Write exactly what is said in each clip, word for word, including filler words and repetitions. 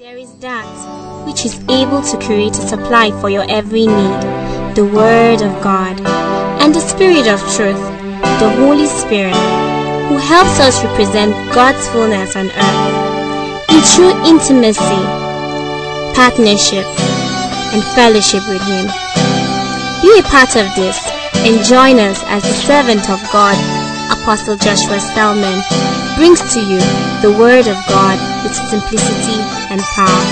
There is that which is able to create a supply for your every need, the Word of God, and the Spirit of truth, the Holy Spirit, who helps us represent God's fullness on earth in true intimacy, partnership, and fellowship with Him. Be a part of this and join us as the servant of God, Apostle Joshua Stallman, brings to you the Word of God with simplicity and power.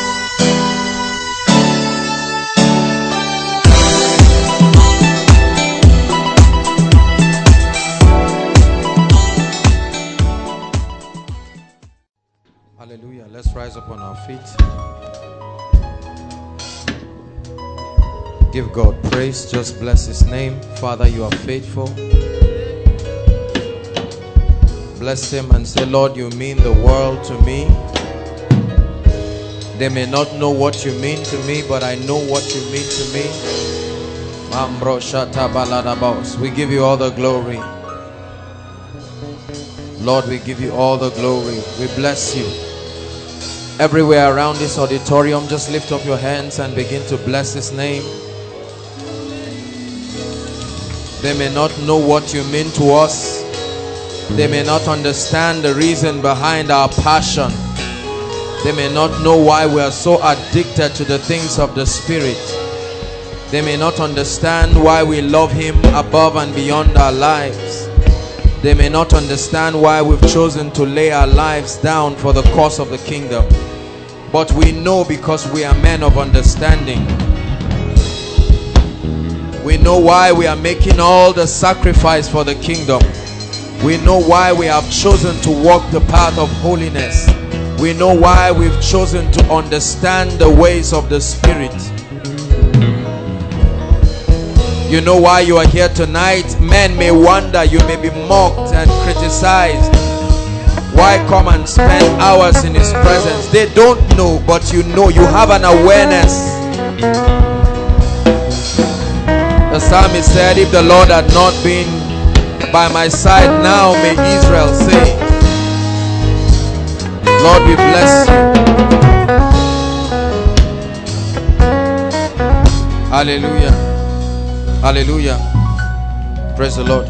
Hallelujah. Let's rise up on our feet. Give God praise. Just bless His name. Father, you are faithful. Bless Him and say, Lord, you mean the world to me. They may not know what you mean to me, but I know what you mean to me. We give you all the glory. Lord, we give you all the glory. We bless you. Everywhere around this auditorium, just lift up your hands and begin to bless His name. They may not know what you mean to us. They may not understand the reason behind our passion. They may not know why we are so addicted to the things of the Spirit. They may not understand why we love Him above and beyond our lives. They may not understand why we've chosen to lay our lives down for the cause of the kingdom. But we know, because we are men of understanding. We know why we are making all the sacrifice for the kingdom. We know why we have chosen to walk the path of holiness. We know why we've chosen to understand the ways of the Spirit. You know why you are here tonight. Men may wonder, you may be mocked and criticized. Why come and spend hours in His presence? They don't know, but you know, you have an awareness. The psalmist said, if the Lord had not been by my side, now may Israel say. Lord, we bless you. Hallelujah. Hallelujah. Praise the Lord.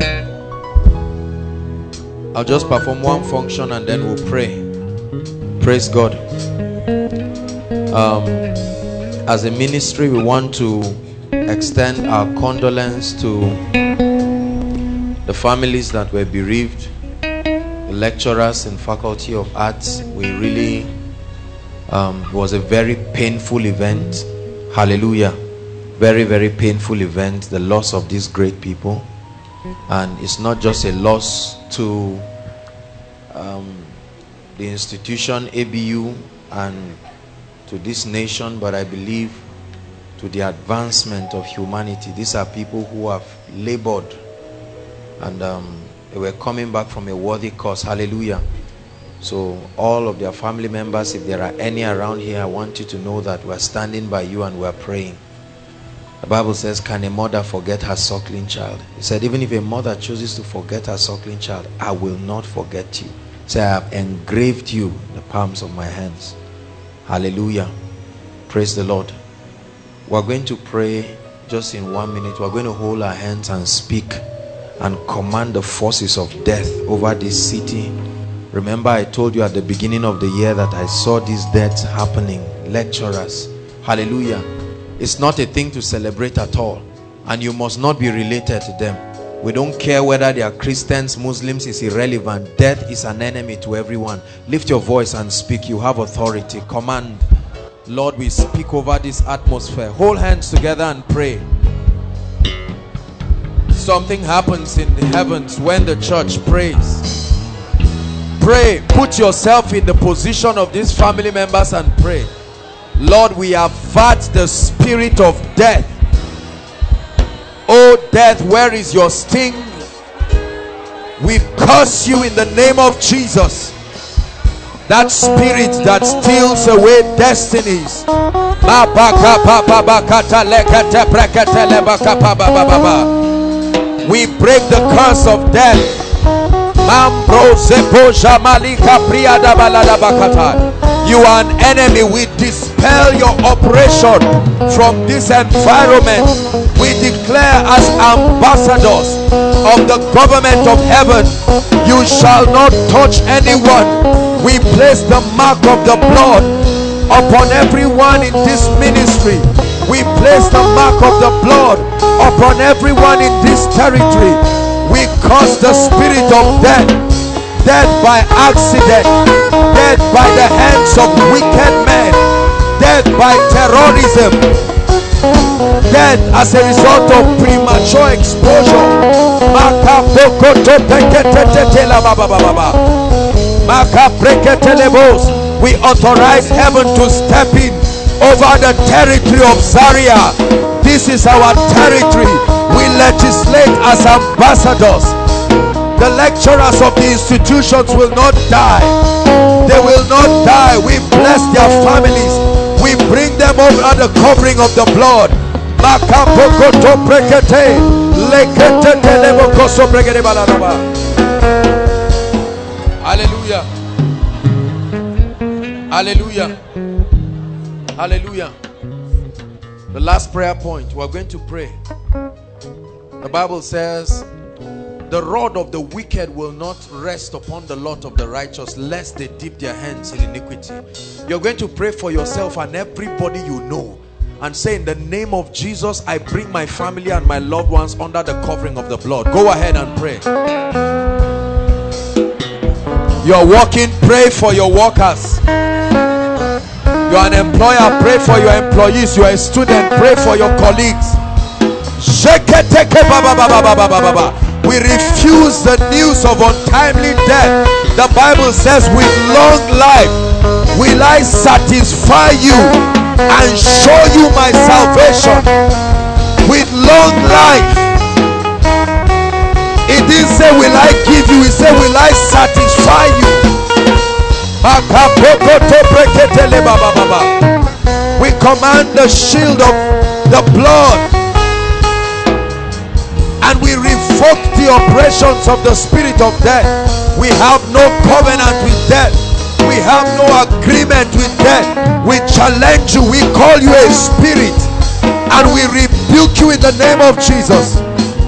I'll just perform one function and then we'll pray. Praise God. Um, as a ministry, we want to extend our condolence to the families that were bereaved, the lecturers and faculty of arts. We really, um, it was a very painful event. Hallelujah. Very, very painful event, the loss of these great people. And it's not just a loss to um, the institution A B U and to this nation, but I believe to the advancement of humanity. These are people who have labored and um, they were coming back from a worthy cause. Hallelujah. So all of their family members, if there are any around here, I want you to know that we're standing by you and we're praying. The Bible says, can a mother forget her suckling child? He said, even if a mother chooses to forget her suckling child, I will not forget you. Say, I have engraved you in the palms of my hands. Hallelujah. Praise the Lord. We're going to pray just in one minute. We're going to hold our hands and speak and command the forces of death over this city. Remember, I told you at the beginning of the year that I saw these deaths happening. Lecturers. Hallelujah. It's not a thing to celebrate at all, and you must not be related to them. We don't care whether they are Christians, Muslims, is irrelevant. Death is an enemy to everyone. Lift your voice and speak. You have authority. Command. Lord, we speak over this atmosphere. Hold hands together and pray. Something happens in the heavens when the church prays. Pray. Put yourself in the position of these family members and pray. Lord, we avert the spirit of death. Oh death, where is your sting? We curse you in the name of Jesus. That spirit that steals away destinies. We break the curse of death. You are an enemy. We dispel your operation from this environment. We declare as ambassadors of the government of heaven, you shall not touch anyone. We place the mark of the blood upon everyone in this ministry. We place the mark of the blood upon everyone in this territory. We cause the spirit of death, death by accident, death by the hands of wicked men, death by terrorism, death as a result of premature exposure. We authorize heaven to step in over the territory of Zaria. This is our territory. We legislate as ambassadors. The lecturers of the institutions will not die. They will not die. We bless their families. We bring them over the covering of the blood. Hallelujah. Hallelujah. Hallelujah. The last prayer point, we are going to pray. The Bible says, the rod of the wicked will not rest upon the lot of the righteous, lest they dip their hands in iniquity. You're going to pray for yourself and everybody you know, and say, in the name of Jesus, I bring my family and my loved ones under the covering of the blood. Go ahead and pray. You're working, pray for your workers. You're an employer, pray for your employees. You're a student, pray for your colleagues. We refuse the news of untimely death. The Bible says, with long life will I satisfy you and show you my salvation. With long life. It didn't say will I give you, it said will I satisfy you. We command the shield of the blood, and we revoke the operations of the spirit of death. We have no covenant with death. We have no agreement with death. We challenge you. We call you a spirit, and we rebuke you in the name of Jesus.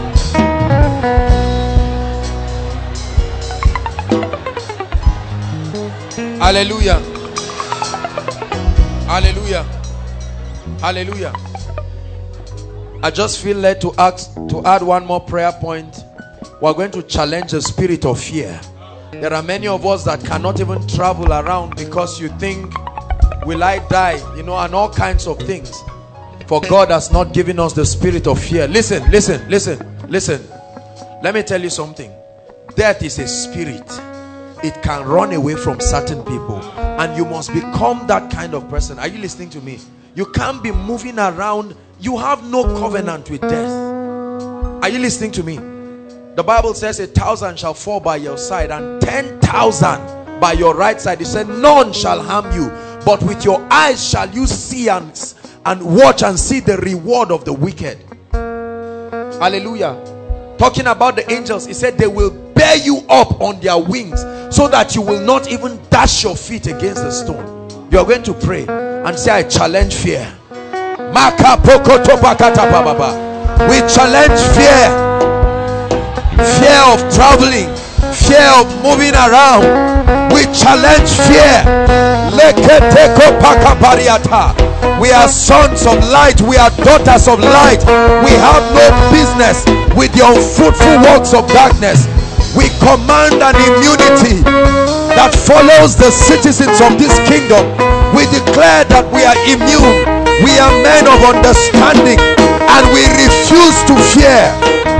Hallelujah. Hallelujah. Hallelujah. I just feel led to ask to add one more prayer point. We're going to challenge the spirit of fear. There are many of us that cannot even travel around because you think, will I die? You know, and all kinds of things. For God has not given us the spirit of fear. Listen, listen, listen, listen. Let me tell you something. Death is a spirit. It can run away from certain people, and you must become that kind of person. Are you listening to me? You can't be moving around. You have no covenant with death. Are you listening to me? The Bible says a thousand shall fall by your side and ten thousand by your right side. It said none shall harm you, but with your eyes shall you see and, and watch and see the reward of the wicked. Hallelujah. Talking about the angels, he said they will bear you up on their wings so that you will not even dash your feet against the stone. You are going to pray and say, I challenge fear. We challenge fear. Fear of traveling, fear of moving around. We challenge fear. We are sons of light. We are daughters of light. We have no business with the unfruitful works of darkness. We command an immunity that follows the citizens of this kingdom. We declare that we are immune. We are men of understanding, and we refuse to fear.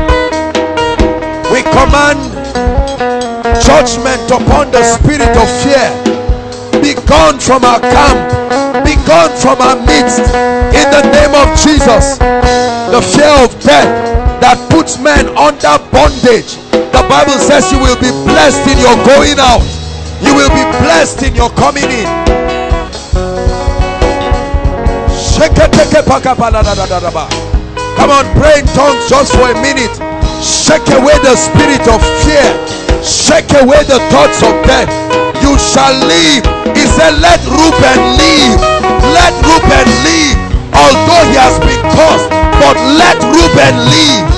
We command judgment upon the spirit of fear. Be gone from our camp. Be gone from our midst. In the name of Jesus. The fear of death that puts men under bondage. The Bible says you will be blessed in your going out. You will be blessed in your coming in. Come on, pray in tongues just for a minute. Shake away the spirit of fear. Shake away the thoughts of death. You shall live. He said, let Reuben live. Let Reuben live. Although he has been cursed, but let Reuben live.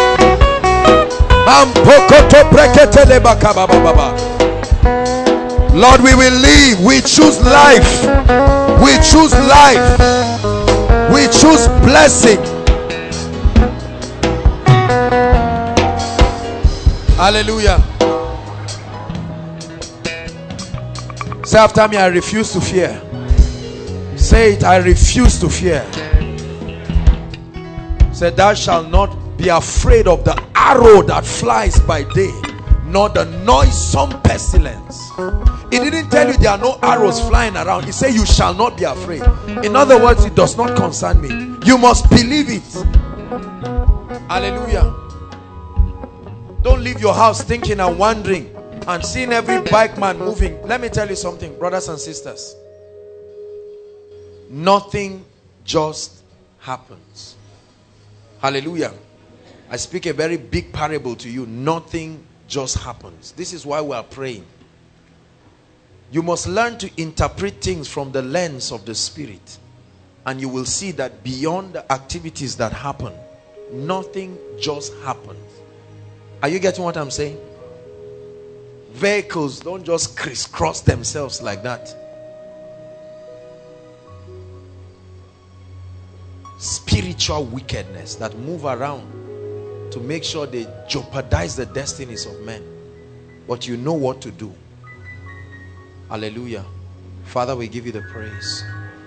Lord, we will live. We choose life. We choose life. We choose blessing. Hallelujah. Say after me, I refuse to fear. Say it, I refuse to fear. Say, thou shalt not be afraid of the arrow that flies by day, nor the noisome pestilence. It didn't tell you there are no arrows flying around. It said you shall not be afraid. In other words, it does not concern me. You must believe it. Hallelujah. Don't leave your house thinking and wondering and seeing every bike man moving. Let me tell you something, brothers and sisters. Nothing just happens. Hallelujah. I speak a very big parable to you. Nothing just happens. This is why we are praying. You must learn to interpret things from the lens of the Spirit, and you will see that beyond the activities that happen, nothing just happens. Are you getting what I'm saying? Vehicles don't just crisscross themselves like that. Spiritual wickedness that move around to make sure they jeopardize the destinies of men. But you know what to do. Hallelujah. Father, we give you the praise.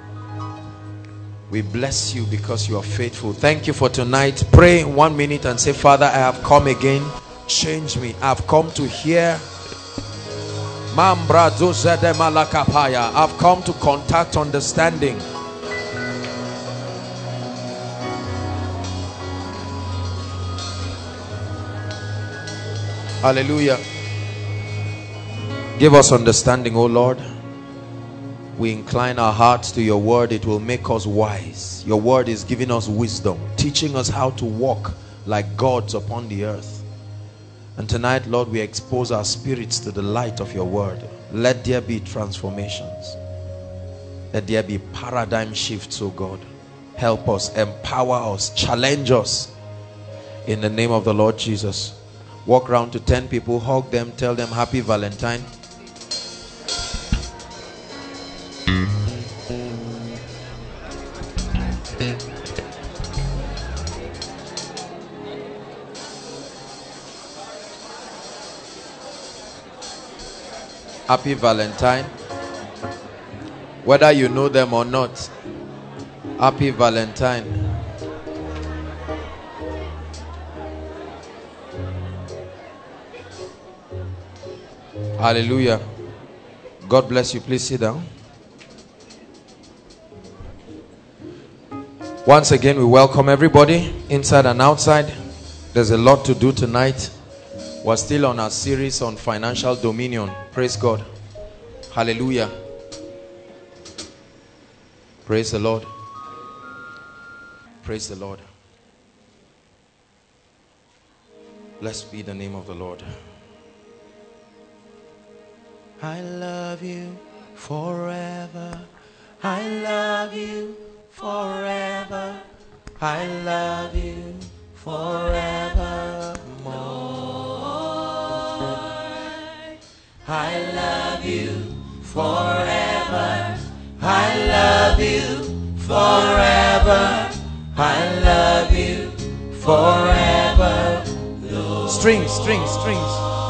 We bless you because you are faithful. Thank you for tonight. Pray in one minute and say, Father, I have come again. Change me. I have come to hear. I've come to contact understanding. Hallelujah. Give us understanding, O Lord. We incline our hearts to your word. It will make us wise. Your word is giving us wisdom, teaching us how to walk like gods upon the earth. And tonight, Lord, we expose our spirits to the light of your word. Let there be transformations. Let there be paradigm shifts, oh God. Help us, empower us, challenge us in the name of the Lord Jesus. Walk around to ten people, hug them, tell them happy Valentine. Happy Valentine. Whether you know them or not, happy Valentine. Hallelujah. God bless you. Please sit down. Once again, we welcome everybody inside and outside. There's a lot to do tonight. We're still on our series on financial dominion. Praise God. Hallelujah. Praise the Lord. Praise the Lord. Blessed be the name of the Lord. I love you forever. I love you forever. I love you forever more. I love you forever. I love you forever. I love you forever. Lord. Strings, strings, strings.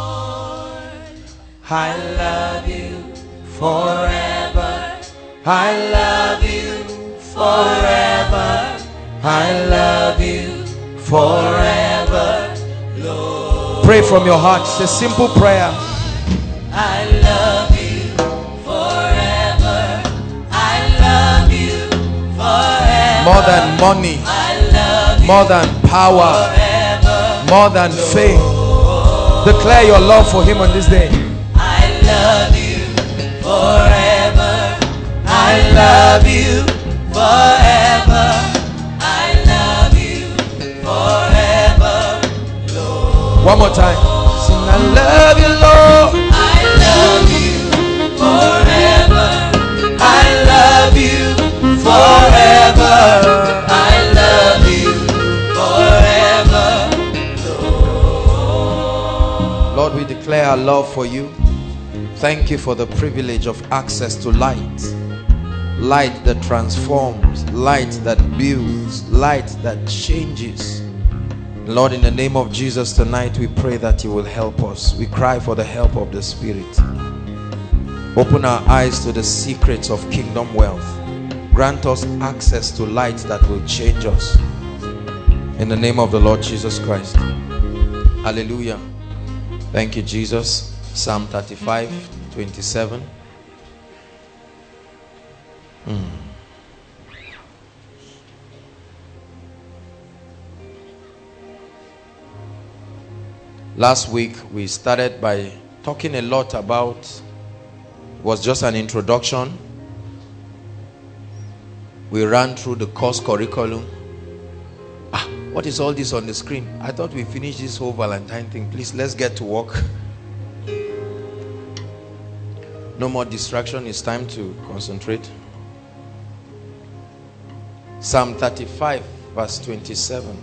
I love you forever. I love you forever. I love you forever, Lord. Pray from your heart. It's a simple prayer. I love you forever. I love you forever. More than money. I love you more than power. Forever. More than fame. Declare your love for him on this day. I love you forever. I love you forever. I love you forever, Lord. One more time. Sing, I love you, Lord. our love for you. Thank you for the privilege of access to light. Light that transforms, light that builds, light that changes. Lord, in the name of Jesus, tonight we pray that you will help us. We cry for the help of the Spirit. Open our eyes to the secrets of kingdom wealth. Grant us access to light that will change us. In the name of the Lord Jesus Christ. Hallelujah. Thank you, Jesus. Psalm thirty-five, twenty-seven. Mm. Last week we started by talking a lot about, it was just an introduction. We ran through the course curriculum. Ah, what is all this on the screen? I thought we finished this whole Valentine thing. Please, let's get to work. No more distraction. It's time to concentrate. Psalm thirty-five, verse twenty-seven.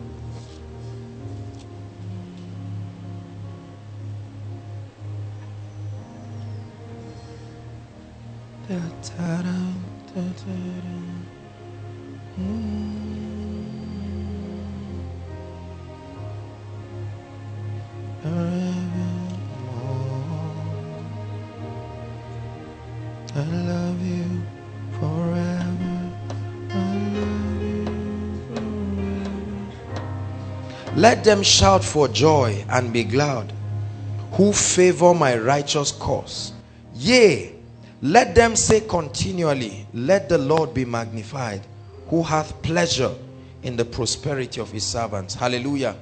I love you forever. I love you forever. Let them shout for joy and be glad, who favor my righteous cause. Yea, let them say continually, let the Lord be magnified, who hath pleasure in the prosperity of his servants. Hallelujah.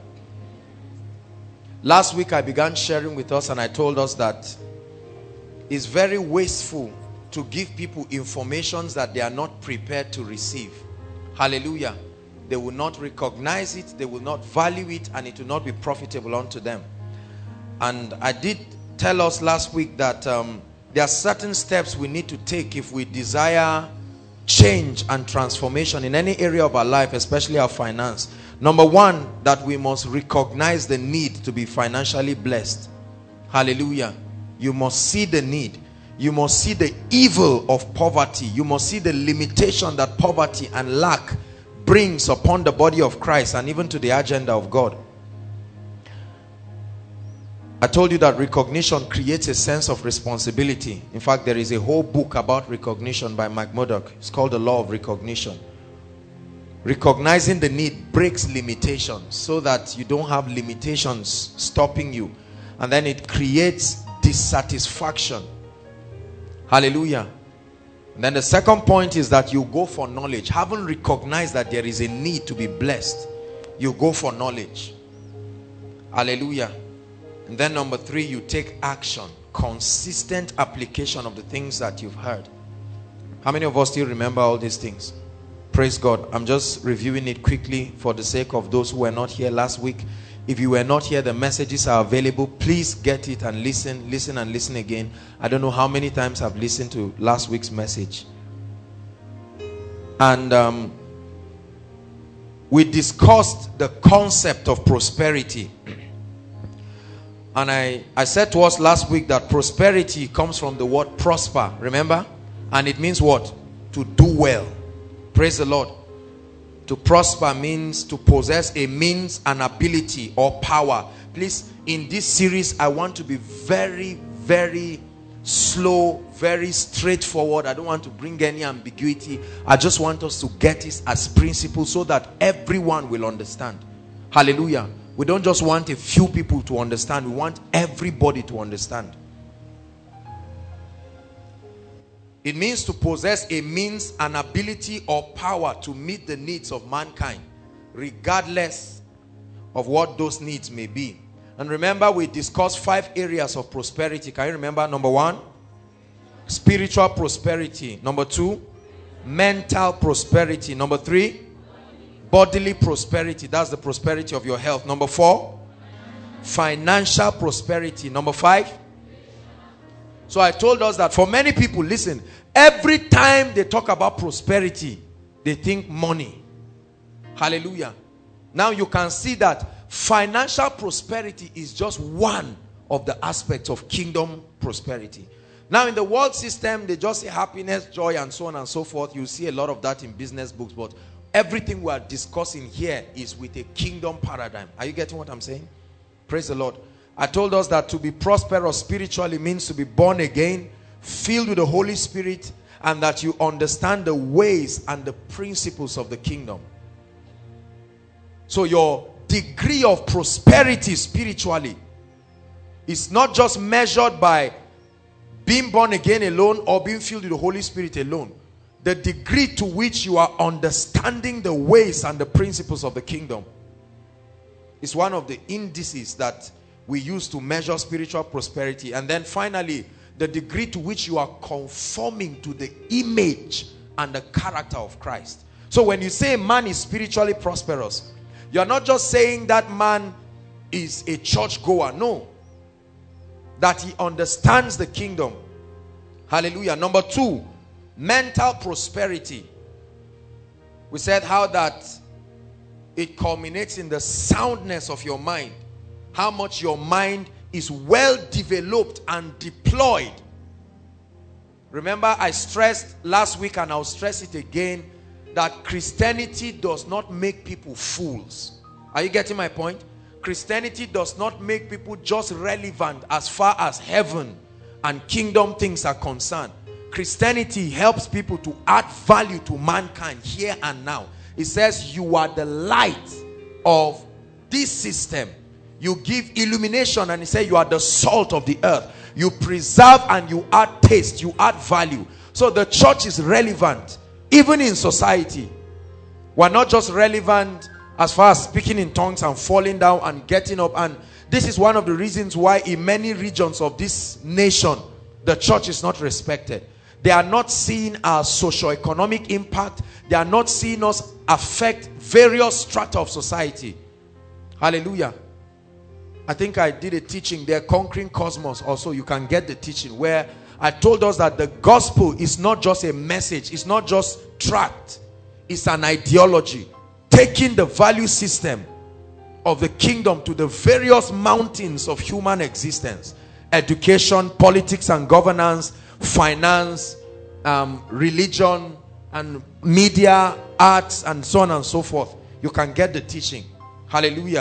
Last week I began sharing with us, and I told us that it's very wasteful to give people informations that they are not prepared to receive. Hallelujah. They will not recognize it, they will not value it, and it will not be profitable unto them. And I did tell us last week that um, there are certain steps we need to take if we desire change and transformation in any area of our life, especially our finance. Number one, that we must recognize the need to be financially blessed. Hallelujah. You must see the need. You must see the evil of poverty. You must see the limitation that poverty and lack brings upon the body of Christ and even to the agenda of God. I told you that recognition creates a sense of responsibility. In fact, there is a whole book about recognition by Mike Murdock. It's called The Law of Recognition. Recognizing the need breaks limitations so that you don't have limitations stopping you. And then it creates dissatisfaction. Hallelujah. And then the second point is that you go for knowledge. Having recognized that there is a need to be blessed, you go for knowledge. Hallelujah. And then number three, you take action. Consistent application of the things that you've heard. How many of us still remember all these things? Praise God. I'm just reviewing it quickly for the sake of those who were not here last week. If you were not here, the messages are available. Please get it and listen, listen and listen again. I don't know how many times I've listened to last week's message. And um, we discussed the concept of prosperity. And I, I said to us last week that prosperity comes from the word prosper. Remember? And it means what? To do well. Praise the Lord. To prosper means to possess a means, an ability or power. Please, in this series, I want to be very, very slow, very straightforward. I don't want to bring any ambiguity. I just want us to get it as principles so that everyone will understand. Hallelujah. We don't just want a few people to understand. We want everybody to understand. It means to possess a means, an ability or power to meet the needs of mankind, regardless of what those needs may be. And remember, we discussed five areas of prosperity. Can you remember? Number one, spiritual prosperity. Number two, mental prosperity. Number three, bodily prosperity. That's the prosperity of your health. Number four, financial prosperity. Number five. So I told us that for many people, listen, every time they talk about prosperity, they think money. Hallelujah. Now you can see that financial prosperity is just one of the aspects of kingdom prosperity. Now in the world system, they just say happiness, joy, and so on and so forth. You see a lot of that in business books, but everything we are discussing here is with a kingdom paradigm. Are you getting what I'm saying? Praise the Lord. I told us that to be prosperous spiritually means to be born again, filled with the Holy Spirit, and that you understand the ways and the principles of the kingdom. So your degree of prosperity spiritually is not just measured by being born again alone or being filled with the Holy Spirit alone. The degree to which you are understanding the ways and the principles of the kingdom is one of the indices that we use to measure spiritual prosperity. And then finally, the degree to which you are conforming to the image and the character of Christ. So when you say man is spiritually prosperous, you are not just saying that man is a church goer. No. That he understands the kingdom. Hallelujah. Number two, mental prosperity. We said how that it culminates in the soundness of your mind. How much your mind is well developed and deployed. Remember, I stressed last week, and I'll stress it again, that Christianity does not make people fools. Are you getting my point? Christianity does not make people just relevant as far as heaven and kingdom things are concerned. Christianity helps people to add value to mankind here and now. It says you are the light of this system. You give illumination, and it says you are the salt of the earth. You preserve and you add taste, you add value. So the church is relevant even in society. We're not just relevant as far as speaking in tongues and falling down and getting up. And this is one of the reasons why in many regions of this nation, the church is not respected. They are not seeing our socio-economic impact. They are not seeing us affect various strata of society. Hallelujah. I think I did a teaching there, Conquering Cosmos. Also, you can get the teaching where I told us that the gospel is not just a message. It's not just tract. It's an ideology. Taking the value system of the kingdom to the various mountains of human existence. Education, politics and governance, finance, um, religion, and media, arts, and so on and so forth. You can get the teaching. Hallelujah.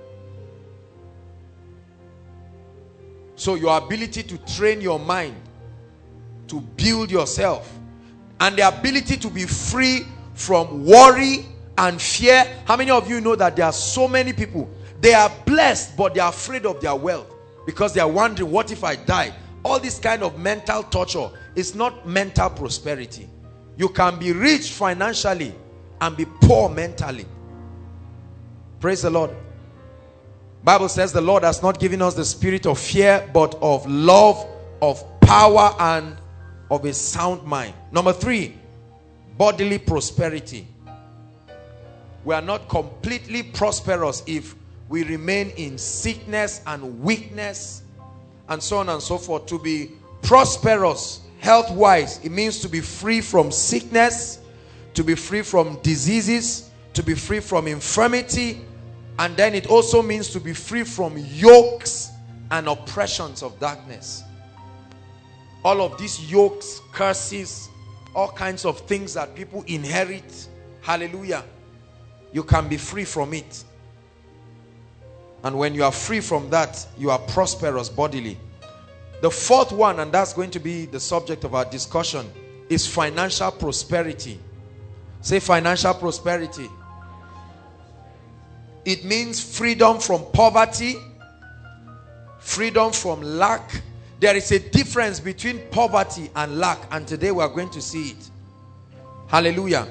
So your ability to train your mind, to build yourself, and the ability to be free from worry and fear. How many of you know that there are so many people, they are blessed, but they are afraid of their wealth because they are wondering, what if I die? All this kind of mental torture is not mental prosperity. You can be rich financially and be poor mentally. Praise the Lord. Bible says the Lord has not given us the spirit of fear, but of love, of power, and of a sound mind. Number three, bodily prosperity. We are not completely prosperous if we remain in sickness and weakness and so on and so forth. To be prosperous health-wise, it means to be free from sickness, to be free from diseases, to be free from infirmity, and then it also means to be free from yokes and oppressions of darkness. All of these yokes, curses, all kinds of things that people inherit, hallelujah, you can be free from it. And when you are free from that, you are prosperous bodily. The fourth one, and that's going to be the subject of our discussion, is financial prosperity. Say financial prosperity. It means freedom from poverty, freedom from lack. There is a difference between poverty and lack, and today we are going to see it. Hallelujah.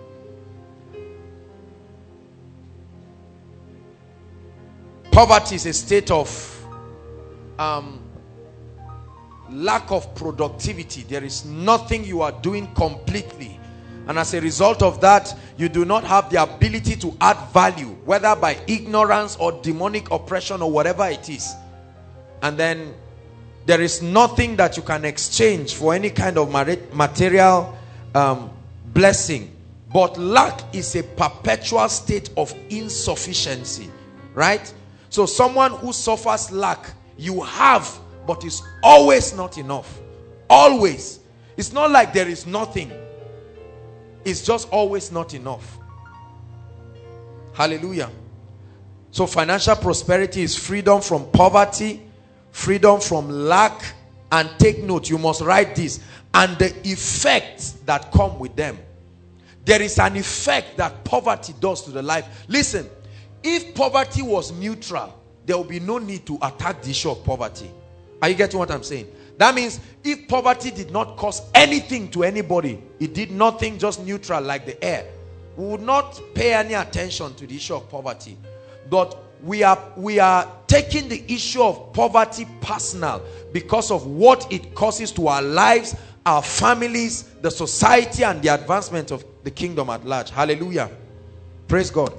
Poverty is a state of um, lack of productivity. There is nothing you are doing completely. And as a result of that, you do not have the ability to add value, whether by ignorance or demonic oppression or whatever it is. And then there is nothing that you can exchange for any kind of material um, blessing. But lack is a perpetual state of insufficiency, right? So someone who suffers lack You have, but it's always not enough. Always. It's not like there is nothing. It's just always not enough. Hallelujah. So financial prosperity is freedom from poverty, freedom from lack, and take note, you must write this, and the effects that come with them. There is an effect that poverty does to the life. Listen, if poverty was neutral, there will be no need to attack the issue of poverty. Are you getting what I'm saying? That means if poverty did not cause anything to anybody, it did nothing, just neutral like the air, we would not pay any attention to the issue of poverty. But we are we are taking the issue of poverty personal because of what it causes to our lives, our families, the society, and the advancement of the kingdom at large. Hallelujah. Praise God.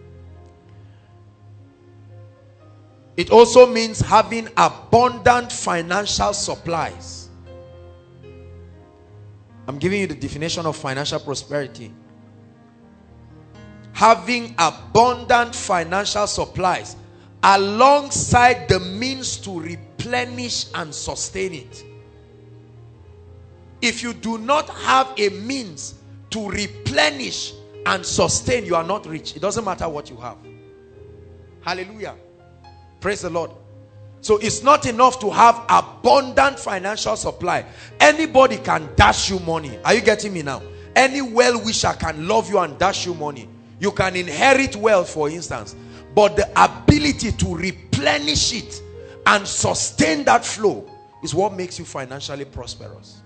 It also means having abundant financial supplies. I'm giving you the definition of financial prosperity. Having abundant financial supplies alongside the means to replenish and sustain it. If you do not have a means to replenish and sustain, you are not rich. It doesn't matter what you have. Hallelujah. Praise the Lord. So it's not enough to have abundant financial supply. Anybody can dash you money. Are you getting me now? Any well-wisher can love you and dash you money. You can inherit wealth, for instance, but the ability to replenish it and sustain that flow is what makes you financially prosperous.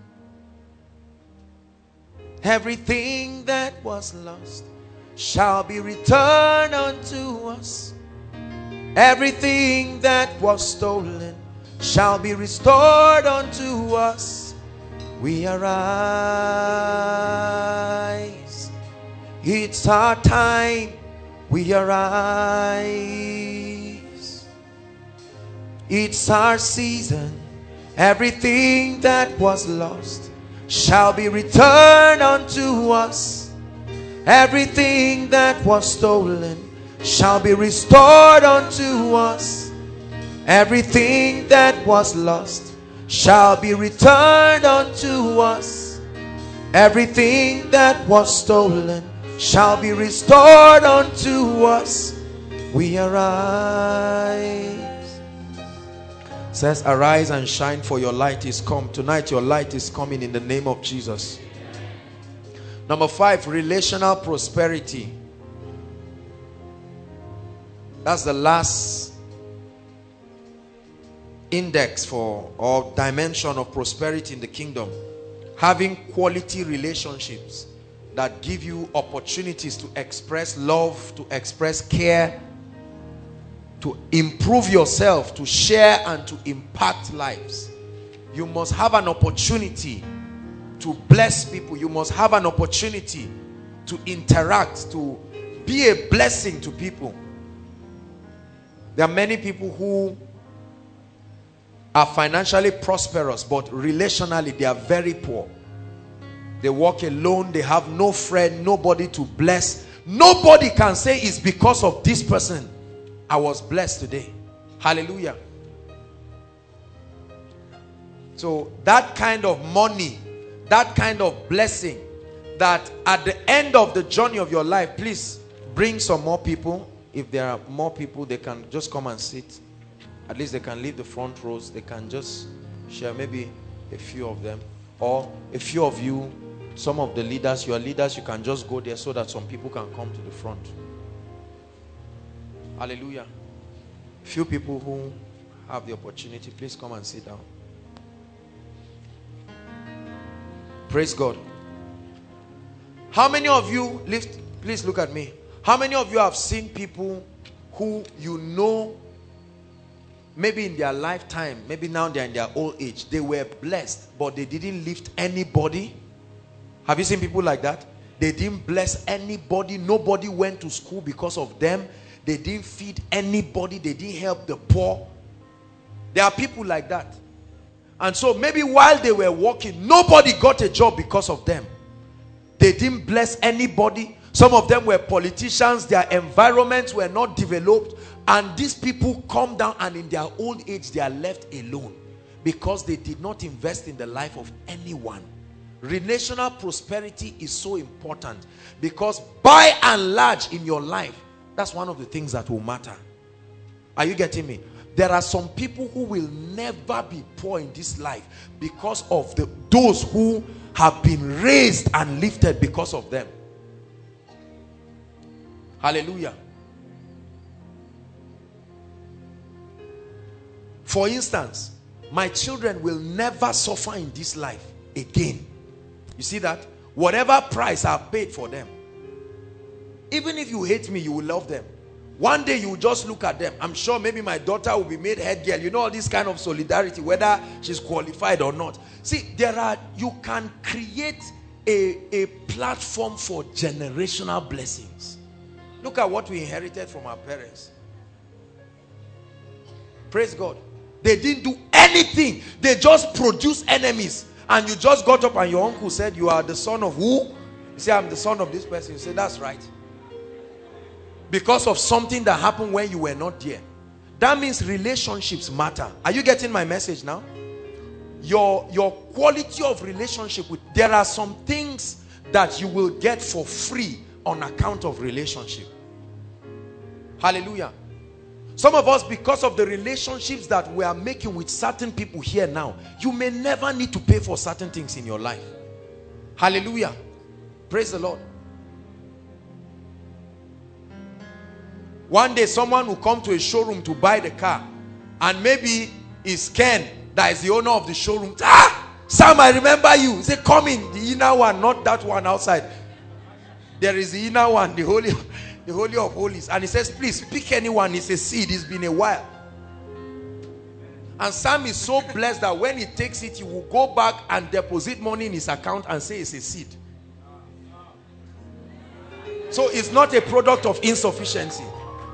Everything that was lost shall be returned unto us. Everything that was stolen shall be restored unto us. We arise. It's our time. We arise. It's our season. Everything that was lost shall be returned unto us. Everything that was stolen shall be restored unto us. Everything that was lost shall be returned unto us. Everything that was stolen shall be restored unto us. We arise. It says, arise and shine, for your light is come. Tonight your light is coming in the name of Jesus. Number five, relational prosperity. That's the last index for or dimension of prosperity in the kingdom. Having quality relationships that give you opportunities to express love, to express care, to improve yourself, to share and to impact lives. You must have an opportunity to bless people. You must have an opportunity to interact, to be a blessing to people. There are many people who are financially prosperous, but relationally they are very poor. They walk alone. They have no friend, nobody to bless. Nobody can say it's because of this person I was blessed today. Hallelujah. So that kind of money, that kind of blessing, that at the end of the journey of your life, please bring some more people. If there are more people, they can just come and sit. At least they can leave the front rows. They can just share, maybe a few of them. Or a few of you, some of the leaders, you are leaders, you can just go there so that some people can come to the front. Hallelujah. A few people who have the opportunity, please come and sit down. Praise God. How many of you, lift, please look at me. How many of you have seen people who you know, maybe in their lifetime, maybe now they're in their old age, they were blessed, but they didn't lift anybody? Have you seen people like that? They didn't bless anybody. Nobody went to school because of them. They didn't feed anybody. They didn't help the poor. There are people like that. And so maybe while they were working, nobody got a job because of them. They didn't bless anybody. Some of them were politicians. Their environments were not developed. And these people come down, and in their old age, they are left alone because they did not invest in the life of anyone. Relational prosperity is so important because by and large in your life, that's one of the things that will matter. Are you getting me? There are some people who will never be poor in this life because of the those who have been raised and lifted because of them. Hallelujah. For instance, my children will never suffer in this life again. You see that? Whatever price I've paid for them, even if you hate me, you will love them. One day you will just look at them. I'm sure maybe my daughter will be made head girl. You know, all this kind of solidarity, whether she's qualified or not. See, there are, you can create a, a platform for generational blessings. Look at what we inherited from our parents. Praise God. They didn't do anything. They just produced enemies. And you just got up and your uncle said, you are the son of who? You say, I'm the son of this person. You say, that's right. Because of something that happened when you were not there. That means relationships matter. Are you getting my message now? Your, your quality of relationship with, there are some things that you will get for free on account of relationship. Hallelujah. Some of us, because of the relationships that we are making with certain people here now, you may never need to pay for certain things in your life. Hallelujah. Praise the Lord. One day someone will come to a showroom to buy the car, and maybe it's Ken that is the owner of the showroom. Ah, Sam, I remember you. He said, come in, the inner one, not that one outside. There is the inner one, the holy, the holy of holies. And he says, please pick anyone. It's a seed. It's been a while. And Sam is so blessed that when he takes it, he will go back and deposit money in his account and say it's a seed. So it's not a product of insufficiency.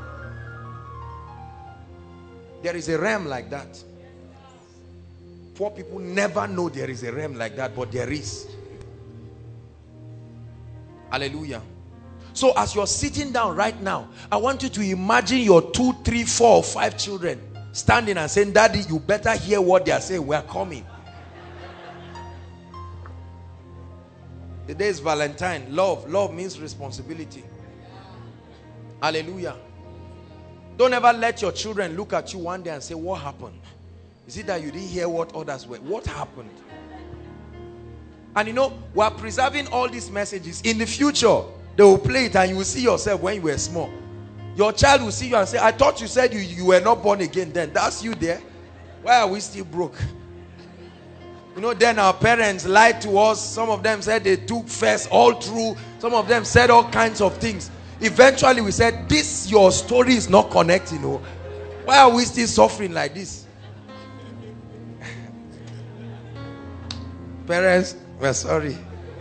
There is a realm like that. Poor people never know there is a realm like that, but there is. Hallelujah. So as you're sitting down right now, I want you to imagine your two, three, four, or five children standing and saying, Daddy, you better hear what they are saying. We're coming. Today is Valentine. Love. Love means responsibility. Hallelujah. Don't ever let your children look at you one day and say, what happened? Is it that you didn't hear what others were? What happened? And you know, we are preserving all these messages. In the future, they will play it and you will see yourself when you were small. Your child will see you and say, I thought you said you, you were not born again then. That's you there. Why are we still broke? You know, then our parents lied to us. Some of them said they took first all through. Some of them said all kinds of things. Eventually we said, this your story is not connecting. You know? Why are we still suffering like this? Parents, we're sorry.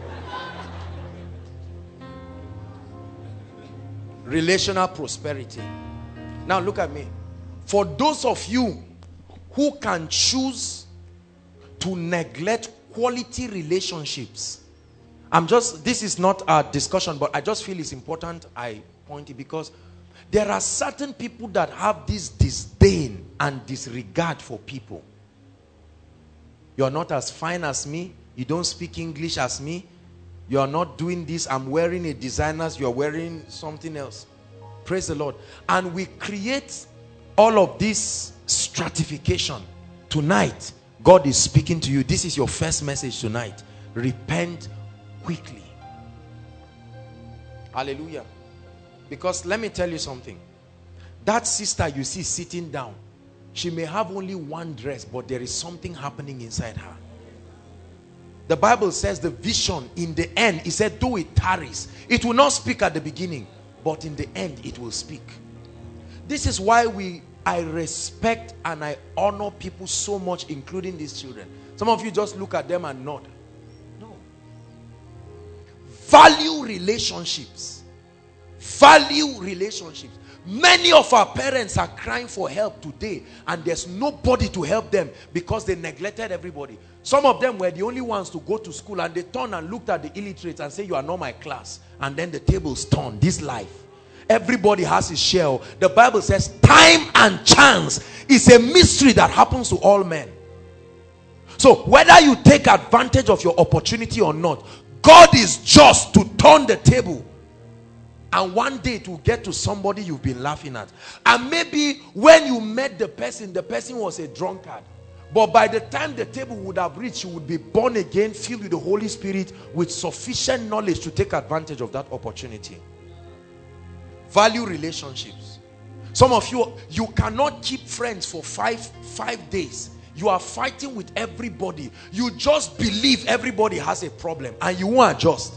Relational prosperity. Now look at me. For those of you who can choose to neglect quality relationships, I'm just, this is not a discussion, but I just feel it's important I point it, because there are certain people that have this disdain and disregard for people. You're not as fine as me. You don't speak English as me. You're not doing this. I'm wearing a designer's. You're wearing something else. Praise the Lord. And we create all of this stratification. Tonight, God is speaking to you. This is your first message tonight. Repent quickly. Hallelujah. Because let me tell you something. That sister you see sitting down, she may have only one dress, but there is something happening inside her. The Bible says the vision in the end, it said, though it tarries, it will not speak at the beginning, but in the end it will speak. This is why we I respect and I honor people so much, including these children. Some of you just look at them and nod. No. Value relationships. Value relationships. Many of our parents are crying for help today, and there's nobody to help them because they neglected everybody. Some of them were the only ones to go to school, and they turned and looked at the illiterates and say, you are not my class. And then the tables turned. This life, everybody has his share. The Bible says time and chance is a mystery that happens to all men. So whether you take advantage of your opportunity or not, God is just to turn the table. And one day to get to somebody you've been laughing at. And maybe when you met the person, the person was a drunkard. But by the time the table would have reached, you would be born again, filled with the Holy Spirit, with sufficient knowledge to take advantage of that opportunity. Value relationships. Some of you, you cannot keep friends for five, five days. You are fighting with everybody. You just believe everybody has a problem and you won't adjust.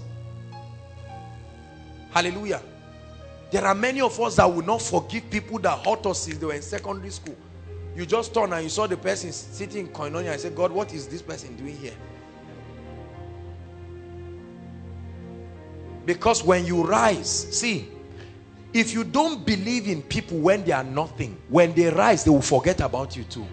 Hallelujah. There are many of us that will not forgive people that hurt us since they were in secondary school. You just turn and you saw the person sitting in koinonia and say, God, what is this person doing here? Because when you rise, see, if you don't believe in people when they are nothing, when they rise, they will forget about you too.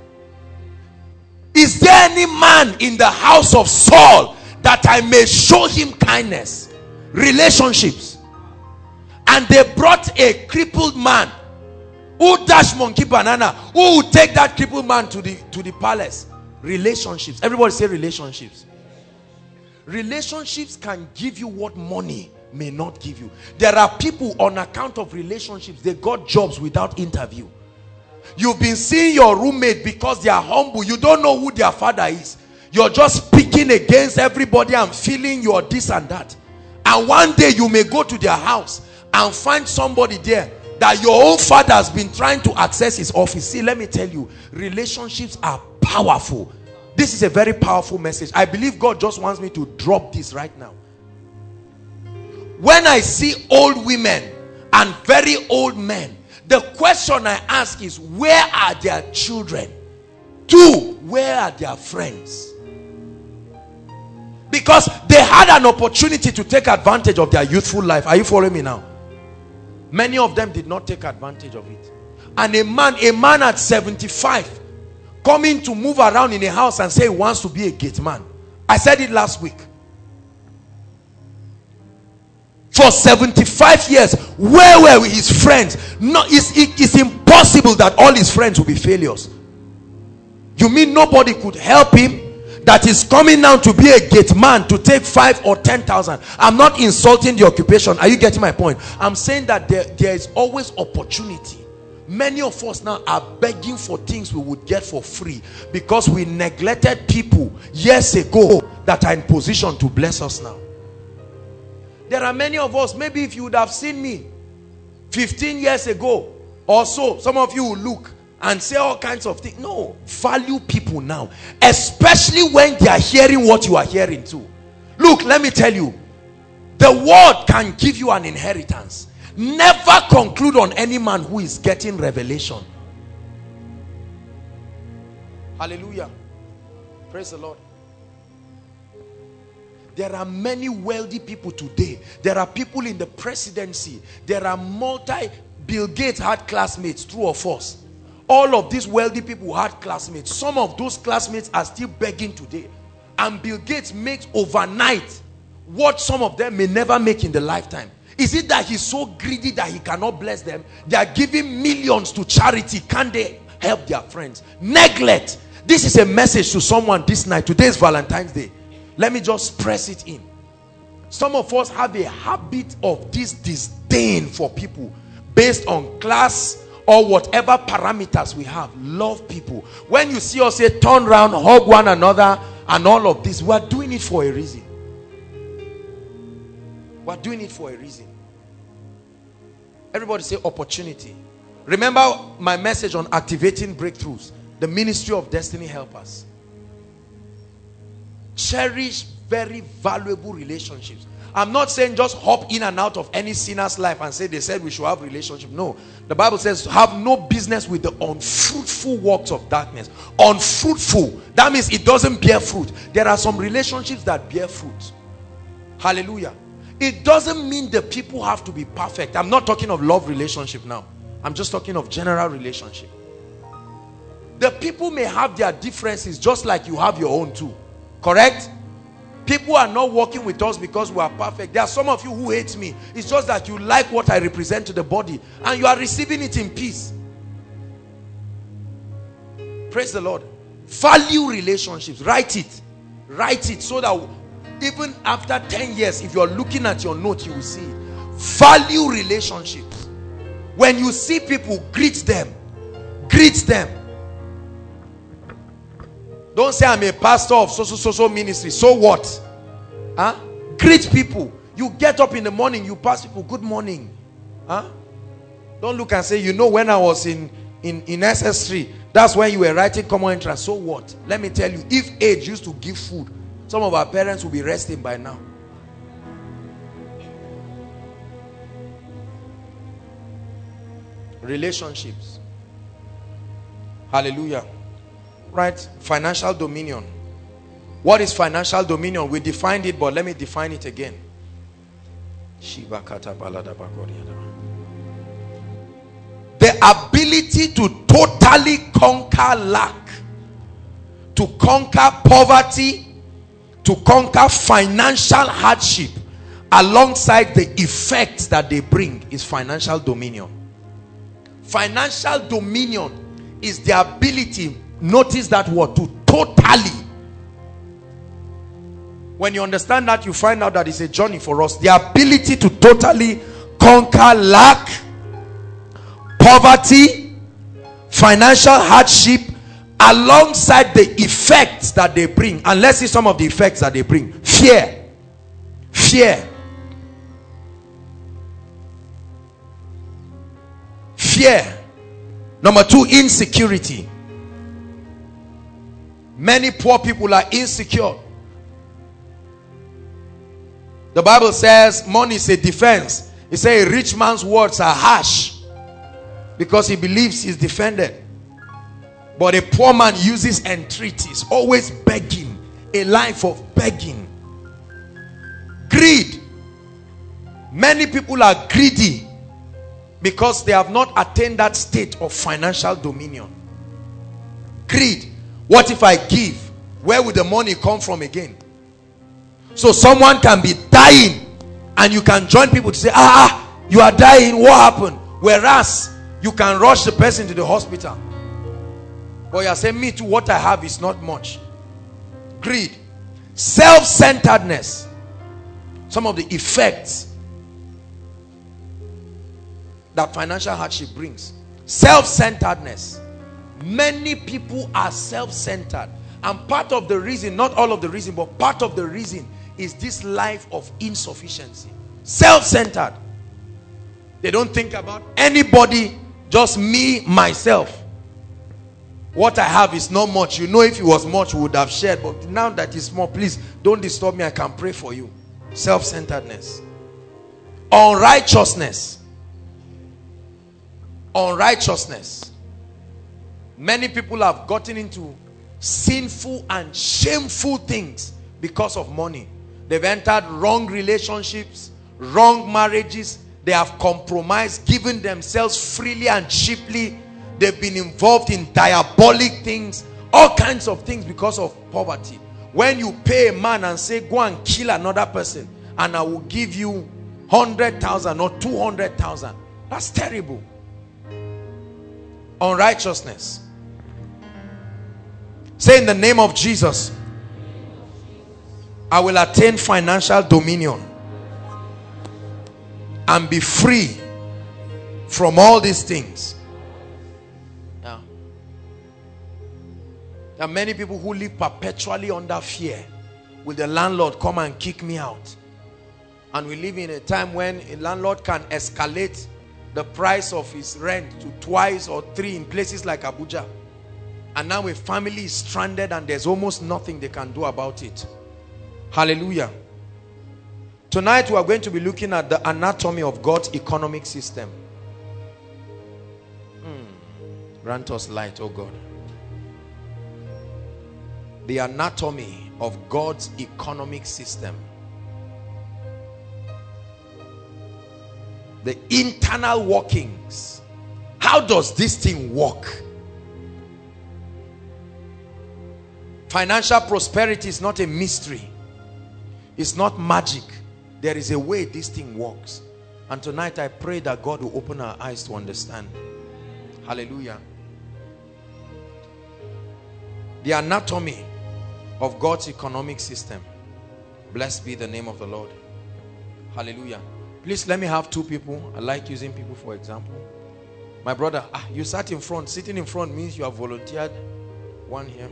Is there any man in the house of Saul that I may show him kindness? Relationships. And they brought a crippled man who dash monkey banana, who would take that crippled man to the to the palace. Relationships. Everybody say relationships. Relationships can give you what money may not give you. There are people on account of relationships, they got jobs without interview. You've been seeing your roommate because they are humble. You don't know who their father is. You're just speaking against everybody and feeling you're this and that. And one day you may go to their house and find somebody there that your own father has been trying to access his office. See, let me tell you, relationships are powerful. This is a very powerful message. I believe God just wants me to drop this right now. When I see old women and very old men, the question I ask is, where are their children? Two, where are their friends? Because they had an opportunity to take advantage of their youthful life. Are you following me now? Many of them did not take advantage of it. And a man, a man at seventy-five, coming to move around in a house and say he wants to be a gate man. I said it last week. For seventy-five years, where were his friends? No, it's, it, it's impossible that all his friends will be failures. You mean nobody could help him? That is coming now to be a gate man to take five or ten thousand. I'm not insulting the occupation. Are you getting my point? I'm saying that there, there is always opportunity. Many of us now are begging for things we would get for free because we neglected people years ago that are in position to bless us now. There are many of us, maybe if you would have seen me fifteen years ago or so, some of you will look and say all kinds of things. No, value people now, especially when they are hearing what you are hearing too. Look, let me tell you, the word can give you an inheritance. Never conclude on any man who is getting revelation. Hallelujah. Praise the Lord. There are many wealthy people today. There are people in the presidency. There are multi, Bill Gates had classmates, true or false. All of these wealthy people had classmates. Some of those classmates are still begging today. And Bill Gates makes overnight what some of them may never make in the lifetime. Is it that he's so greedy that he cannot bless them? They are giving millions to charity. Can they help their friends? Neglect. This is a message to someone this night. Today is Valentine's Day. Let me just press it in. Some of us have a habit of this disdain for people based on class or whatever parameters we have. Love people. When you see us say turn around, hug one another and all of this, we are doing it for a reason. We are doing it for a reason. Everybody say opportunity. Remember my message on activating breakthroughs. The ministry of destiny helpers. Cherish very valuable relationships. I'm not saying just hop in and out of any sinner's life and say they said we should have relationship. No. The Bible says have no business with the unfruitful works of darkness. Unfruitful. That means it doesn't bear fruit. There are some relationships that bear fruit. Hallelujah. It doesn't mean the people have to be perfect. I'm not talking of love relationship now. I'm just talking of general relationship. The people may have their differences just like you have your own too. Correct? People are not working with us because we are perfect. There are some of you who hate me. It's just that you like what I represent to the body and you are receiving it in peace. Praise the Lord. Value relationships. Write it. Write it so that even after ten years, if you're looking at your note, you will see it. Value relationships. When you see people, greet them. Greet them. Don't say I'm a pastor of social social ministry. So what? Huh? Greet people. You get up in the morning, you pass people, good morning. Huh? Don't look and say, you know, when I was in, in, in S S three, that's when you were writing common entrance. So what? Let me tell you, if age used to give food, some of our parents will be resting by now. Relationships. Hallelujah. Right? Financial dominion. What is financial dominion? We defined it, but let me define it again. The ability to totally conquer lack, to conquer poverty, to conquer financial hardship alongside the effects that they bring is financial dominion. Financial dominion is the ability, notice that word, to totally. When you understand that, you find out that it's a journey for us. The ability to totally conquer lack, poverty, financial hardship alongside the effects that they bring. And let's see some of the effects that they bring. Fear. Fear. Fear. Number two, insecurity. Many poor people are insecure. The Bible says money is a defense. It says a rich man's words are harsh because he believes he's defended. But a poor man uses entreaties, always begging, a life of begging. Greed. Many people are greedy because they have not attained that state of financial dominion. Greed. What if I give? Where will the money come from again? So someone can be dying and you can join people to say, ah, you are dying, what happened? Whereas you can rush the person to the hospital. But you are saying, me too, what I have is not much. Greed. Self-centeredness. Some of the effects that financial hardship brings. Self-centeredness. Many people are self-centered. And part of the reason, not all of the reason, but part of the reason is this life of insufficiency. Self-centered. They don't think about anybody, just me, myself. What I have is not much. You know, if it was much, we would have shared. But now that it's small, please don't disturb me. I can pray for you. Self-centeredness. Unrighteousness. Unrighteousness. Many people have gotten into sinful and shameful things because of money. They've entered wrong relationships, wrong marriages. They have compromised, given themselves freely and cheaply. They've been involved in diabolic things, all kinds of things because of poverty. When you pay a man and say, go and kill another person and I will give you one hundred thousand or two hundred thousand, that's terrible. Unrighteousness. Say, in the name of Jesus, I will attain financial dominion and be free from all these things. Yeah. There are many people who live perpetually under fear. Will the landlord come and kick me out? And we live in a time when a landlord can escalate the price of his rent to twice or three in places like Abuja. And now a family is stranded and there's almost nothing they can do about it. Hallelujah. Tonight we are going to be looking at the anatomy of God's economic system. Hmm. Grant us light, oh God. The anatomy of God's economic system. The internal workings. How does this thing work? Financial prosperity is not a mystery. It's not magic. There is a way this thing works. And tonight I pray that God will open our eyes to understand. Hallelujah. The anatomy of God's economic system. Blessed be the name of the Lord. Hallelujah. Please let me have two people. I like using people for example. My brother, ah, you sat in front. Sitting in front means you have volunteered. One here.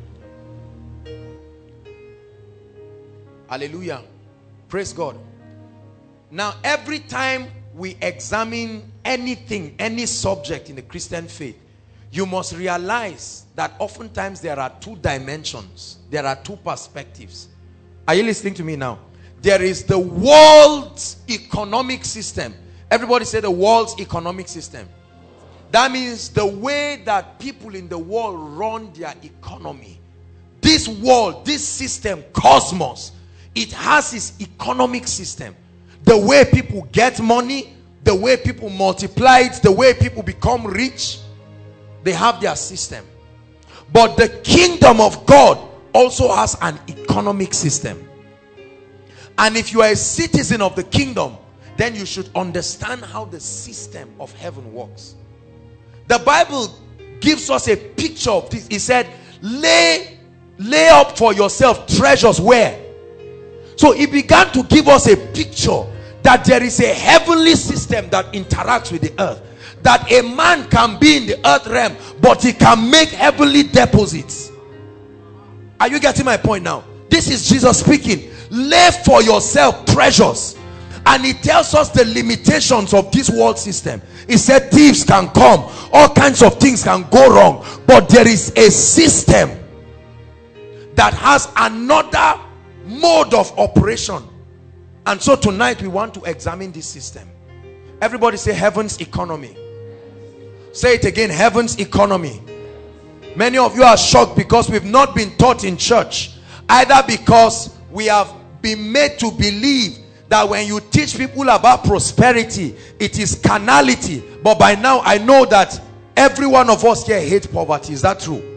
Hallelujah. Praise God. Now, every time we examine anything, any subject in the Christian faith, you must realize that oftentimes there are two dimensions. There are two perspectives. Are you listening to me now? There is the world's economic system. Everybody say the world's economic system. That means the way that people in the world run their economy. This world, this system, cosmos, it has its economic system. The way people get money, the way people multiply it, the way people become rich, they have their system. But the kingdom of God also has an economic system. And if you are a citizen of the kingdom, then you should understand how the system of heaven works. The Bible gives us a picture of this. It said, lay, lay up for yourself treasures where? So he began to give us a picture that there is a heavenly system that interacts with the earth. That a man can be in the earth realm, but he can make heavenly deposits. Are you getting my point now? This is Jesus speaking. Lay for yourself treasures. And he tells us the limitations of this world system. He said thieves can come. All kinds of things can go wrong. But there is a system that has another mode of operation. And so tonight we want to examine this system. Everybody say heaven's economy. Say it again, heaven's economy. Many of you are shocked because we've not been taught in church. Either because we have been made to believe that when you teach people about prosperity, it is carnality. But by now I know that every one of us here hates poverty. Is that true?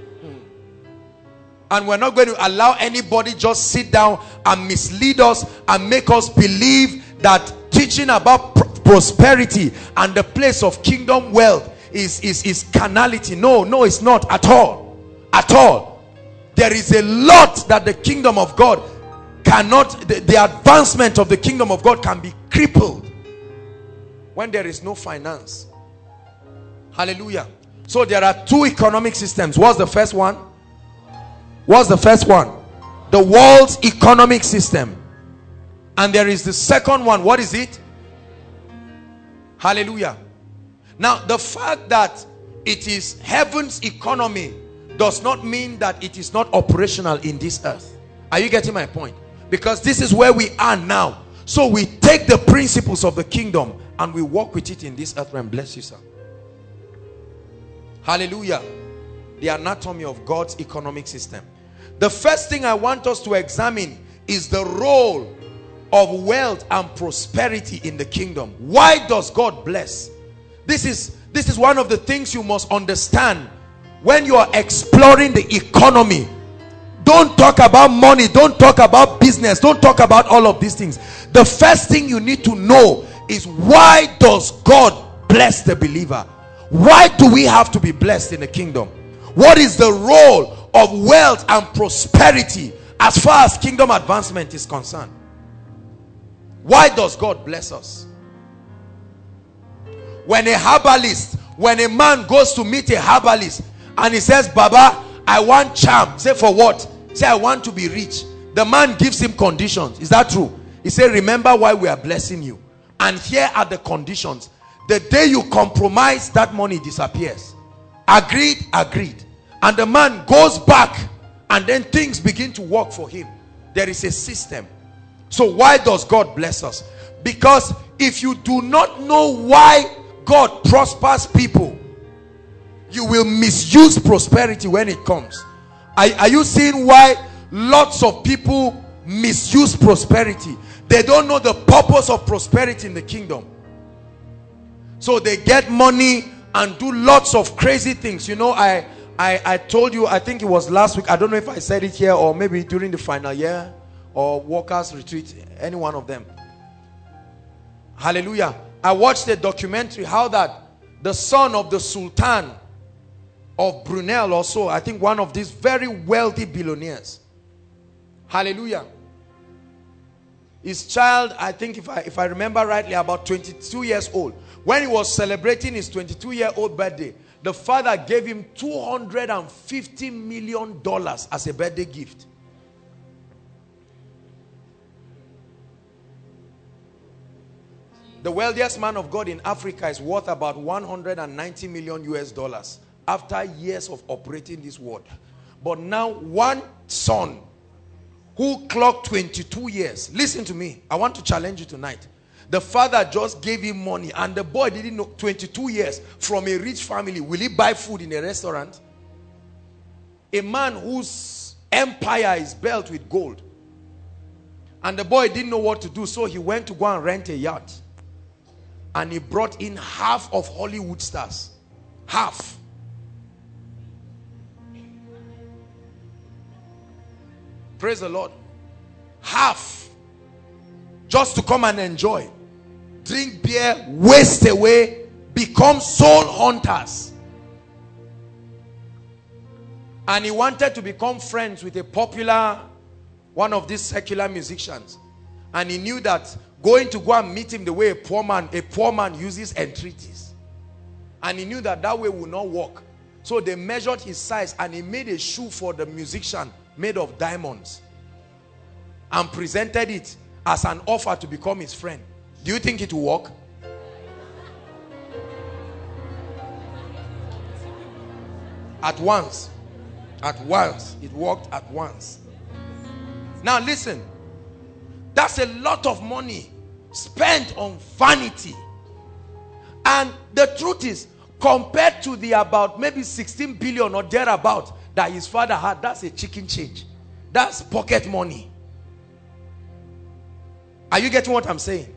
And we're not going to allow anybody just sit down and mislead us and make us believe that teaching about pr prosperity and the place of kingdom wealth is, is, is carnality. No, no, it's not at all. At all. There is a lot that the kingdom of God cannot, the, the advancement of the kingdom of God can be crippled when there is no finance. Hallelujah. So there are two economic systems. What's the first one? What's the first one? The world's economic system. And there is the second one. What is it? Hallelujah. Now, the fact that it is heaven's economy does not mean that it is not operational in this earth. Are you getting my point? Because this is where we are now. So we take the principles of the kingdom and we walk with it in this earth realm. Bless you, sir. Hallelujah. The anatomy of God's economic system. The first thing I want us to examine is the role of wealth and prosperity in the kingdom. Why does God bless? This is, this is one of the things you must understand when you are exploring the economy. Don't talk about money. Don't talk about business. Don't talk about all of these things. The first thing you need to know is, why does God bless the believer? Why do we have to be blessed in the kingdom? What is the role of wealth and prosperity as far as kingdom advancement is concerned? Why does God bless us? When a herbalist, when a man goes to meet a herbalist and he says, Baba, I want charm. Say, for what? Say, I want to be rich. The man gives him conditions. Is that true? He said, remember why we are blessing you. And here are the conditions. The day you compromise, that money disappears. Agreed? Agreed. And the man goes back and then things begin to work for him. There is a system. So why does God bless us? Because if you do not know why God prospers people, you will misuse prosperity when it comes. Are, are you seeing why lots of people misuse prosperity? They don't know the purpose of prosperity in the kingdom. So they get money and do lots of crazy things. You know, I, I, I told you, I think it was last week, I don't know if I said it here or maybe during the final year or workers retreat, any one of them. Hallelujah. I watched a documentary how that the son of the Sultan of Brunei also, I think one of these very wealthy billionaires. Hallelujah. His child, I think if I, if I remember rightly, about twenty-two years old. When he was celebrating his twenty-two year old birthday, the father gave him two hundred fifty million dollars as a birthday gift. The wealthiest man of God in Africa is worth about one hundred ninety million U S dollars after years of operating this world. But now one son who clocked twenty-two years, listen to me, I want to challenge you tonight. The father just gave him money and the boy didn't know, twenty-two years from a rich family, will he buy food in a restaurant? A man whose empire is built with gold. And the boy didn't know what to do, so he went to go and rent a yacht. And he brought in half of Hollywood stars. Half. Praise the Lord. Half. Just to come and enjoy. Drink beer, waste away, become soul hunters. And he wanted to become friends with a popular, one of these secular musicians. And he knew that going to go and meet him the way a poor man, a poor man uses entreaties. And he knew that that way would not work. So they measured his size and he made a shoe for the musician made of diamonds. And presented it as an offer to become his friend. Do you think it will work? At once. At once. It worked at once. Now listen. That's a lot of money spent on vanity. And the truth is, compared to the about maybe sixteen billion or thereabout that his father had, that's a chicken change. That's pocket money. Are you getting what I'm saying?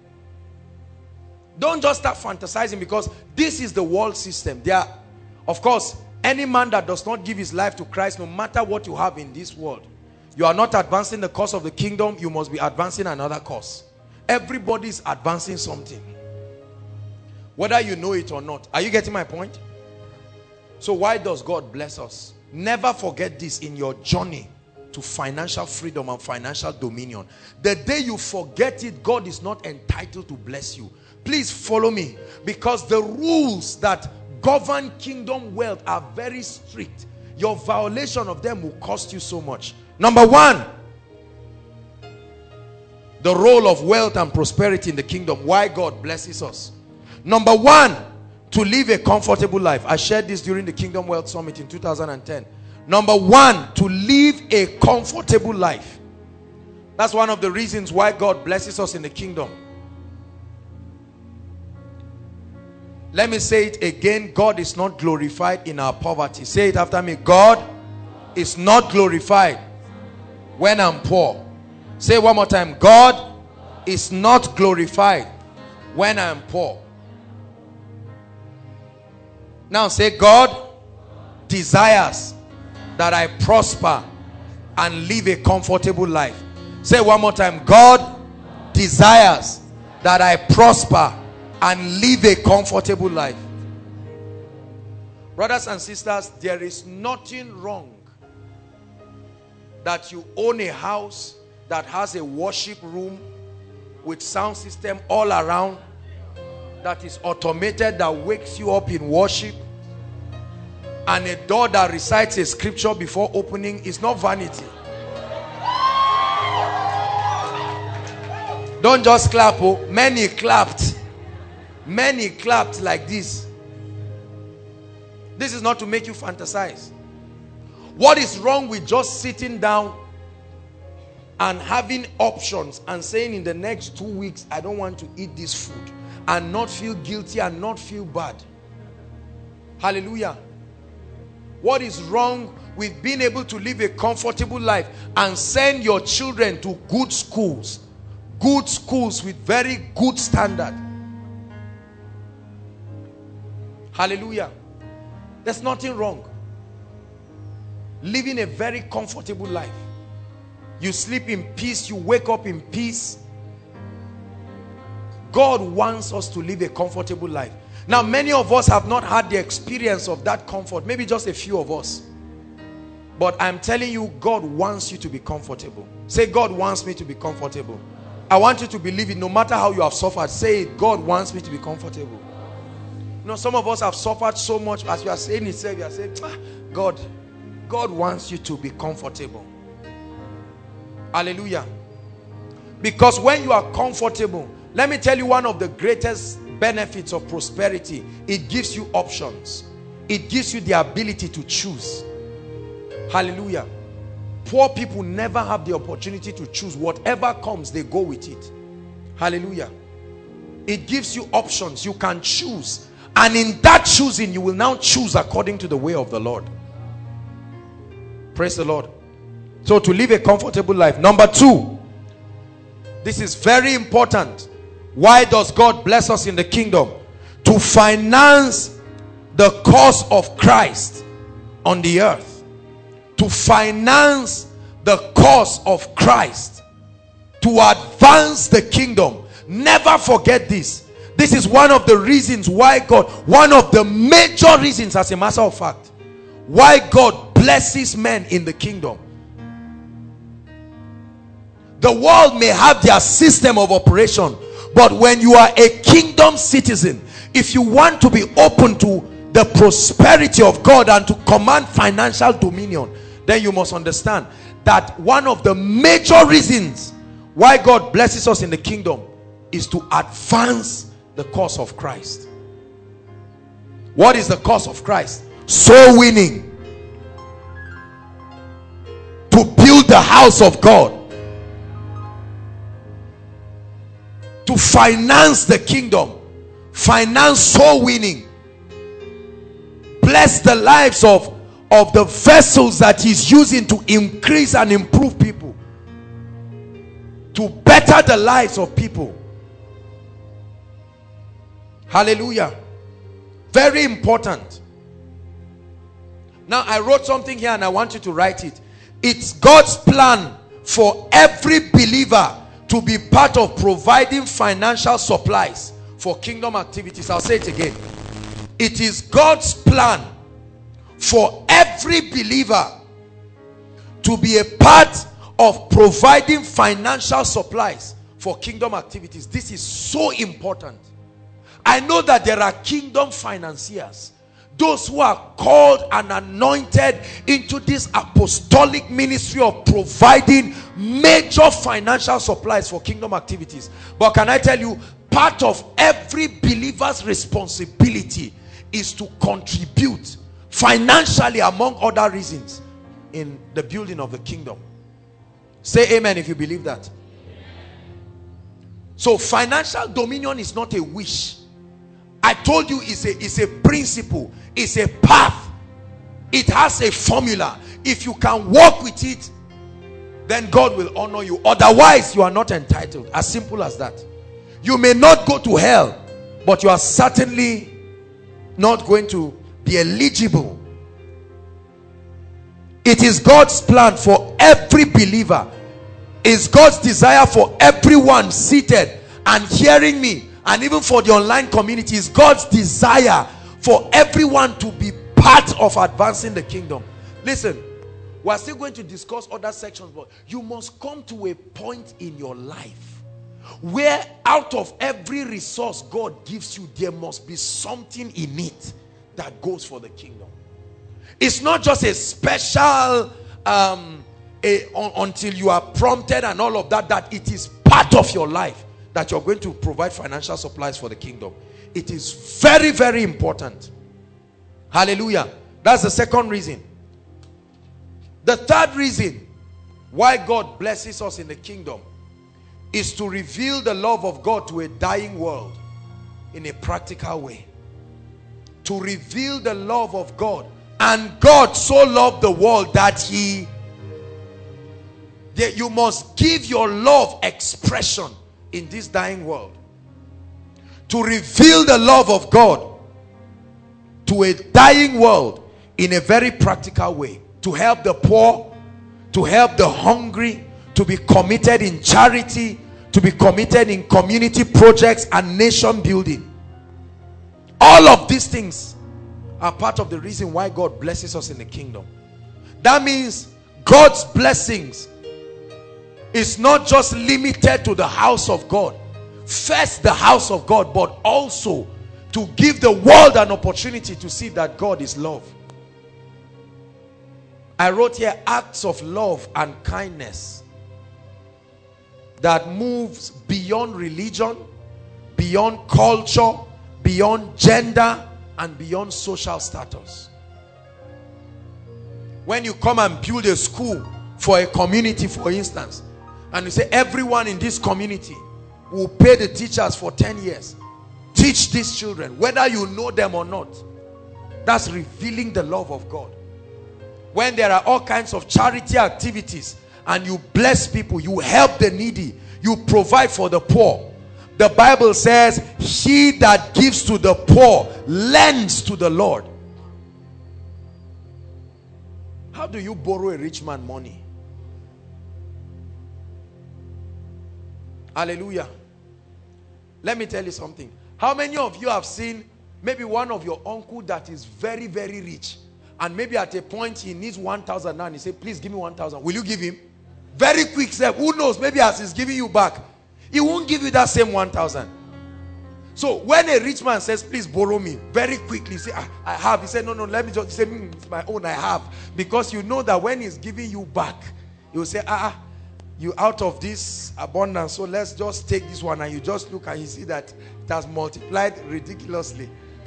Don't just start fantasizing, because this is the world system. There are, of course, any man that does not give his life to Christ, no matter what you have in this world, you are not advancing the cause of the kingdom, you must be advancing another cause. Everybody is advancing something. Whether you know it or not. Are you getting my point? So why does God bless us? Never forget this in your journey to financial freedom and financial dominion. The day you forget it, God is not entitled to bless you. Please follow me, because the rules that govern kingdom wealth are very strict. Your violation of them will cost you so much. Number one, the role of wealth and prosperity in the kingdom. Why God blesses us. Number one, to live a comfortable life. I shared this during the Kingdom Wealth Summit in two thousand ten. Number one, to live a comfortable life. That's one of the reasons why God blesses us in the kingdom. Let me say it again. God is not glorified in our poverty. Say it after me. God is not glorified when I'm poor. Say it one more time. God is not glorified when I'm poor. Now say, God desires that I prosper and live a comfortable life. Say it one more time. God desires that I prosper and live a comfortable life. Brothers and sisters, there is nothing wrong that you own a house that has a worship room with sound system all around, that is automated, that wakes you up in worship, and a door that recites a scripture before opening. Is not vanity. Don't just clap. Oh, many clapped. Many clapped like this. This is not to make you fantasize. What is wrong with just sitting down and having options and saying, in the next two weeks I don't want to eat this food, and not feel guilty and not feel bad? Hallelujah. What is wrong with being able to live a comfortable life and send your children to good schools, good schools with very good standard? Hallelujah. There's nothing wrong. Living a very comfortable life. You sleep in peace, you wake up in peace. God wants us to live a comfortable life. Now, many of us have not had the experience of that comfort. Maybe just a few of us. But I'm telling you, God wants you to be comfortable. Say, God wants me to be comfortable. I want you to believe it. No matter how you have suffered, say it. God wants me to be comfortable. You know, some of us have suffered so much. As you are saying it, you are saying, ah, God, God wants you to be comfortable. Hallelujah. Because when you are comfortable, let me tell you one of the greatest benefits of prosperity. It gives you options. It gives you the ability to choose. Hallelujah. Poor people never have the opportunity to choose. Whatever comes, they go with it. Hallelujah. It gives you options. You can choose. And in that choosing, you will now choose according to the way of the Lord. Praise the Lord. So to live a comfortable life. Number two. This is very important. Why does God bless us in the kingdom? To finance the cause of Christ on the earth. To finance the cause of Christ. To advance the kingdom. Never forget this. This is one of the reasons why God, one of the major reasons, as a matter of fact, why God blesses men in the kingdom. The world may have their system of operation, but when you are a kingdom citizen, if you want to be open to the prosperity of God and to command financial dominion, then you must understand that one of the major reasons why God blesses us in the kingdom is to advance the cause of Christ. What is the cause of Christ? Soul winning. To build the house of God. To finance the kingdom. Finance soul winning. Bless the lives of, of the vessels that he's using to increase and improve people. To better the lives of people. Hallelujah. Very important. Now I wrote something here and I want you to write it. It's God's plan for every believer to be part of providing financial supplies for kingdom activities. I'll say it again. It is God's plan for every believer to be a part of providing financial supplies for kingdom activities. This is so important. I know that there are kingdom financiers, those who are called and anointed into this apostolic ministry of providing major financial supplies for kingdom activities. But can I tell you, part of every believer's responsibility is to contribute financially, among other reasons, in the building of the kingdom. Say amen if you believe that. So financial dominion is not a wish. I told you it's a, it's a principle. It's a path. It has a formula. If you can walk with it, then God will honor you. Otherwise, you are not entitled. As simple as that. You may not go to hell, but you are certainly not going to be eligible. It is God's plan for every believer. It's God's desire for everyone seated and hearing me, and even for the online community. It's God's desire for everyone to be part of advancing the kingdom. Listen, we're still going to discuss other sections, but you must come to a point in your life where out of every resource God gives you, there must be something in it that goes for the kingdom. It's not just a special um, a, un, until you are prompted and all of that, that it is part of your life that you're going to provide financial supplies for the kingdom. It is very, very important. Hallelujah. That's the second reason. The third reason why God blesses us in the kingdom is to reveal the love of God to a dying world in a practical way. To reveal the love of God. And God so loved the world that he, that you must give your love expression in this dying world. To reveal the love of God to a dying world in a very practical way, to help the poor, to help the hungry, to be committed in charity, to be committed in community projects and nation building. All of these things are part of the reason why God blesses us in the kingdom. That means God's blessings is not just limited to the house of God. First the house of God, but also to give the world an opportunity to see that God is love. I wrote here acts of love and kindness that moves beyond religion, beyond culture, beyond gender, and beyond social status. When you come and build a school for a community, for instance, and you say everyone in this community will pay the teachers for ten years, teach these children whether you know them or not, that's revealing the love of God. When there are all kinds of charity activities and you bless people, you help the needy, you provide for the poor, the Bible says he that gives to the poor lends to the Lord. How do you borrow a rich man money? Hallelujah. Let me tell you something. How many of you have seen maybe one of your uncle that is very very rich, and maybe at a point he needs one thousand now and he say, please give me one thousand. Will you give him? Very quick step. Who knows, maybe as he's giving you back, he won't give you that same one thousand. So when a rich man says, please borrow me, very quickly say, I, I have. He said, no, no, let me just say, mm, it's my own, I have. Because you know that when he's giving you back, he will say, ah, you out of this abundance, so let's just take this one. And you just look and you see that it has multiplied ridiculously.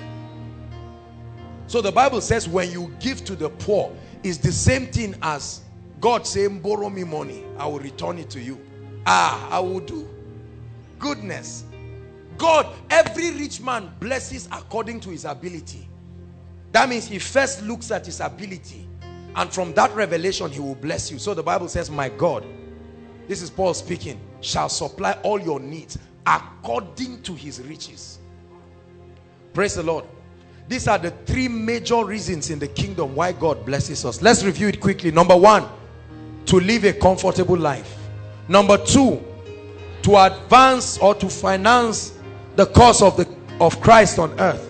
So the Bible says when you give to the poor, it's the same thing as God saying, borrow me money, I will return it to you. Ah, I will do. Goodness. God, every rich man blesses according to his ability. That means he first looks at his ability, and from that revelation he will bless you. So the Bible says, my God, this is Paul speaking, shall supply all your needs according to his riches. Praise the Lord. These are the three major reasons in the kingdom why God blesses us. Let's review it quickly. Number one, to live a comfortable life. Number two, to advance or to finance the cause of the of Christ on earth.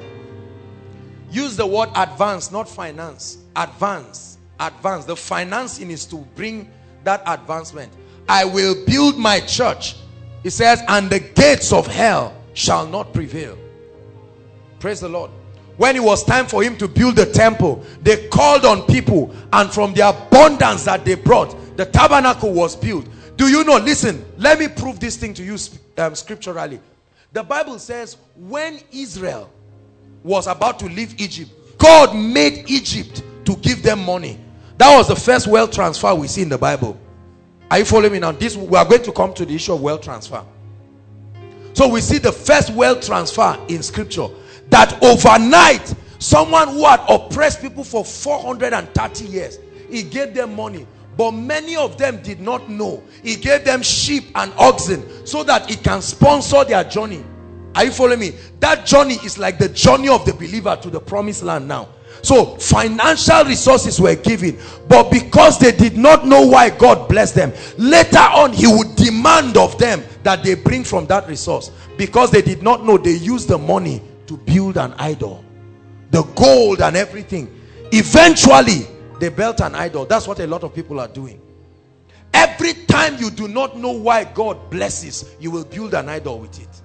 Use the word advance, not finance. Advance, advance. The financing is to bring that advancement. I will build my church, it says, and the gates of hell shall not prevail. Praise the Lord. When it was time for him to build the temple, they called on people, and from the abundance that they brought, the tabernacle was built. Do you know, listen, let me prove this thing to you um, scripturally. The Bible says when Israel was about to leave Egypt, God made Egypt to give them money. That was the first wealth transfer we see in the Bible. Are you following me now? This, we are going to come to the issue of wealth transfer. So we see the first wealth transfer in scripture, that overnight someone who had oppressed people for four hundred thirty years, he gave them money. But many of them did not know. He gave them sheep and oxen so that it can sponsor their journey. Are you following me? That journey is like the journey of the believer to the promised land now. So financial resources were given, but because they did not know why God blessed them, later on he would demand of them that they bring from that resource. Because they did not know, they used the money to build an idol, the gold and everything. Eventually they built an idol. That's what a lot of people are doing. Every time you do not know why God blesses, you will build an idol with it.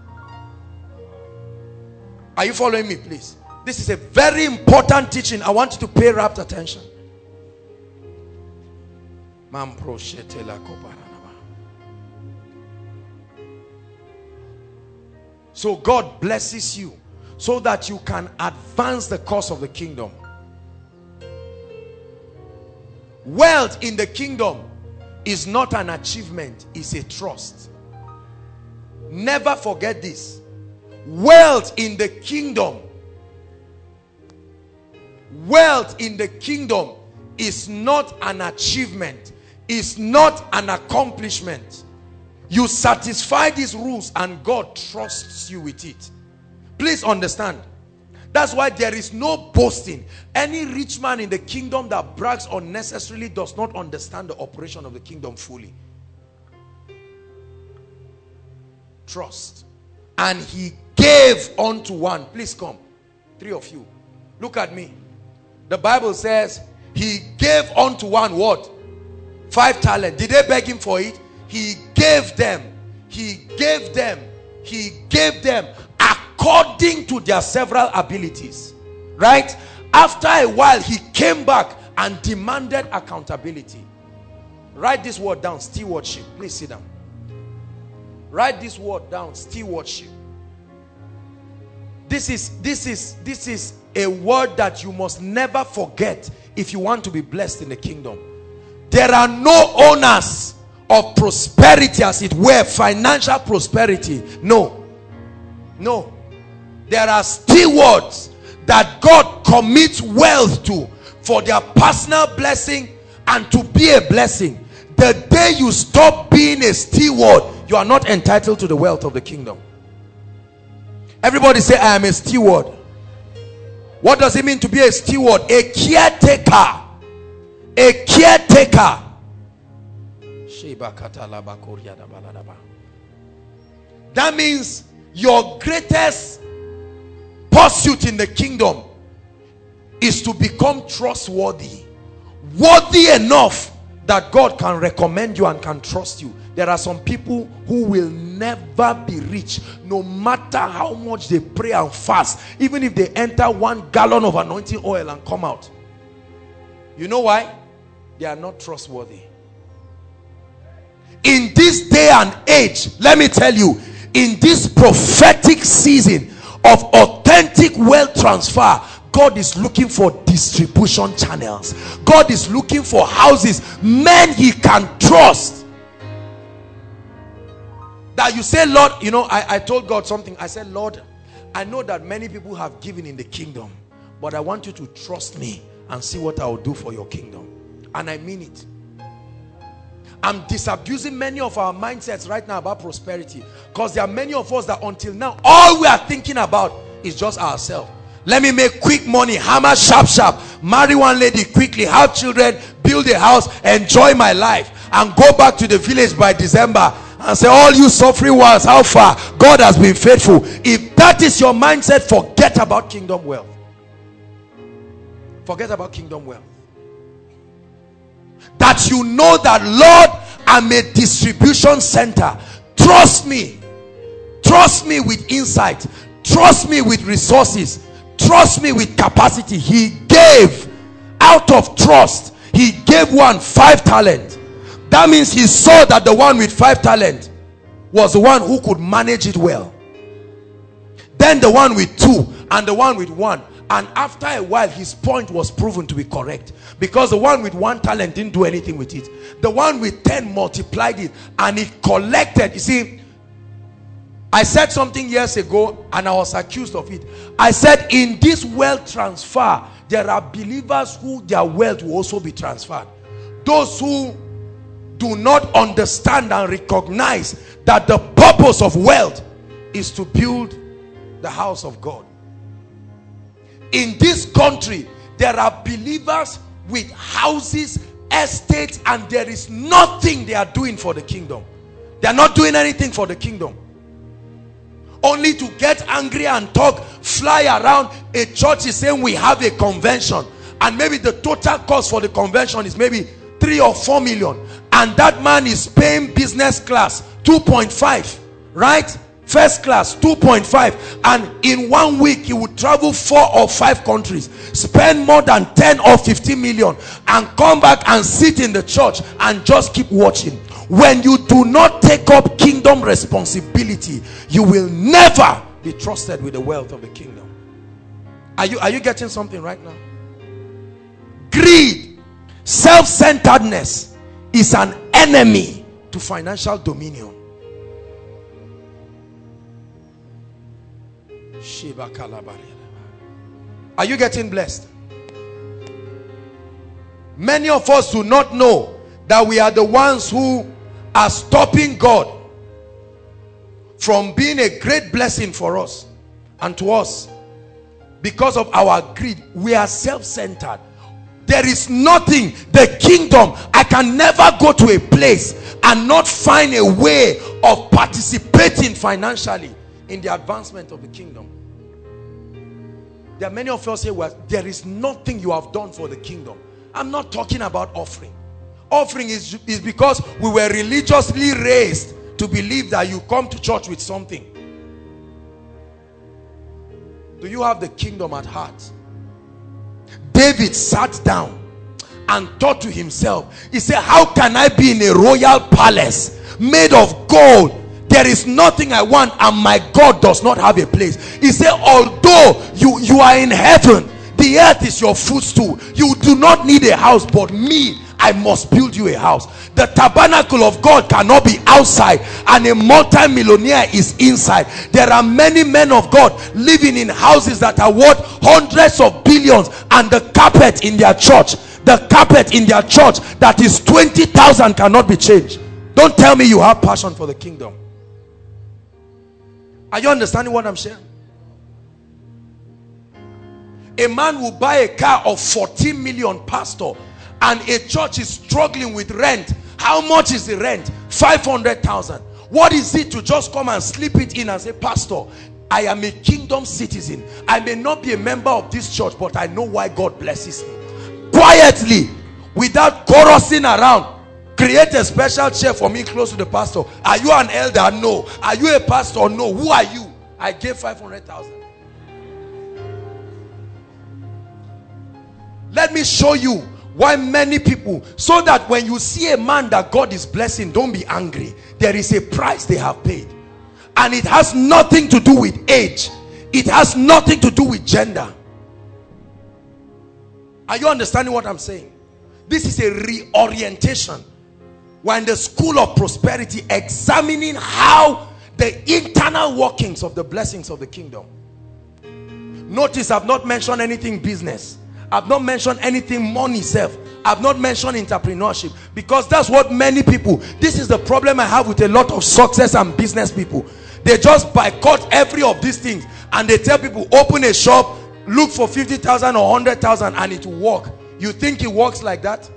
Are you following me, please? This is a very important teaching. I want you to pay rapt attention. So God blesses you so that you can advance the cause of the kingdom. Wealth in the kingdom is not an achievement, it's a trust. Never forget this. Wealth in the kingdom, wealth in the kingdom is not an achievement, it's not an accomplishment. You satisfy these rules and God trusts you with it. Please understand, That's why there is no boasting. Any rich man in the kingdom that brags unnecessarily does not understand the operation of the kingdom fully. Trust. And he gave unto one. Please come. Three of you. Look at me. The Bible says he gave unto one what? Five talents. Did they beg him for it? He gave them. He gave them. He gave them according to their several abilities. Right? After a while, he came back and demanded accountability. Write this word down, stewardship. Please sit down. Write this word down, stewardship. This is, this is, this is a word that you must never forget if you want to be blessed in the kingdom. There are no owners of prosperity, as it were, financial prosperity. No. No. There are stewards that God commits wealth to for their personal blessing and to be a blessing. The day you stop being a steward, you are not entitled to the wealth of the kingdom. Everybody say, I am a steward. What does it mean to be a steward? A caretaker. A caretaker. That means your greatest pursuit in the kingdom is to become trustworthy. Worthy enough that God can recommend you and can trust you. There are some people who will never be rich, no matter how much they pray and fast, even if they enter one gallon of anointing oil and come out. You know why? They are not trustworthy. In this day and age, let me tell you, in this prophetic season of authentic wealth transfer, God is looking for distribution channels. God is looking for houses, men he can trust. That you say, Lord, you know, I, I told God something. I said, Lord, I know that many people have given in the kingdom, but I want you to trust me and see what I will do for your kingdom. And I mean it. I'm disabusing many of our mindsets right now about prosperity, because there are many of us that until now, all we are thinking about is just ourselves. Let me make quick money, hammer sharp sharp, marry one lady quickly, have children, build a house, enjoy my life, and go back to the village by December and say, all you suffering ones, how far? God has been faithful. If that is your mindset, forget about kingdom wealth. Forget about kingdom wealth. That you know that, Lord, I'm a distribution center. Trust me. Trust me with insight. Trust me with resources. Trust me with capacity. He gave out of trust. He gave one five talent. That means he saw that the one with five talent was the one who could manage it well. Then the one with two and the one with one. And after a while, his point was proven to be correct, because the one with one talent didn't do anything with it. The one with ten multiplied it and it collected. You see, I said something years ago and I was accused of it. I said, in this wealth transfer, there are believers who their wealth will also be transferred. Those who do not understand and recognize that the purpose of wealth is to build the house of God. In this country, there are believers with houses, estates, and there is nothing they are doing for the kingdom. They are not doing anything for the kingdom. Only to get angry and talk, fly around. A church is saying we have a convention, and maybe the total cost for the convention is maybe three or four million, and that man is paying business class two point five, right? First class two point five, and in one week he would travel four or five countries, spend more than ten or fifteen million, and come back and sit in the church and just keep watching. When you do not take up kingdom responsibility, you will never be trusted with the wealth of the kingdom. Are you, are you getting something right now? Greed, self-centeredness is an enemy to financial dominion. Are you getting blessed? Many of us do not know that we are the ones who are stopping God from being a great blessing for us and to us. because of our greed. We are self-centered. There is nothing, the kingdom, I can never go to a place and not find a way of participating financially in the advancement of the kingdom. There are many of us here where there is nothing you have done for the kingdom. I'm not talking about offering. Offering is, is because we were religiously raised to believe that you come to church with something. Do you have the kingdom at heart? David sat down and thought to himself, he said, how can I be in a royal palace made of gold? There is nothing I want and my God does not have a place. He said, although you, you are in heaven, the earth is your footstool. You do not need a house, but me, I must build you a house. The tabernacle of God cannot be outside and a multi-millionaire is inside. There are many men of God living in houses that are worth hundreds of billions, and the carpet in their church, the carpet in their church that is twenty thousand cannot be changed. Don't tell me you have passion for the kingdom. Are you understanding what I'm saying? A man will buy a car of fourteen million, pastor, and a church is struggling with rent. How much is the rent? five hundred thousand. What is it to just come and slip it in and say, pastor, I am a kingdom citizen. I may not be a member of this church, but I know why God blesses me. Quietly, without chorusing around, create a special chair for me close to the pastor. Are you an elder? No. Are you a pastor? No. Who are you? I gave five hundred thousand. Let me show you why many people, so that when you see a man that God is blessing, don't be angry. There is a price they have paid, and it has nothing to do with age. It has nothing to do with gender. Are you understanding what I'm saying? This is a reorientation. We're in the school of prosperity, examining how the internal workings of the blessings of the kingdom. Notice I've not mentioned anything business. I've not mentioned anything money self. I've not mentioned entrepreneurship, because that's what many people, this is the problem I have with a lot of success and business people. They just boycott every of these things, and they tell people, open a shop, look for fifty thousand or one hundred thousand and it will work. You think it works like that?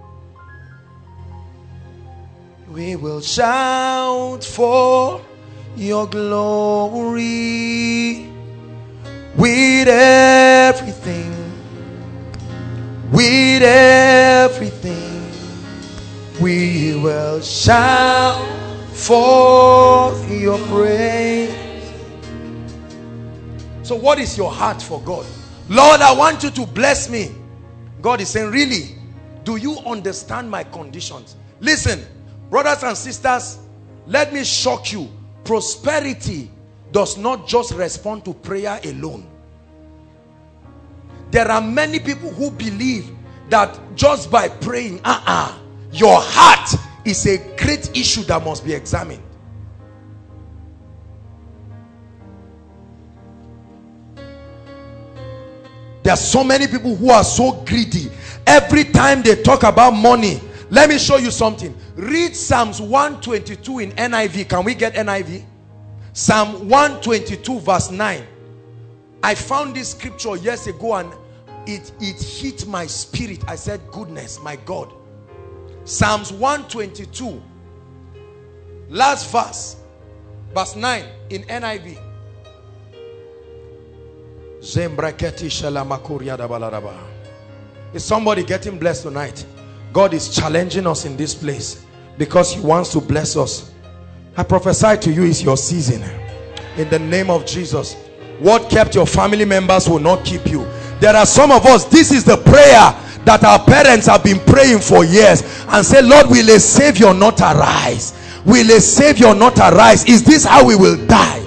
We will shout for your glory with everything. With everything, we will shout forth your praise. So what is your heart for God? Lord, I want you to bless me. God is saying, really? Do you understand my conditions? Listen, brothers and sisters, let me shock you. Prosperity does not just respond to prayer alone. There are many people who believe that just by praying, uh-uh, your heart is a great issue that must be examined. There are so many people who are so greedy. Every time they talk about money, let me show you something. Read Psalms one twenty-two in N I V. Can we get N I V? Psalm one twenty-two verse nine. I found this scripture years ago and it, it hit my spirit. I said, goodness, my God. Psalms one twenty-two, last verse, verse nine in N I V. Is somebody getting blessed tonight? God is challenging us in this place because he wants to bless us. I prophesy to you, it's your season. In the name of Jesus. What kept your family members will not keep you. There are some of us, this is the prayer that our parents have been praying for years, and say, Lord, will a savior not arise? Will a savior not arise? Is this how we will die?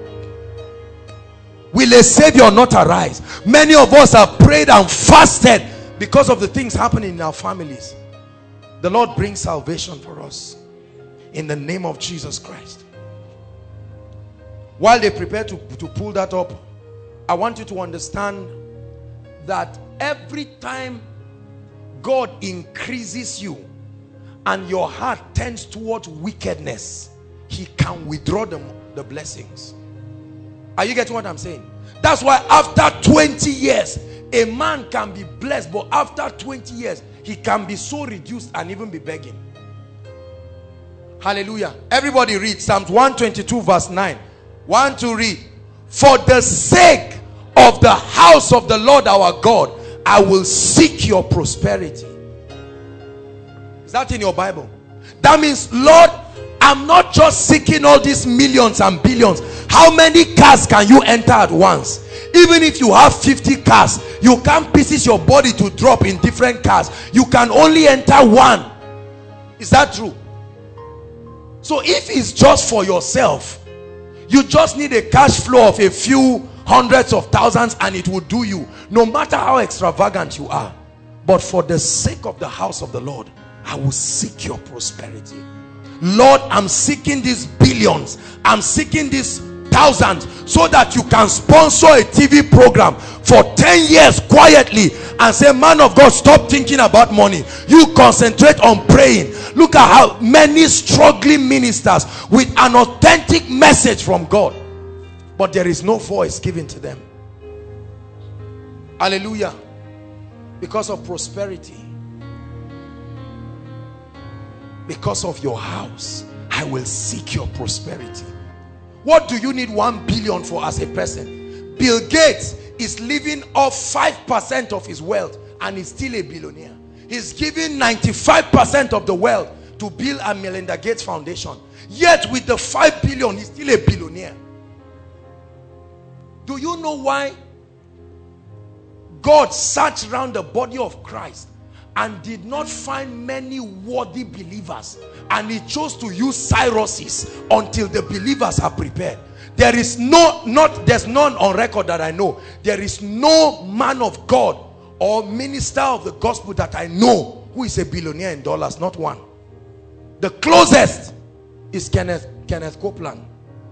Will a savior not arise? Many of us have prayed and fasted because of the things happening in our families. The Lord brings salvation for us in the name of Jesus Christ. While they prepare to, to pull that up, I want you to understand that every time God increases you and your heart tends towards wickedness, he can withdraw the, the blessings. Are you getting what I'm saying? That's why after twenty years, a man can be blessed, but after twenty years, he can be so reduced and even be begging. Hallelujah. Everybody read Psalms one twenty-two verse nine. One to read. For the sake of the house of the Lord our God, I will seek your prosperity. Is that in your Bible? That means, Lord, I'm not just seeking all these millions and billions. How many cars can you enter at once? Even if you have fifty cars, you can't pieces your body to drop in different cars. You can only enter one. Is that true? So if it's just for yourself, you just need a cash flow of a few hundreds of thousands and it will do you, no matter how extravagant you are. But for the sake of the house of the Lord, I will seek your prosperity. Lord, I'm seeking these billions, I'm seeking these thousands, so that you can sponsor a T V program for ten years quietly and say, man of God, stop thinking about money, you concentrate on praying. Look at how many struggling ministers with an authentic message from God, but there is no voice given to them. Hallelujah. Because of prosperity, because of your house, I will seek your prosperity. What do you need one billion for as a person? Bill Gates is living off five percent of his wealth and is still a billionaire. He's giving ninety-five percent of the wealth to Bill and Melinda Gates Foundation. Yet with the five billion, he's still a billionaire. Do you know why God searched around the body of Christ and did not find many worthy believers, and he chose to use Cyrus until the believers are prepared? There is no, not, there's none on record that I know. There is no man of God or minister of the gospel that I know who is a billionaire in dollars. Not one. The closest is Kenneth, Kenneth Copeland.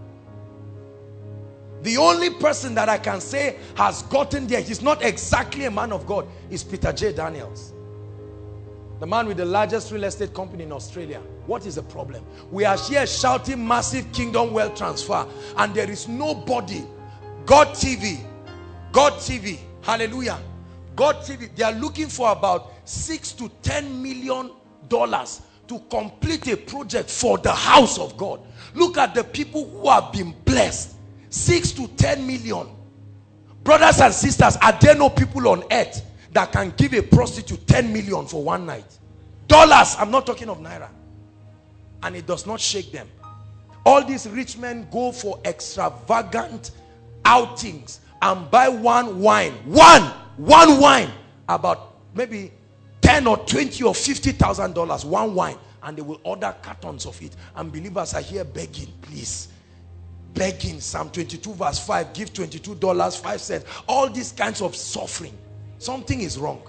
The only person that I can say has gotten there, he's not exactly a man of God, is Peter J. Daniels. The man with the largest real estate company in Australia. What is the problem? We are here shouting massive kingdom wealth transfer, and there is nobody. God T V, God T V, hallelujah. God T V, they are looking for about six to ten million dollars to complete a project for the house of God. Look at the people who have been blessed. Six to ten million. Brothers and sisters, are there no people on earth that can give a prostitute ten million for one night? Dollars, I'm not talking of naira. And it does not shake them. All these rich men go for extravagant outings and buy one wine. One, one wine. About maybe ten or twenty or fifty thousand dollars, one wine. And they will order cartons of it. And believers are here begging, please. Begging. Psalm twenty-two verse five, give twenty-two dollars and five cents. All these kinds of suffering. Something is wrong.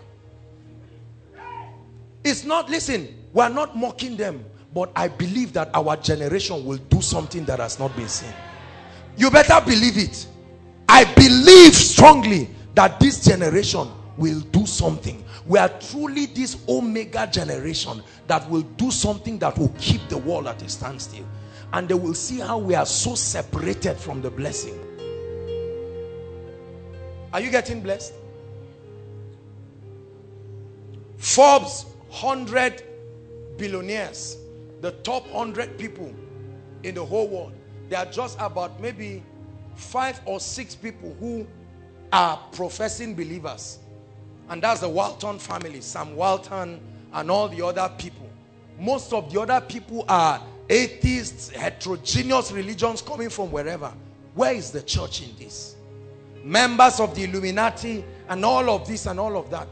It's not, listen, we're not mocking them, but I believe that our generation will do something that has not been seen. You better believe it. I believe strongly that this generation will do something. We are truly this Omega generation that will do something that will keep the world at a standstill. And they will see how we are so separated from the blessing. Are you getting blessed? Forbes one hundred billionaires, the top one hundred people in the whole world. There are just about maybe five or six people who are professing believers. And that's the Walton family, Sam Walton and all the other people. Most of the other people are atheists, heterogeneous religions coming from wherever. Where is the church in this? Members of the Illuminati and all of this and all of that.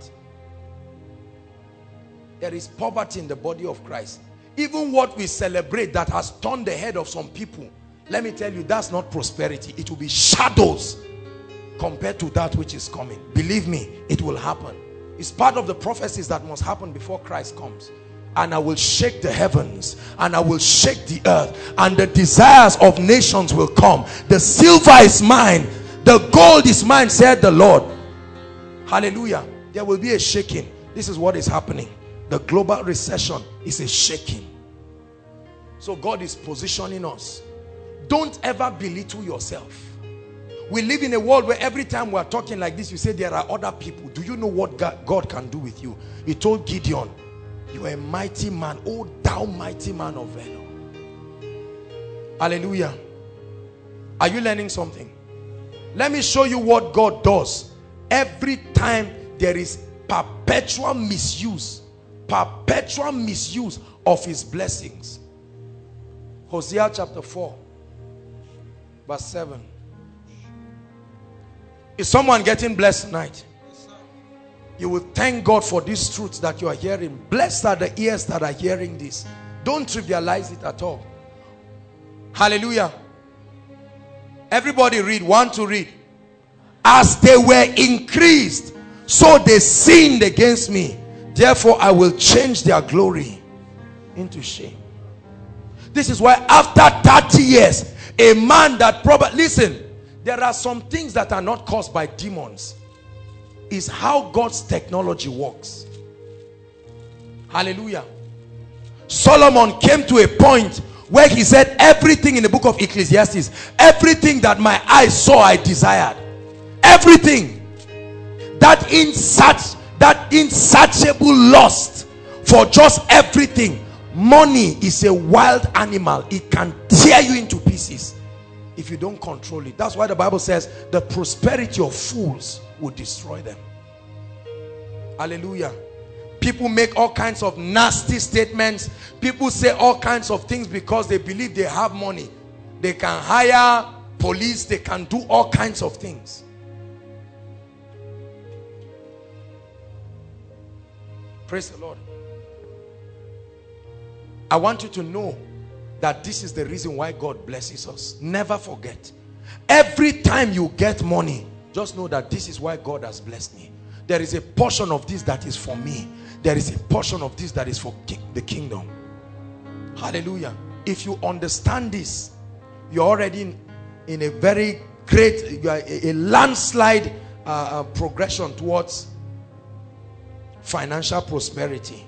There is poverty in the body of Christ. Even what we celebrate that has turned the head of some people, let me tell you, that's not prosperity. It will be shadows compared to that which is coming. Believe me, it will happen. It's part of the prophecies that must happen before Christ comes. And I will shake the heavens, and I will shake the earth, and the desires of nations will come. The silver is mine, the gold is mine, said the Lord. Hallelujah. There will be a shaking. This is what is happening. The global recession is a shaking. So God is positioning us. Don't ever belittle yourself. We live in a world where every time we are talking like this, you say there are other people. Do you know what God, God can do with you? He told Gideon, you are a mighty man, oh thou mighty man of valor. Hallelujah. Are you learning something? Let me show you what God does. Every time there is perpetual misuse, perpetual misuse of his blessings. Hosea chapter four, verse seven. Is someone getting blessed tonight? You will thank God for these truths that you are hearing. Blessed are the ears that are hearing this. Don't trivialize it at all. Hallelujah. Everybody read. One to read. As they were increased, so they sinned against me. Therefore I will change their glory into shame. This is why after thirty years, a man that probably, listen, there are some things that are not caused by demons. Is how God's technology works. Hallelujah. Solomon came to a point where he said everything in the book of Ecclesiastes, everything that my eyes saw I desired. Everything. That insat that insatiable lust for just everything. Money is a wild animal. It can tear you into pieces if you don't control it. That's why the Bible says the prosperity of fools will destroy them. Hallelujah. People make all kinds of nasty statements. People say all kinds of things because they believe they have money. They can hire police. They can do all kinds of things. Praise the Lord. I want you to know that this is the reason why God blesses us. Never forget. Every time you get money, just know that this is why God has blessed me. There is a portion of this that is for me. There is a portion of this that is for ki- the kingdom. Hallelujah. If you understand this, you're already in, in a very great, you are a, a landslide uh, uh, progression towards financial prosperity.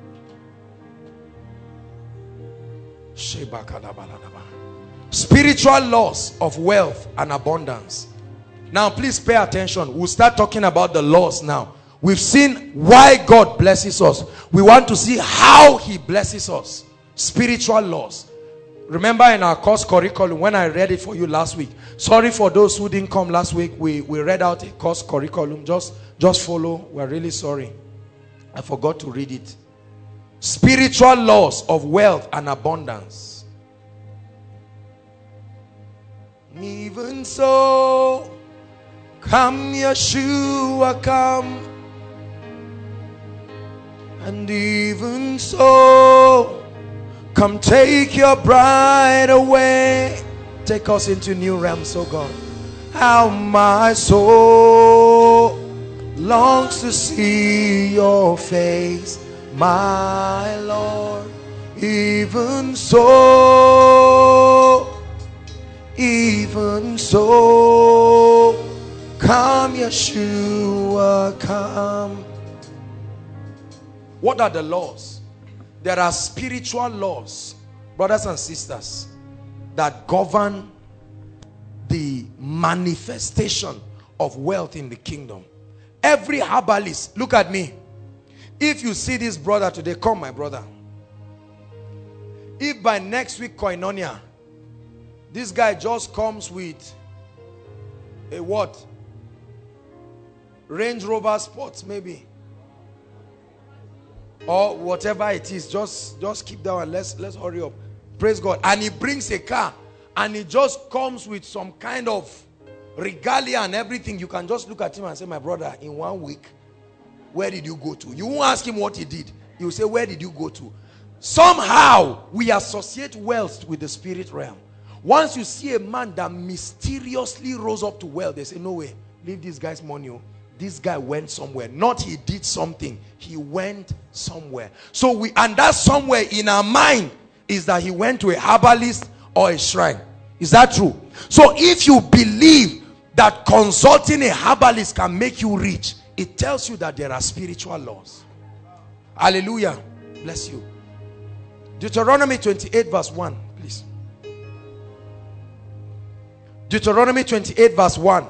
Spiritual laws of wealth and abundance. Now please pay attention. We'll start talking about the laws now. We've seen why God blesses us. We want to see how he blesses us. Spiritual laws. Remember in our course curriculum when I read it for you last week. Sorry for those who didn't come last week. We, we read out a course curriculum. Just, just follow. We're really sorry. I forgot to read it. Spiritual laws of wealth and abundance. Even so, come Yeshua, come. And even so, come take your bride away. Take us into new realms, oh God. How my soul longs to see your face, my Lord. Even so, even so, come Yeshua, come. What are the laws? There are spiritual laws, brothers and sisters, that govern the manifestation of wealth in the kingdom. Every herbalist, look at me. If you see this brother today, come my brother. If by next week koinonia, this guy just comes with a what? Range Rover Sports maybe. Or whatever it is, just, just keep that one. Let's, let's hurry up. Praise God. And he brings a car and he just comes with some kind of regalia and everything. You can just look at him and say, my brother, in one week, where did you go to? You won't ask him what he did. You will say, where did you go to? Somehow we associate wealth with the spirit realm. Once you see a man that mysteriously rose up to wealth, they say, no way, leave this guy's money. This guy went somewhere. Not he did something, he went somewhere. So we, and that somewhere in our mind is that he went to a herbalist or a shrine. Is that true? So if you believe that consulting a herbalist can make you rich, it tells you that there are spiritual laws. Hallelujah. Bless you. Deuteronomy twenty-eight verse one, please. Deuteronomy twenty-eight verse one.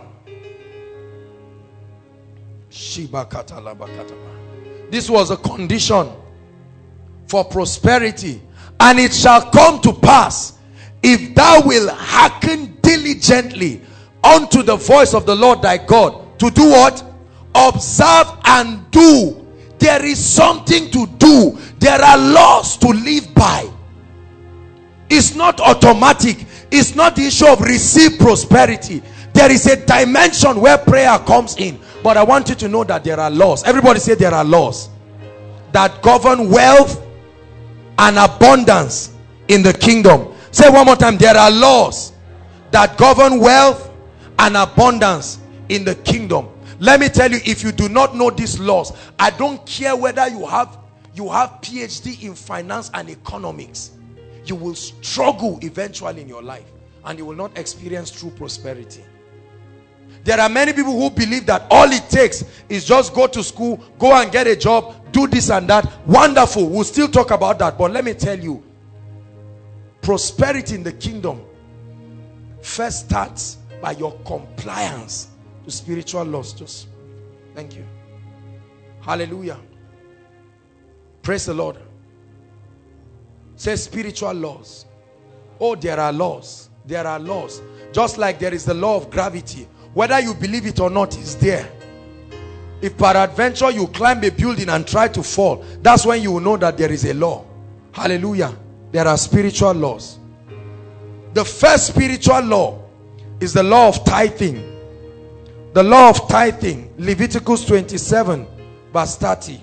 This was a condition for prosperity. And it shall come to pass, if thou wilt hearken diligently unto the voice of the Lord thy God, to do what? Observe and do. There is something to do. There are laws to live by. It's not automatic. It's not the issue of receive prosperity. There is a dimension where prayer comes in. But I want you to know that there are laws. Everybody say there are laws that govern wealth and abundance in the kingdom. Say one more time, there are laws that govern wealth and abundance in the kingdom. Let me tell you, if you do not know these laws, I don't care whether you have you have P H D in finance and economics, you will struggle eventually in your life and you will not experience true prosperity. There are many people who believe that all it takes is just go to school, go and get a job, do this and that. Wonderful. We'll still talk about that. But let me tell you, prosperity in the kingdom first starts by your compliance to spiritual laws. Just thank you. Hallelujah. Praise the Lord. Say spiritual laws. Oh, there are laws. There are laws. Just like there is the law of gravity. Whether you believe it or not, is there. If peradventure you climb a building and try to fall, that's when you will know that there is a law. Hallelujah. There are spiritual laws. The first spiritual law is the law of tithing. The law of tithing, Leviticus twenty-seven verse thirty.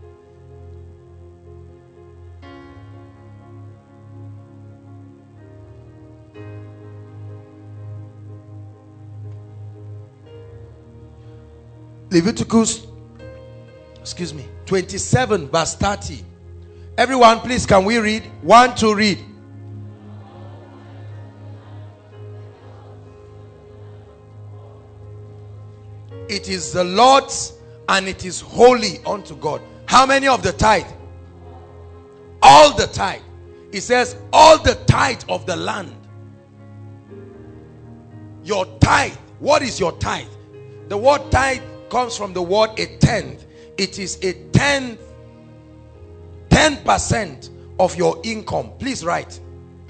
Leviticus, excuse me, twenty-seven verse thirty. Everyone, please, can we read? One to read. It is the Lord's and it is holy unto God. How many of the tithe? All the tithe. It says all the tithe of the land. Your tithe. What is your tithe? The word tithe comes from the word a tenth. It is a tenth, ten percent of your income. Please write.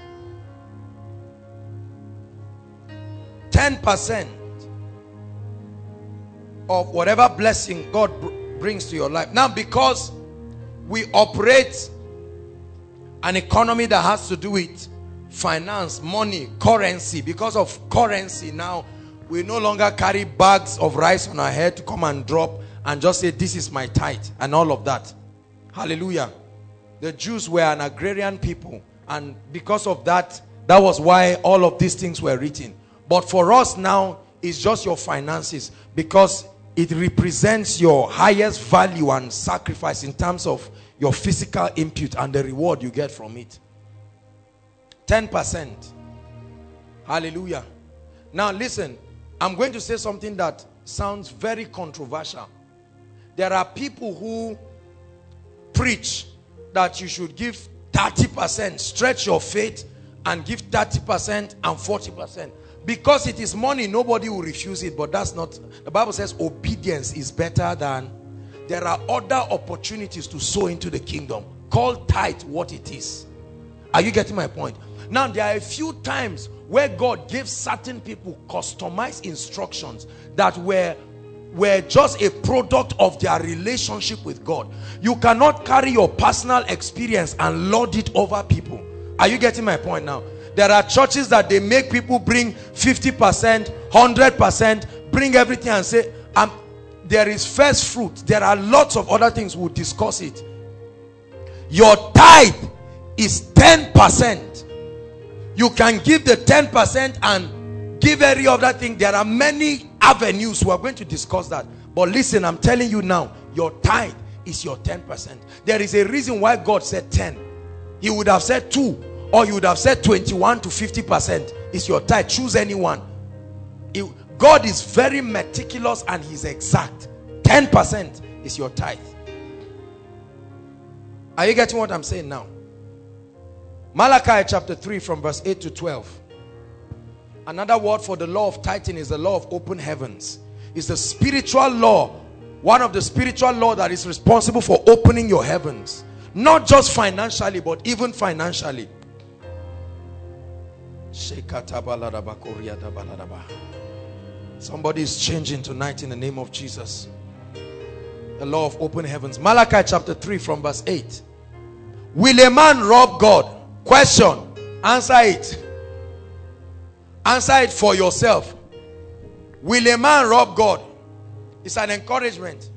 ten percent of whatever blessing God br brings to your life. Now, because we operate an economy that has to do with finance, money, currency, because of currency now, we no longer carry bags of rice on our head to come and drop and just say, this is my tithe and all of that. Hallelujah. The Jews were an agrarian people, and because of that, that was why all of these things were written. But for us now, it's just your finances, because it represents your highest value and sacrifice in terms of your physical input and the reward you get from it. ten percent. Hallelujah. Now listen, I'm going to say something that sounds very controversial. There are people who preach that you should give thirty percent, stretch your faith and give thirty percent and forty percent. Because it is money, nobody will refuse it, but that's not. The Bible says obedience is better than. There are other opportunities to sow into the kingdom. Call tithe what it is. Are you getting my point? Now, there are a few times where God gave certain people customized instructions that were, were just a product of their relationship with God. You cannot carry your personal experience and lord it over people. Are you getting my point now? There are churches that they make people bring fifty percent, one hundred percent, bring everything and say, um, there is first fruit. There are lots of other things, we'll discuss it. Your tithe is ten percent. You can give the ten percent and give every other thing. There are many avenues. We are going to discuss that. But listen, I'm telling you now, your tithe is your ten percent. There is a reason why God said ten. He would have said two. Or you would have said twenty-one to fifty percent is your tithe. Choose anyone. It, God is very meticulous and he's exact. ten percent is your tithe. Are you getting what I'm saying now? Malachi chapter three from verse eight to twelve. Another word for the law of tithing is the law of open heavens. It's the spiritual law, one of the spiritual law that is responsible for opening your heavens. Not just financially, but even financially. Somebody is changing tonight in the name of Jesus. The law of open heavens. Malachi chapter three from verse eight. Will a man rob God? Question. Answer it. Answer it for yourself. Will a man rob God? It's an encouragement.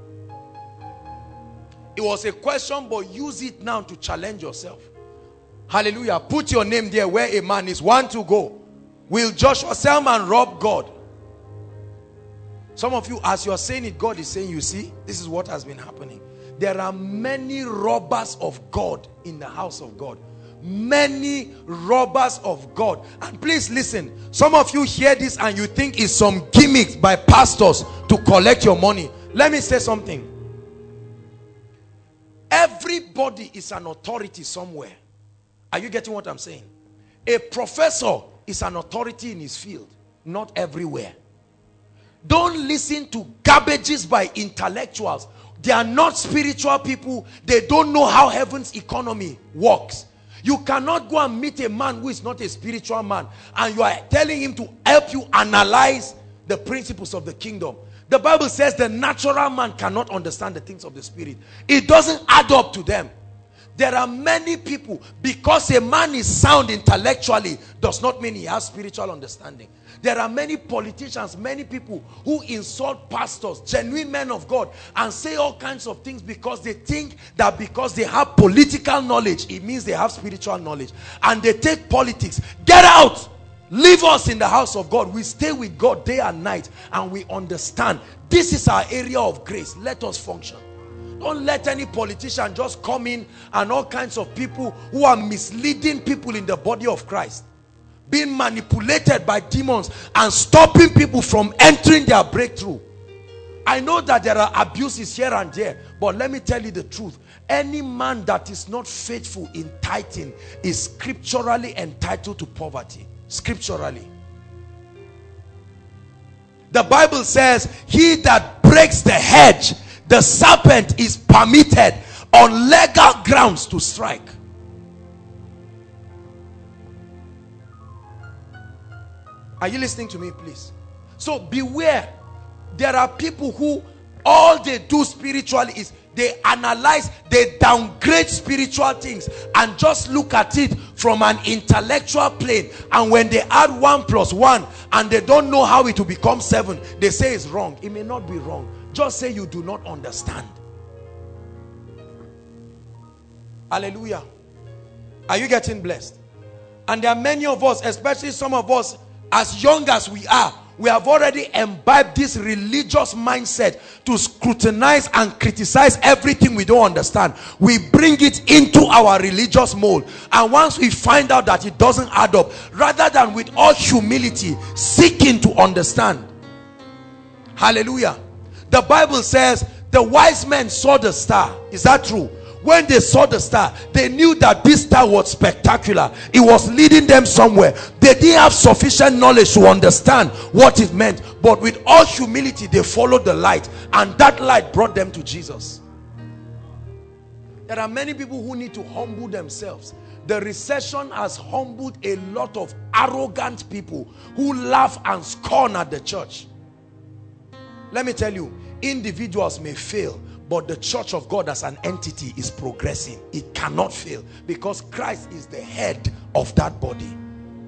It was a question, but use it now to challenge yourself. Hallelujah. Put your name there where a man is. One to go. Will Joshua Selman rob God? Some of you, as you are saying it, God is saying, you see, this is what has been happening. There are many robbers of God in the house of God. Many robbers of God. And please listen, some of you hear this and you think it's some gimmicks by pastors to collect your money. Let me say something. Everybody is an authority somewhere. Are you getting what I'm saying? A professor is an authority in his field, not everywhere. Don't listen to garbages by intellectuals. They are not spiritual people. They don't know how heaven's economy works. You cannot go and meet a man who is not a spiritual man and you are telling him to help you analyze the principles of the kingdom. The Bible says the natural man cannot understand the things of the spirit. It doesn't add up to them. There are many people, because a man is sound intellectually does not mean he has spiritual understanding. There are many politicians, many people who insult pastors, genuine men of God, and say all kinds of things because they think that because they have political knowledge, it means they have spiritual knowledge. And they take politics. Get out! Leave us in the house of God. We stay with God day and night and we understand. This is our area of grace. Let us function. Don't let any politician just come in and all kinds of people who are misleading people in the body of Christ, being manipulated by demons and stopping people from entering their breakthrough. I know that there are abuses here and there, but let me tell you the truth. Any man that is not faithful in tithing is scripturally entitled to poverty. Scripturally. The Bible says, he that breaks the hedge, the serpent is permitted on legal grounds to strike. Are you listening to me, please? So beware. There are people who all they do spiritually is they analyze, they downgrade spiritual things and just look at it from an intellectual plane. And when they add one plus one and they don't know how it will become seven, they say it's wrong. It may not be wrong. Just say you do not understand. Hallelujah. Are you getting blessed? And there are many of us, especially some of us, as young as we are, we have already imbibed this religious mindset to scrutinize and criticize everything we don't understand. We bring it into our religious mold. And once we find out that it doesn't add up, rather than with all humility seeking to understand. Hallelujah. The Bible says the wise men saw the star. Is that true? When they saw the star, they knew that this star was spectacular. It was leading them somewhere. They didn't have sufficient knowledge to understand what it meant. But with all humility, they followed the light. And that light brought them to Jesus. There are many people who need to humble themselves. The recession has humbled a lot of arrogant people who laugh and scorn at the church. Let me tell you, individuals may fail, but the church of God as an entity is progressing. It cannot fail because Christ is the head of that body.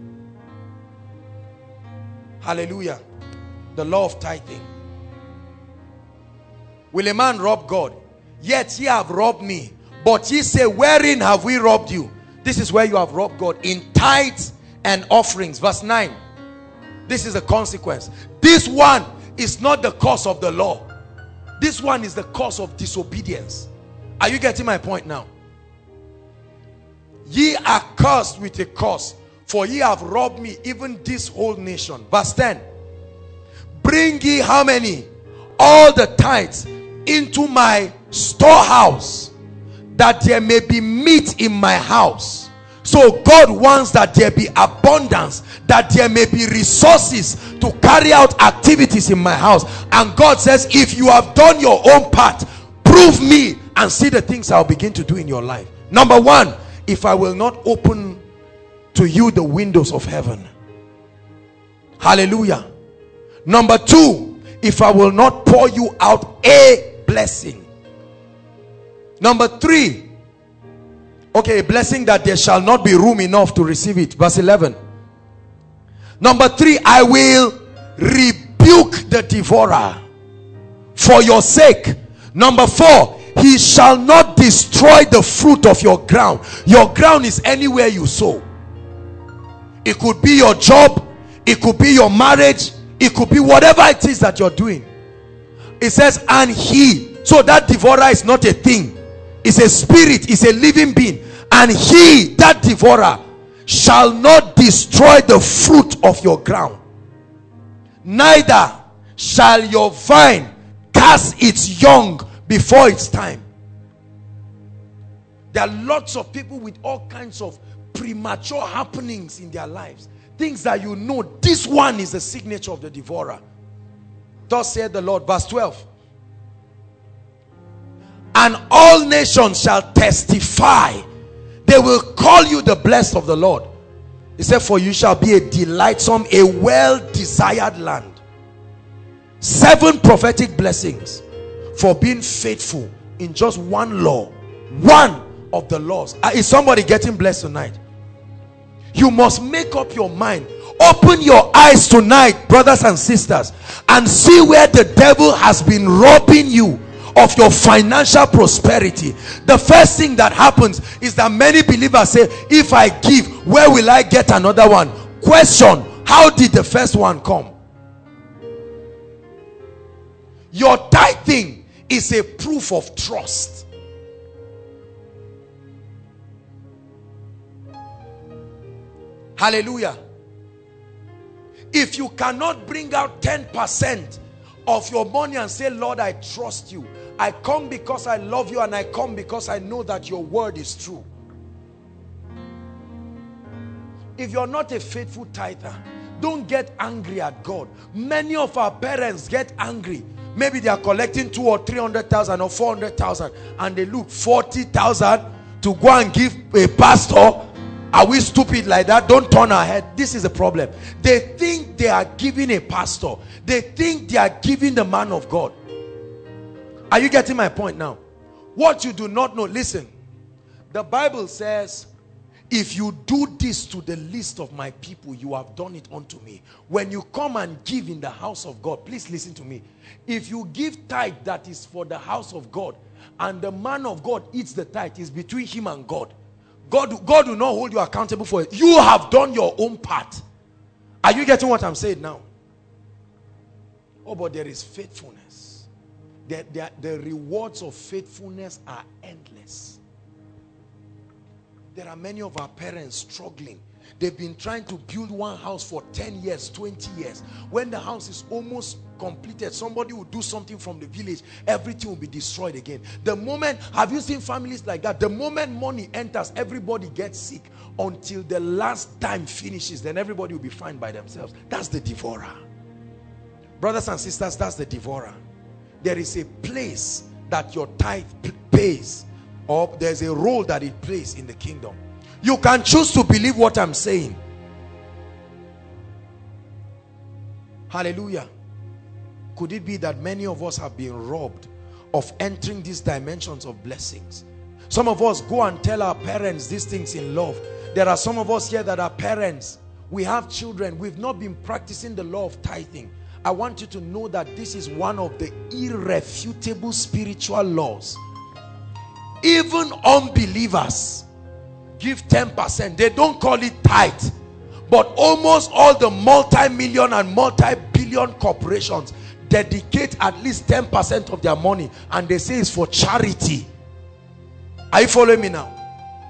Hallelujah. The law of tithing. Will a man rob God? Yet ye have robbed me. But ye say, wherein have we robbed you? This is where you have robbed God. In tithes and offerings. Verse nine. This is the consequence. This one is not the cause of the law. This one is the cause of disobedience. Are you getting my point now? Ye are cursed with a curse, for ye have robbed me, even this whole nation. Verse ten. Bring ye how many? All the tithes into my storehouse, that there may be meat in my house. So God wants that there be abundance, that there may be resources to carry out activities in my house. And God says, if you have done your own part, prove me and see the things I'll begin to do in your life. Number one, if I will not open to you the windows of heaven. Hallelujah. Number two, if I will not pour you out a blessing. Number three, okay, a blessing that there shall not be room enough to receive it. Verse eleven. Number three, I will rebuke the devourer for your sake. Number four, he shall not destroy the fruit of your ground. Your ground is anywhere you sow. It could be your job, it could be your marriage, it could be whatever it is that you're doing. It says, and he, so that devourer is not a thing, it's a spirit, it's a living being. And he, that devourer, shall not destroy the fruit of your ground, neither shall your vine cast its young before its time. There are lots of people with all kinds of premature happenings in their lives, things that you know, this one is the signature of the devourer. Thus said the Lord. Verse twelve. And all nations shall testify. They will call you the blessed of the Lord. He said, for you shall be a delightsome, a well-desired land. Seven prophetic blessings for being faithful in just one law, one of the laws. Uh, is somebody getting blessed tonight? You must make up your mind. Open your eyes tonight, brothers and sisters, and see where the devil has been robbing you of your financial prosperity. The first thing that happens is that many believers say, if I give, where will I get another one? Question, how did the first one come? Your tithing is a proof of trust. Hallelujah. If you cannot bring out ten percent of your money and say, Lord, I trust you, I come because I love you, and I come because I know that your word is true. If you're not a faithful tither, don't get angry at God. Many of our parents get angry. Maybe they are collecting two or three hundred thousand or four hundred thousand, and they look forty thousand to go and give a pastor. Are we stupid like that? Don't turn our head. This is a problem. They think they are giving a pastor. They think they are giving the man of God. Are you getting my point now? What you do not know, listen. The Bible says, if you do this to the least of my people, you have done it unto me. When you come and give in the house of God, please listen to me. If you give tithe that is for the house of God, and the man of God eats the tithe, is between him and God. God, God will not hold you accountable for it. You have done your own part. Are you getting what I'm saying now? Oh, but there is faithfulness. The, the, the rewards of faithfulness are endless. There are many of our parents struggling. They've been trying to build one house for ten years, twenty years. When the house is almost completed, somebody will do something from the village, everything will be destroyed again. The moment, have you seen families like that? The moment money enters, everybody gets sick until the last time finishes. Then everybody will be fine by themselves. That's the devourer. Brothers and sisters, that's the devourer. There is a place that your tithe pays, or there's a role that it plays in the kingdom. You can choose to believe what I'm saying. Hallelujah. Could it be that many of us have been robbed of entering these dimensions of blessings? Some of us go and tell our parents these things in love. There are some of us here that are parents. We have children. We've not been practicing the law of tithing. I want you to know that this is one of the irrefutable spiritual laws. Even unbelievers give ten percent. They don't call it tithe, but almost all the multi-million and multi-billion corporations dedicate at least ten percent of their money, and they say it's for charity. Are you following me now?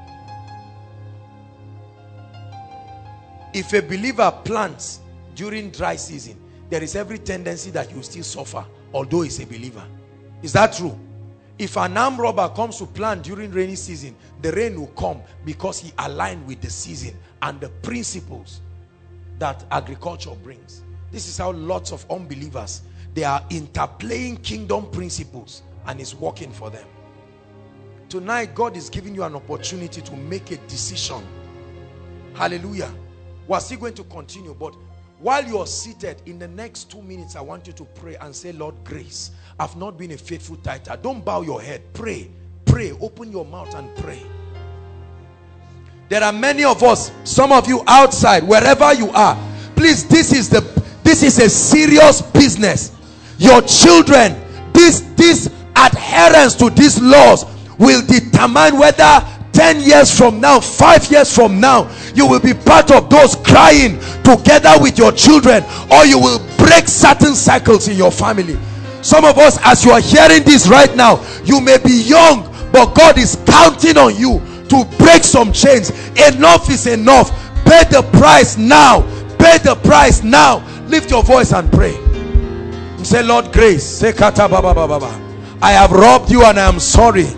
If a believer plants during dry season, there is every tendency that you still suffer, although he's a believer. Is that true? If an armed robber comes to plant during rainy season, the rain will come because he aligned with the season and the principles that agriculture brings. This is how lots of unbelievers, they are interplaying kingdom principles and it's working for them. Tonight, God is giving you an opportunity to make a decision. Hallelujah. We're still going to continue, but while you're seated, in the next two minutes, I want you to pray and say, Lord, grace. I've not been a faithful tither. Don't bow your head. Pray. Pray. Open your mouth and pray. There are many of us, some of you outside, wherever you are. Please, this is the this is a serious business. Your children, this, this adherence to these laws will determine whether ten years from now, five years from now, you will be part of those crying together with your children, or you will break certain cycles in your family. Some of us, as you are hearing this right now, you may be young, but God is counting on you to break some chains. Enough is enough. Pay the price now. Pay the price now. Lift your voice and pray. Say, Lord, grace. Say, Kata Baba Baba. I have robbed you and I am sorry.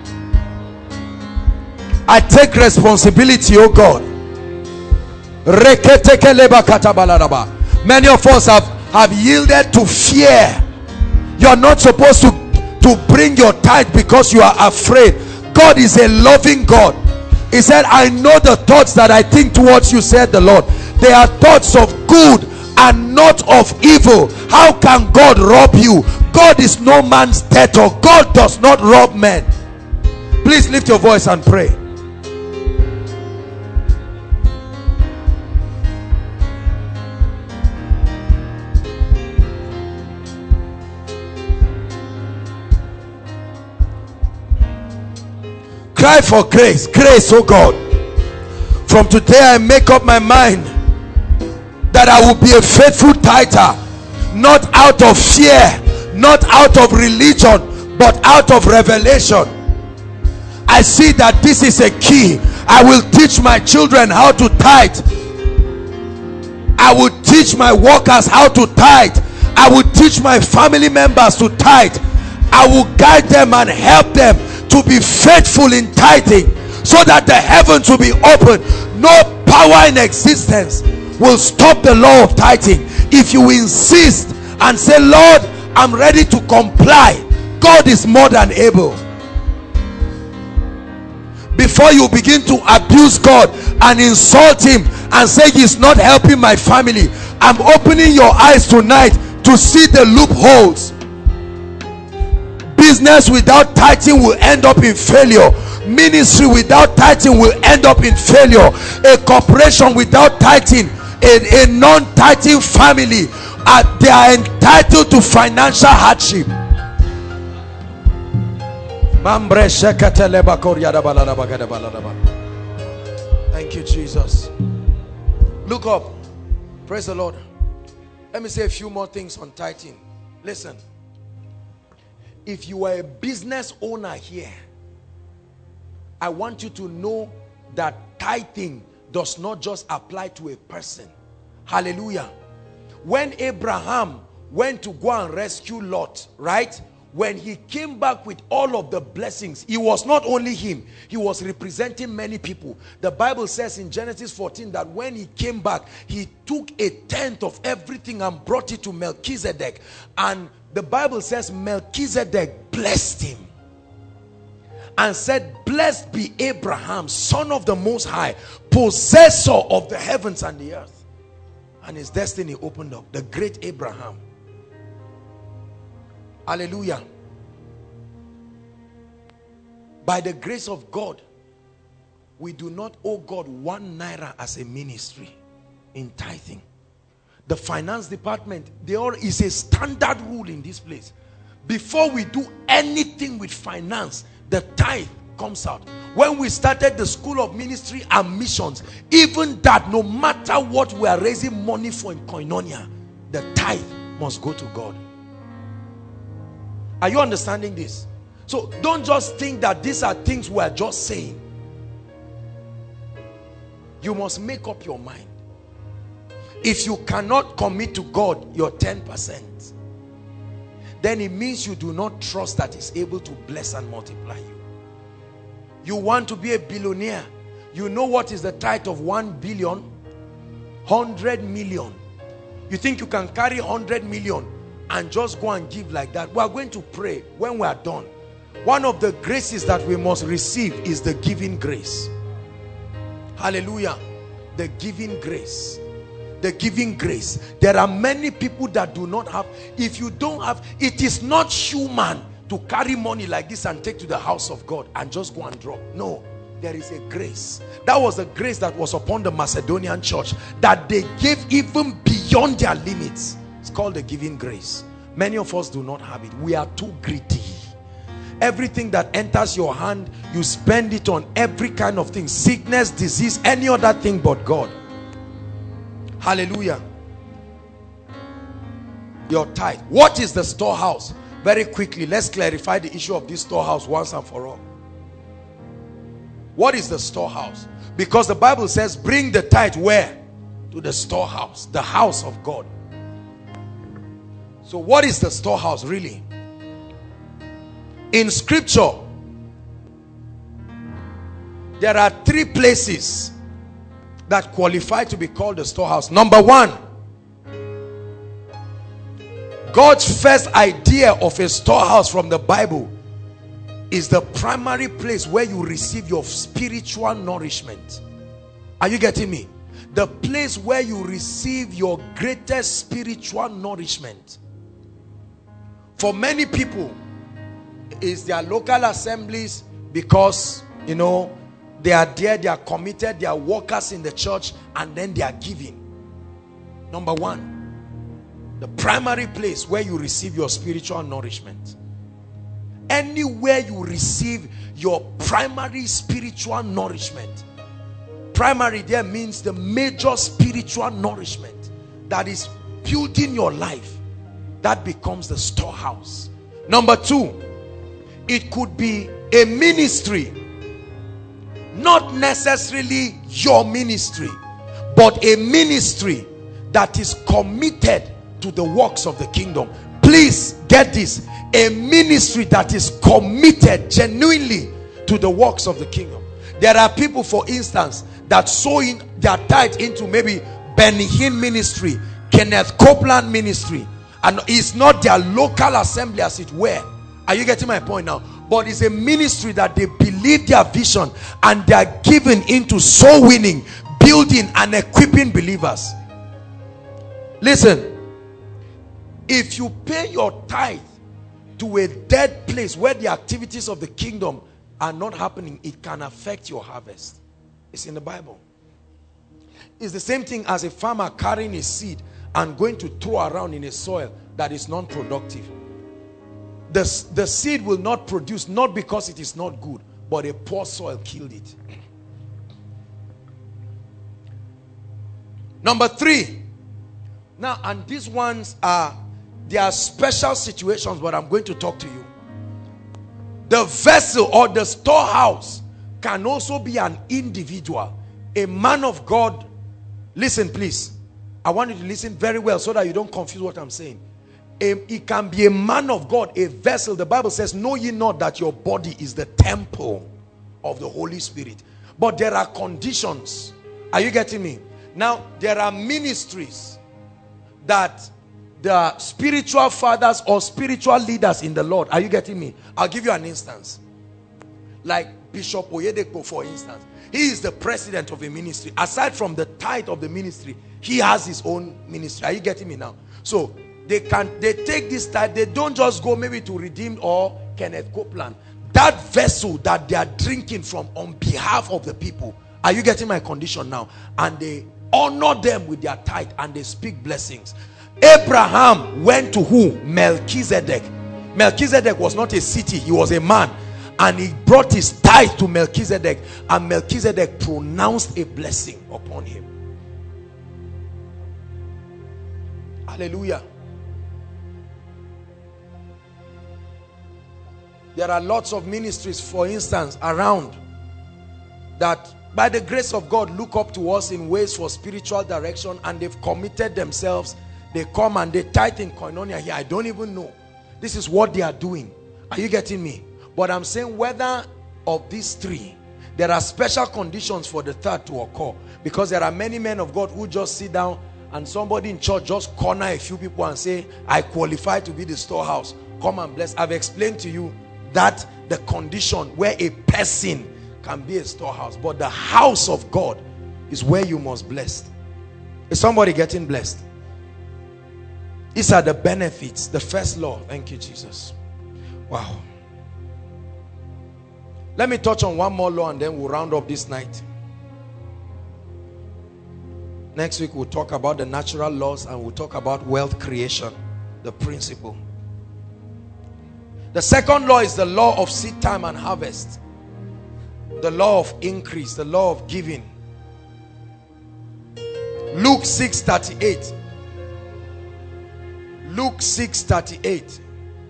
I take responsibility, oh God. Many of us have, have yielded to fear. You're not supposed to, to bring your tithe because you are afraid. God is a loving God. He said, I know the thoughts that I think towards you, said the Lord. They are thoughts of good and not of evil. How can God rob you? God is no man's debtor. God does not rob men. Please lift your voice and pray. Cry for grace. Grace, oh God. From today I make up my mind that I will be a faithful tither, not out of fear, not out of religion, but out of revelation. I see that this is a key. I will teach my children how to tithe. I will teach my workers how to tithe. I will teach my family members to tithe. I will guide them and help them to be faithful in tithing, so that the heavens will be open. No power in existence will stop the law of tithing. If you insist and say, Lord, I'm ready to comply, God is more than able. Before you begin to abuse God and insult him and say he's not helping my family, I'm opening your eyes tonight to see the loopholes. Business without tithing will end up in failure. Ministry without tithing will end up in failure. A corporation without tithing, a, a non-tithing family, uh, they are entitled to financial hardship. Thank you, Jesus. Look up. Praise the Lord. Let me say a few more things on tithing. Listen. If you are a business owner here, I want you to know that tithing does not just apply to a person. Hallelujah. When Abraham went to go and rescue Lot, right? When he came back with all of the blessings, it was not only him, he was representing many people. The Bible says in Genesis fourteen that when he came back, he took a tenth of everything and brought it to Melchizedek. And the Bible says Melchizedek blessed him and said, blessed be Abraham, son of the Most High, possessor of the heavens and the earth. And his destiny opened up. The great Abraham. Hallelujah. By the grace of God, we do not owe God one naira as a ministry in tithing. The finance department, there is a standard rule in this place. Before we do anything with finance, the tithe comes out. When we started the school of ministry and missions, even that, no matter what we are raising money for in Koinonia, the tithe must go to God. Are you understanding this? So don't just think that these are things we are just saying. You must make up your mind. If you cannot commit to God your ten percent, then it means you do not trust that he's able to bless and multiply you. You want to be a billionaire. You know what is the tithe of one billion? Hundred million. You think you can carry hundred million and just go and give like that? We are going to pray when we are done. One of the graces that we must receive is the giving grace. Hallelujah. The giving grace. The giving grace. There are many people that do not have. If you don't have, it is not human to carry money like this and take to the house of God and just go and drop. No, there is a grace. That was the grace that was upon the Macedonian church, that they gave even beyond their limits. It's called the giving grace. Many of us do not have it. We are too greedy. Everything that enters your hand, you spend it on every kind of thing. Sickness, disease, any other thing but God. Hallelujah. Your tithe. What is the storehouse? Very quickly, let's clarify the issue of this storehouse once and for all. What is the storehouse? Because the Bible says, bring the tithe where? To the storehouse, the house of God. So what is the storehouse really? In scripture, there are three places that qualify to be called the storehouse. Number one, God's first idea of a storehouse from the Bible is the primary place where you receive your spiritual nourishment. Are you getting me? The place where you receive your greatest spiritual nourishment. For many people, is their local assemblies, because you know they are there, they are committed, they are workers in the church, and then they are giving. Number one, the primary place where you receive your spiritual nourishment. Anywhere you receive your primary spiritual nourishment. Primary there means the major spiritual nourishment that is building your life. That becomes the storehouse. Number two, it could be a ministry, not necessarily your ministry, but a ministry that is committed to the works of the kingdom. Please get this, a ministry that is committed genuinely to the works of the kingdom. There are people, for instance, that sow in their tithe into maybe Benny Hinn ministry, Kenneth Copeland ministry, and it's not their local assembly as it were. Are you getting my point now? But it's a ministry that they believe their vision and they are given into soul winning, building and equipping believers. Listen, if you pay your tithe to a dead place where the activities of the kingdom are not happening, it can affect your harvest. It's in the Bible. It's the same thing as a farmer carrying a seed and going to throw around in a soil that is non-productive. The, the seed will not produce, not because it is not good, but a poor soil killed it. Number three. Now, and these ones are, there are special situations, but I'm going to talk to you. The vessel or the storehouse can also be an individual, a man of God. Listen, please. I want you to listen very well so that you don't confuse what I'm saying. A, it can be a man of God, a vessel. The Bible says, know ye not that your body is the temple of the Holy Spirit. But there are conditions. Are you getting me? Now, there are ministries that the spiritual fathers or spiritual leaders in the Lord, are you getting me? I'll give you an instance. Like Bishop Oyedepo, for instance. He is the president of a ministry. Aside from the tithe of the ministry, he has his own ministry. Are you getting me now? So, they can, they take this tithe, they don't just go maybe to Redeemed or Kenneth Copeland. That vessel that they are drinking from on behalf of the people. Are you getting my condition now? And they honor them with their tithe and they speak blessings. Abraham went to who? Melchizedek. Melchizedek was not a city, he was a man. And he brought his tithe to Melchizedek, and Melchizedek pronounced a blessing upon him. Hallelujah. There are lots of ministries, for instance, around that by the grace of God look up to us in ways for spiritual direction, and they've committed themselves. They come and they tithe in Koinonia here. I don't even know. This is what they are doing. Are you getting me? But I'm saying whether of these three, there are special conditions for the third to occur, because there are many men of God who just sit down and somebody in church just corner a few people and say, I qualify to be the storehouse. Come and bless. I've explained to you that the condition where a person can be a storehouse, but the house of God is where you must bless. Is somebody getting blessed? These are the benefits. The first law. Thank you, Jesus. Wow. Let me touch on one more law and then we'll round up this night. Next week we'll talk about the natural laws and we'll talk about wealth creation, the principle. The second law is the law of seed time and harvest. The law of increase, the law of giving. Luke six thirty-eight. Luke six thirty-eight.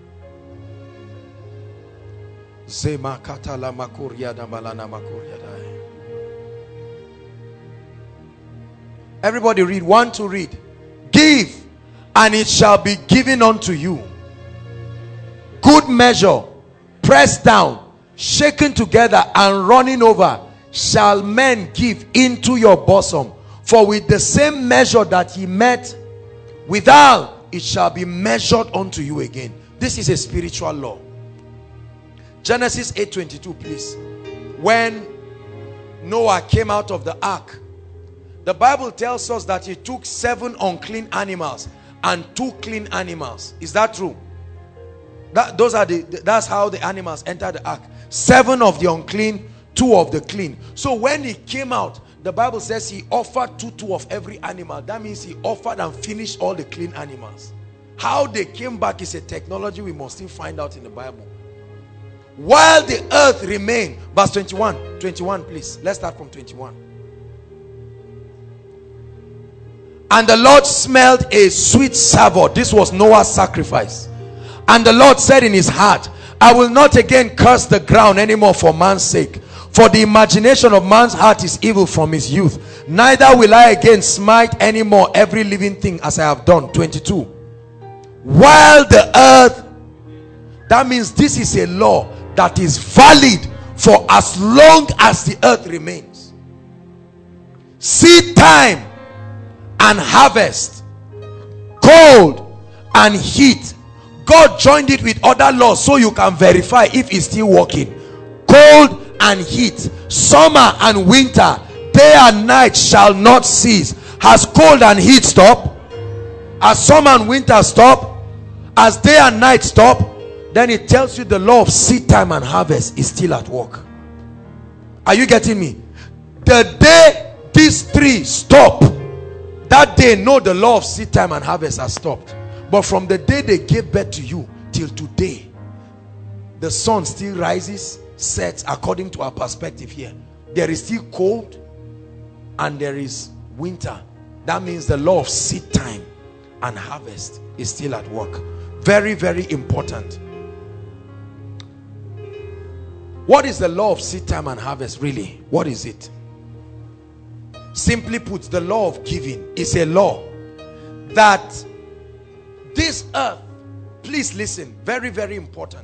Everybody read. One to read. Give, and it shall be given unto you. Good measure, pressed down, shaken together, and running over, shall men give into your bosom. For with the same measure that ye met withal, it shall be measured unto you again. This is a spiritual law. Genesis eight twenty-two, please. When Noah came out of the ark, the Bible tells us that he took seven unclean animals and two clean animals. Is that true? That, those are the, that's how the animals entered the ark. Seven of the unclean, two of the clean. So when he came out, the Bible says he offered two, two of every animal. That means he offered and finished all the clean animals. How they came back is a technology we must still find out in the Bible. While the earth remained, verse twenty-one, twenty-one please. Let's start from twenty-one. And the Lord smelled a sweet savour. This was Noah's sacrifice. And the Lord said in his heart, I will not again curse the ground anymore for man's sake. For the imagination of man's heart is evil from his youth. Neither will I again smite any more every living thing as I have done. twenty-two. While the earth, that means this is a law that is valid for as long as the earth remains. Seed time and harvest, cold and heat. God joined it with other laws so you can verify if it's still working. Cold and heat, summer and winter, day and night shall not cease. Has cold and heat stopped? Has summer and winter stopped? Has day and night stopped? Then it tells you the law of seed time and harvest is still at work. Are you getting me? The day these three stop, that day know the law of seed time and harvest has stopped. But from the day they gave birth to you till today, the sun still rises, sets according to our perspective here. There is still cold and there is winter. That means the law of seed time and harvest is still at work. Very, very important. What is the law of seed time and harvest really? What is it? Simply put, the law of giving is a law that this earth, please listen, very, very important.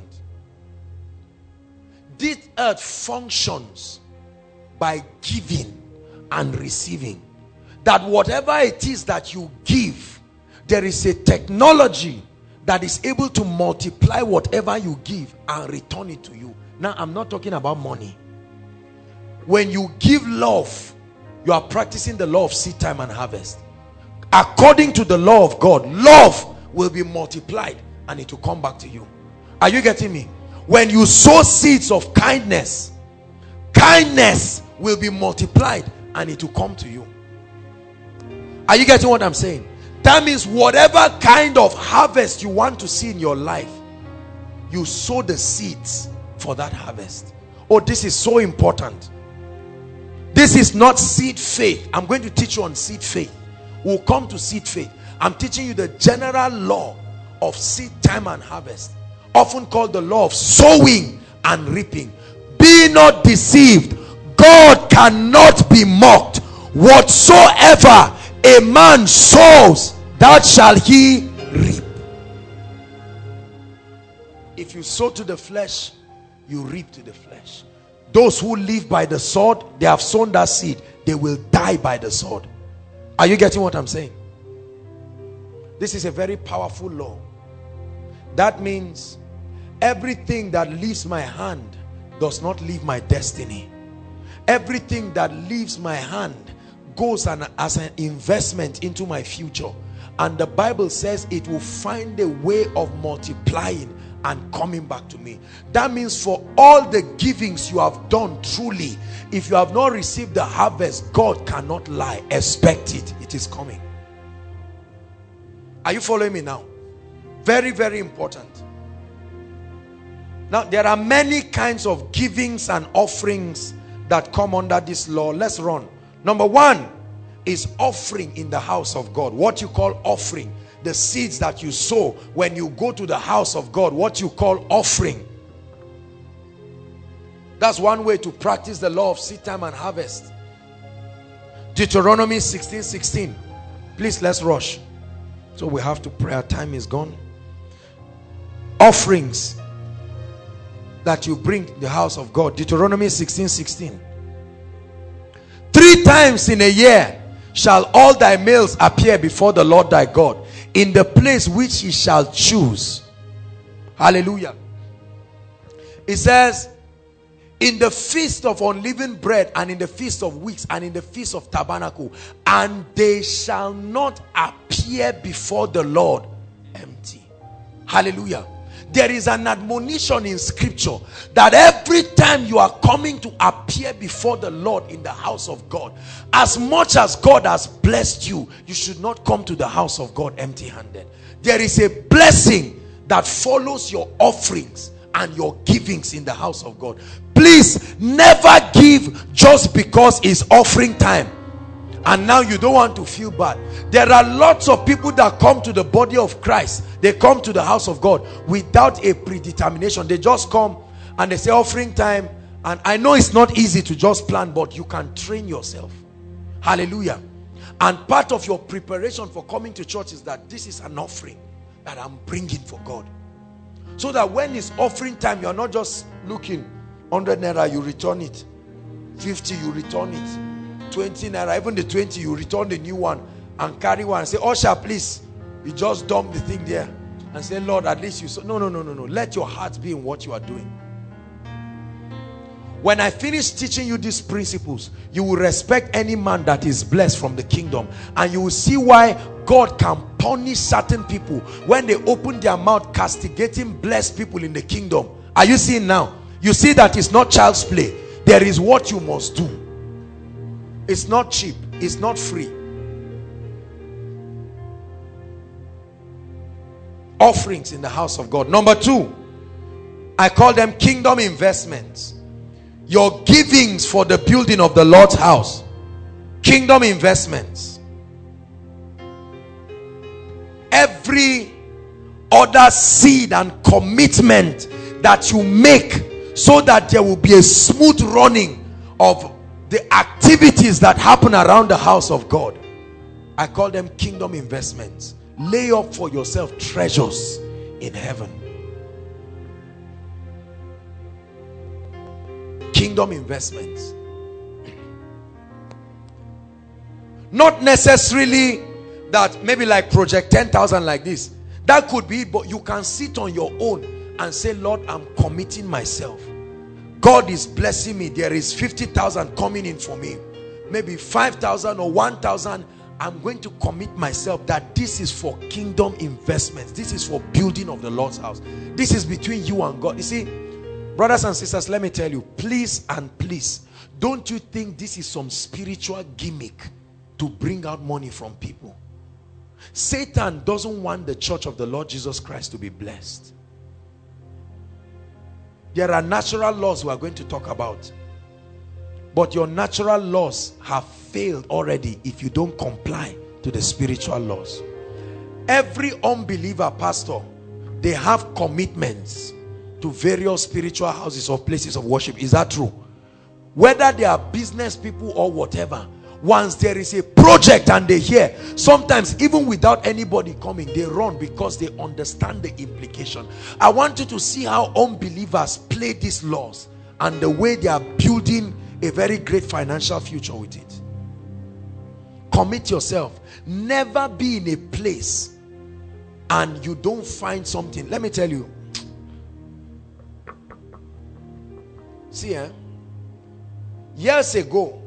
This earth functions by giving and receiving. That whatever it is that you give, there is a technology that is able to multiply whatever you give and return it to you. Now, I'm not talking about money. When you give love, you are practicing the law of seed time and harvest. According to the law of God, love will be multiplied and it will come back to you. Are you getting me? When you sow seeds of kindness, kindness will be multiplied and it will come to you. Are you getting what I'm saying? That means whatever kind of harvest you want to see in your life, you sow the seeds for that harvest. Oh, this is so important. This is not seed faith. I'm going to teach you on seed faith. We'll come to seed faith. I'm teaching you the general law of seed time and harvest, often called the law of sowing and reaping. Be not deceived. God cannot be mocked. Whatsoever a man sows, that shall he reap. if you sow to the flesh, you reap to the flesh. Those who live by the sword, they have sown that seed, they will die by the sword. Are you getting what I'm saying? This is a very powerful law. That means everything that leaves my hand does not leave my destiny. Everything that leaves my hand goes an, as an investment into my future. And the Bible says it will find a way of multiplying and coming back to me. That means for all the givings you have done, truly, if you have not received the harvest, God cannot lie. Expect it. It is coming. Are you following me now? Very, very important. Now, there are many kinds of givings and offerings that come under this law. Let's run. Number one is offering in the house of God. What you call offering. The seeds that you sow when you go to the house of God. What you call offering. That's one way to practice the law of seed time and harvest. Deuteronomy sixteen sixteen. Please, let's rush. So we have to pray. Our time is gone. Offerings that you bring to the house of God. Deuteronomy sixteen sixteen. Three times in a year shall all thy males appear before the Lord thy God in the place which he shall choose. Hallelujah. It says, in the feast of unleavened bread, and in the feast of weeks, and in the feast of tabernacle, and they shall not appear before the Lord empty. Hallelujah. There is an admonition in scripture that every time you are coming to appear before the Lord in the house of God, as much as God has blessed you, you should not come to the house of God empty-handed. There is a blessing that follows your offerings and your givings in the house of God. Please never give just because it's offering time and now you don't want to feel bad. There are lots of people that come to the body of Christ. They come to the house of God without a predetermination. They just come and they say offering time. And I know it's not easy to just plan, but you can train yourself. Hallelujah. And part of your preparation for coming to church is that this is an offering that I'm bringing for God. So that when it's offering time, you're not just looking, one hundred naira, you return it. fifty, you return it. twenty naira, even the twenty, you return the new one and carry one and say, usher, please. You just dump the thing there and say, Lord, at least you saw. No, no, no, no, no. Let your heart be in what you are doing. When I finish teaching you these principles, you will respect any man that is blessed from the kingdom. And you will see why God can punish certain people when they open their mouth castigating blessed people in the kingdom. Are you seeing now? You see that it's not child's play. There is what you must do. It's not cheap. It's not free. Offerings in the house of God. Number two, I call them kingdom investments. Your givings for the building of the Lord's house. Kingdom investments. Every other seed and commitment that you make so that there will be a smooth running of the activities that happen around the house of God. I call them kingdom investments. Lay up for yourself treasures in heaven. Kingdom investments. Not necessarily that maybe like project ten thousand like this. That could be, but you can sit on your own and say, Lord, I'm committing myself. God is blessing me. There is fifty thousand coming in for me. Maybe five thousand or one thousand. I'm going to commit myself that this is for kingdom investments. This is for building of the Lord's house. This is between you and God. You see, brothers and sisters, let me tell you, please and please, don't you think this is some spiritual gimmick to bring out money from people? Satan doesn't want the church of the Lord Jesus Christ to be blessed. There are natural laws we are going to talk about. But your natural laws have failed already if you don't comply to the spiritual laws. Every unbeliever pastor, they have commitments to various spiritual houses or places of worship. Is that true? Whether they are business people or whatever, Once there is a project and they hear, sometimes even without anybody coming, they run because they understand the implication. I want you to see how unbelievers play these laws and the way they are building a very great financial future with it. Commit yourself. Never be in a place and you don't find something. Let me tell you. See, eh? Years ago,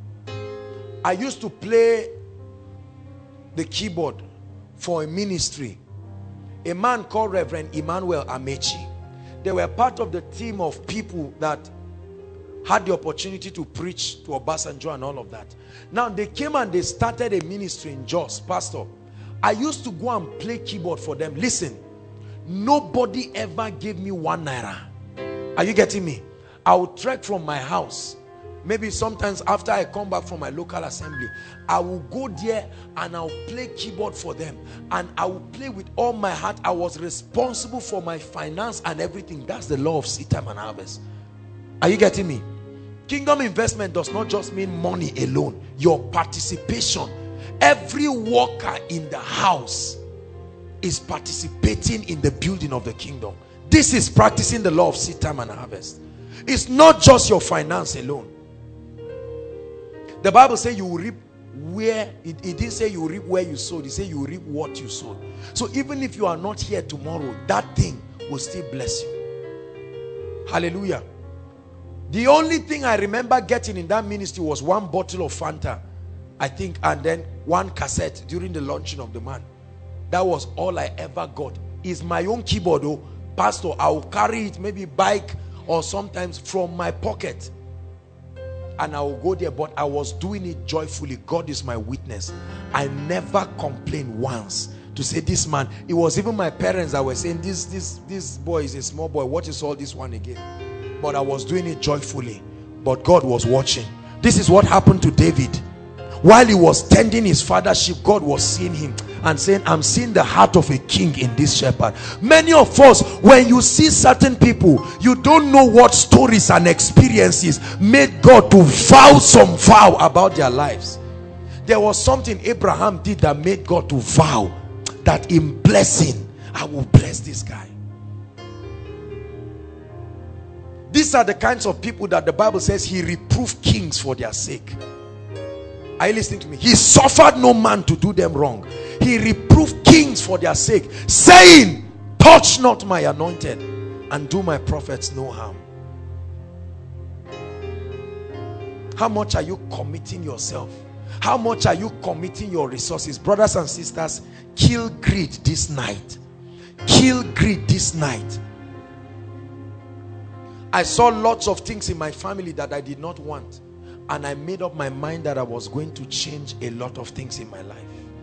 I used to play the keyboard for a ministry. A man called Reverend Emmanuel Amechi. They were part of the team of people that had the opportunity to preach to Obasanjo and all of that. Now they came and they started a ministry in Jos. Pastor, I used to go and play keyboard for them. Listen, nobody ever gave me one naira. Are you getting me? I would trek from my house. Maybe sometimes after I come back from my local assembly, I will go there and I'll play keyboard for them. And I will play with all my heart. I was responsible for my finance and everything. That's the law of seed time and harvest. Are you getting me? Kingdom investment does not just mean money alone. Your participation. Every worker in the house is participating in the building of the kingdom. This is practicing the law of seed time and harvest. It's not just your finance alone. The Bible says you will reap where, it, it didn't say you will reap where you sowed. It said you will reap what you sowed. So even if you are not here tomorrow, that thing will still bless you. Hallelujah. The only thing I remember getting in that ministry was one bottle of Fanta, I think, and then one cassette during the launching of the man. That was all I ever got. It's my own keyboard, though. Pastor, I will carry it, maybe bike or sometimes from my pocket. And I will go there, but I was doing it joyfully. God is my witness. I never complained once to say this man. It was even my parents that were saying, this, this, this boy is a small boy. What is all this one again? But I was doing it joyfully. But God was watching. This is what happened to David. While he was tending his father's sheep, God was seeing him and saying, I'm seeing the heart of a king in this shepherd. Many of us, when you see certain people, you don't know what stories and experiences made God to vow some vow about their lives. There was something Abraham did that made God to vow that in blessing, I will bless this guy. These are the kinds of people that the Bible says he reproved kings for their sake. Are you listening to me? He suffered no man to do them wrong. He reproved kings for their sake, saying, touch not my anointed and do my prophets no harm. How much are you committing yourself? How much are you committing your resources? Brothers and sisters, kill greed this night. Kill greed this night. I saw lots of things in my family that I did not want. And I made up my mind that I was going to change a lot of things in my life.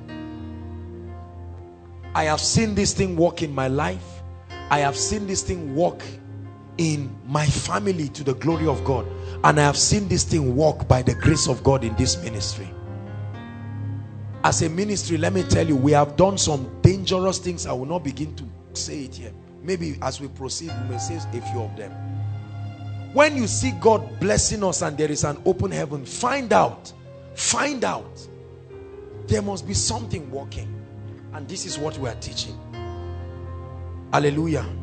I have seen this thing work in my life. I have seen this thing work in my family to the glory of God. And I have seen this thing work by the grace of God in this ministry. As a ministry, let me tell you, we have done some dangerous things. I will not begin to say it here. Maybe as we proceed, we may say a few of them. When you see God blessing us and there is an open heaven, find out, find out. There must be something working. And this is what we are teaching. Hallelujah.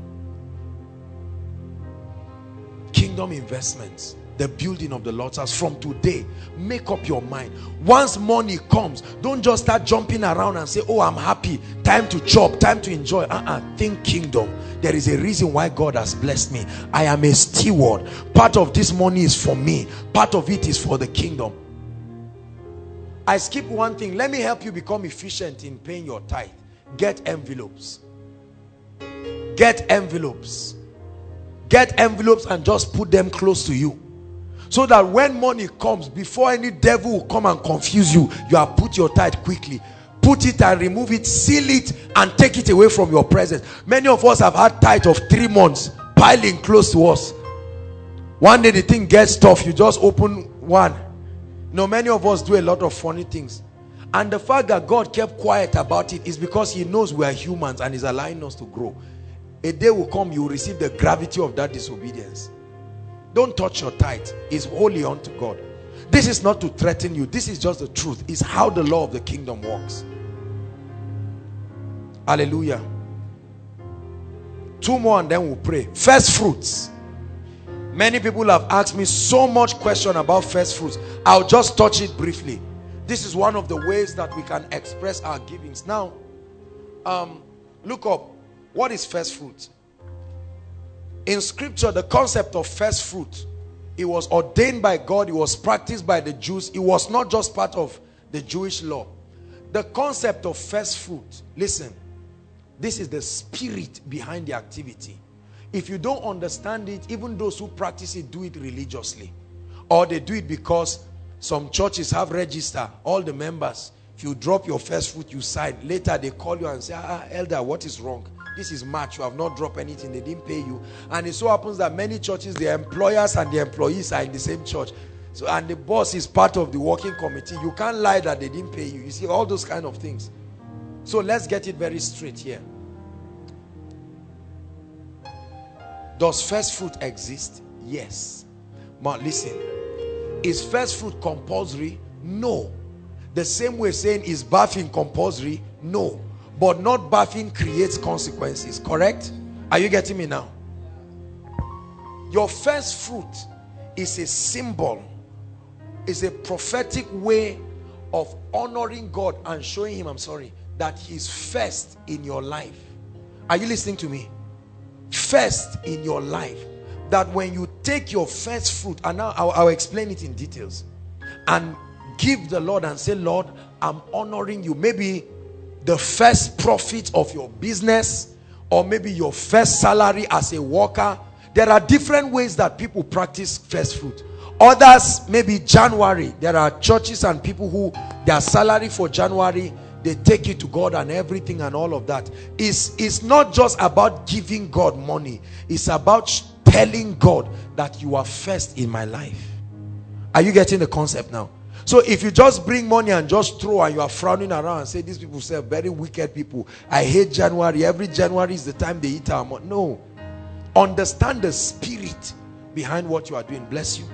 Kingdom investments. The building of the Lord's house. From today, make up your mind. Once money comes, don't just start jumping around and say, oh, I'm happy. Time to chop, time to enjoy. Uh-uh. Think kingdom. There is a reason why God has blessed me. I am a steward. Part of this money is for me. Part of it is for the kingdom. I skip one thing. Let me help you become efficient in paying your tithe. Get envelopes. Get envelopes. Get envelopes and just put them close to you. So that when money comes, before any devil will come and confuse you, you have put your tithe quickly. Put it and remove it, seal it, and take it away from your presence. Many of us have had tithe of three months piling close to us. One day the thing gets tough, you just open one. You know, many of us do a lot of funny things. And the fact that God kept quiet about it is because he knows we are humans and is allowing us to grow. A day will come, you will receive the gravity of that disobedience. Don't touch your tithe. It's holy unto God. This is not to threaten you. This is just the truth. It's how the law of the kingdom works. Hallelujah. Two more and then we'll pray. First fruits. Many people have asked me so much question about first fruits. I'll just touch it briefly. This is one of the ways that we can express our givings. Now, um, look up. What is first fruit? In scripture, the concept of first fruit, it was ordained by God. It was practiced by the Jews. It was not just part of the Jewish law. The concept of first fruit, listen, this is the spirit behind the activity. If you don't understand it, even those who practice it do it religiously, or they do it because some churches have register all the members. If you drop your first fruit, you sign. Later they call you and say, ah, elder, what is wrong? This is March, you have not dropped anything, they didn't pay you. And it so happens that many churches, the employers and the employees are in the same church. So, and the boss is part of the working committee. You can't lie that they didn't pay you. You see, all those kind of things. So let's get it very straight here. Does first fruit exist? Yes. But listen, is first fruit compulsory? No. The same way saying, is bathing compulsory? No. But not bathing creates consequences, correct? Are you getting me now? Your first fruit is a symbol, is a prophetic way of honoring God and showing him, I'm sorry, that he's first in your life. Are you listening to me? First in your life. That when you take your first fruit, and now I'll, I'll explain it in details, and give the Lord and say, Lord, I'm honoring you. Maybe the first profit of your business, or maybe your first salary as a worker. There are different ways that people practice first fruit. Others, maybe January. There are churches and people who their salary for January, they take it to God and everything and all of that. It's, it's not just about giving God money. It's about telling God that you are first in my life. Are you getting the concept now? So if you just bring money and just throw and you are frowning around and say, these people say very wicked people, I hate January, every January is the time they eat our money. No. Understand the spirit behind what you are doing. Bless you.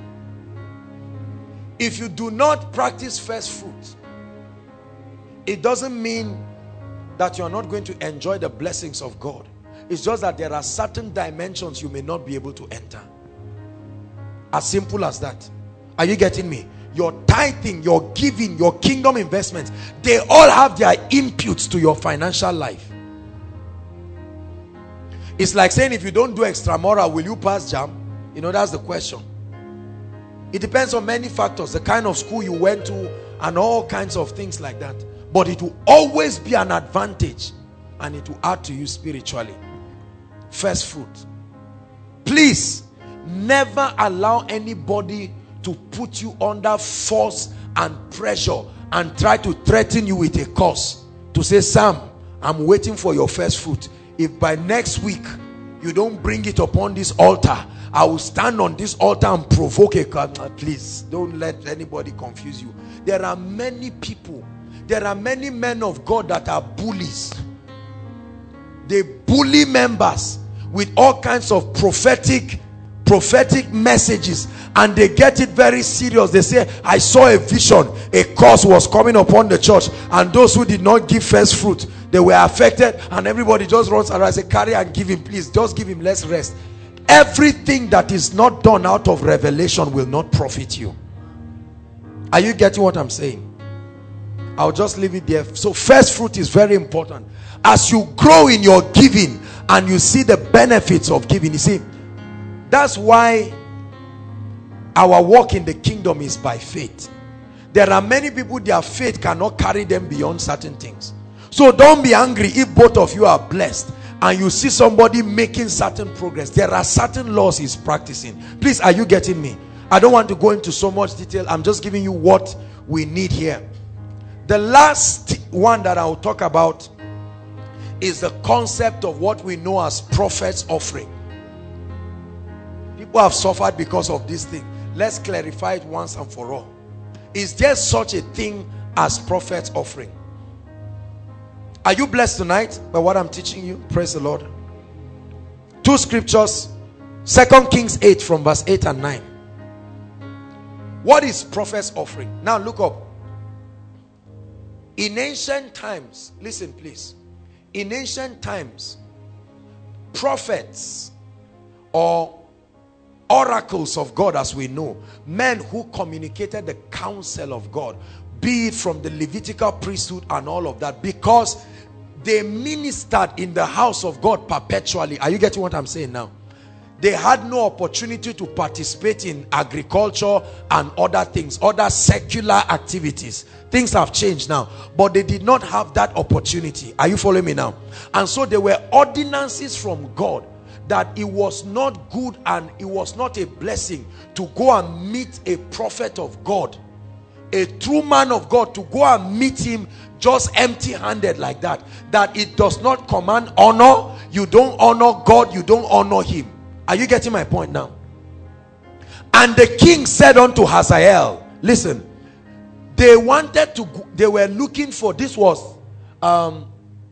If you do not practice first fruit, it doesn't mean that you are not going to enjoy the blessings of God. It's just that there are certain dimensions you may not be able to enter. As simple as that. Are you getting me? Your tithing, your giving, your kingdom investments, they all have their inputs to your financial life. It's like saying, if you don't do extramural, will you pass JAMB? You know, that's the question. It depends on many factors, the kind of school you went to and all kinds of things like that. But it will always be an advantage and it will add to you spiritually. First fruit. Please never allow anybody to put you under force and pressure and try to threaten you with a curse. To say, Sam, I'm waiting for your first fruit. If by next week you don't bring it upon this altar, I will stand on this altar and provoke a curse. Please don't let anybody confuse you. There are many people, there are many men of God that are bullies. They bully members with all kinds of prophetic prophetic messages, and they get it very serious. They say, I saw a vision, a curse was coming upon the church, and those who did not give first fruit, they were affected, and everybody just runs around and say, carry and give him, please just give him, let's rest. Everything that is not done out of revelation will not profit you. Are you getting what I'm saying? I'll just leave it there. So first fruit is very important. As you grow in your giving and you see the benefits of giving, you see, that's why our walk in the kingdom is by faith. There are many people, their faith cannot carry them beyond certain things. So don't be angry if both of you are blessed and you see somebody making certain progress. There are certain laws he's practicing. Please, are you getting me? I don't want to go into so much detail. I'm just giving you what we need here. The last one that I'll talk about is the concept of what we know as prophet's offering. People have suffered because of this thing. Let's clarify it once and for all. Is there such a thing as prophet's offering? Are you blessed tonight by what I'm teaching you? Praise the Lord. Two scriptures. Second Kings eight from verse eight and nine. What is prophet's offering? Now look up. In ancient times, listen please. In ancient times, prophets or oracles of God, as we know, men who communicated the counsel of God, be it from the Levitical priesthood and all of that, because they ministered in the house of God perpetually. Are you getting what I'm saying now? They had no opportunity to participate in agriculture and other things, other secular activities. Things have changed now, but they did not have that opportunity. Are you following me now? And so there were ordinances from God that it was not good and it was not a blessing to go and meet a prophet of God, a true man of God, to go and meet him just empty-handed like that. That it does not command honor. You don't honor God, you don't honor him. Are you getting my point now? And the king said unto Hazael, listen, they wanted to, they were looking for, this was, um,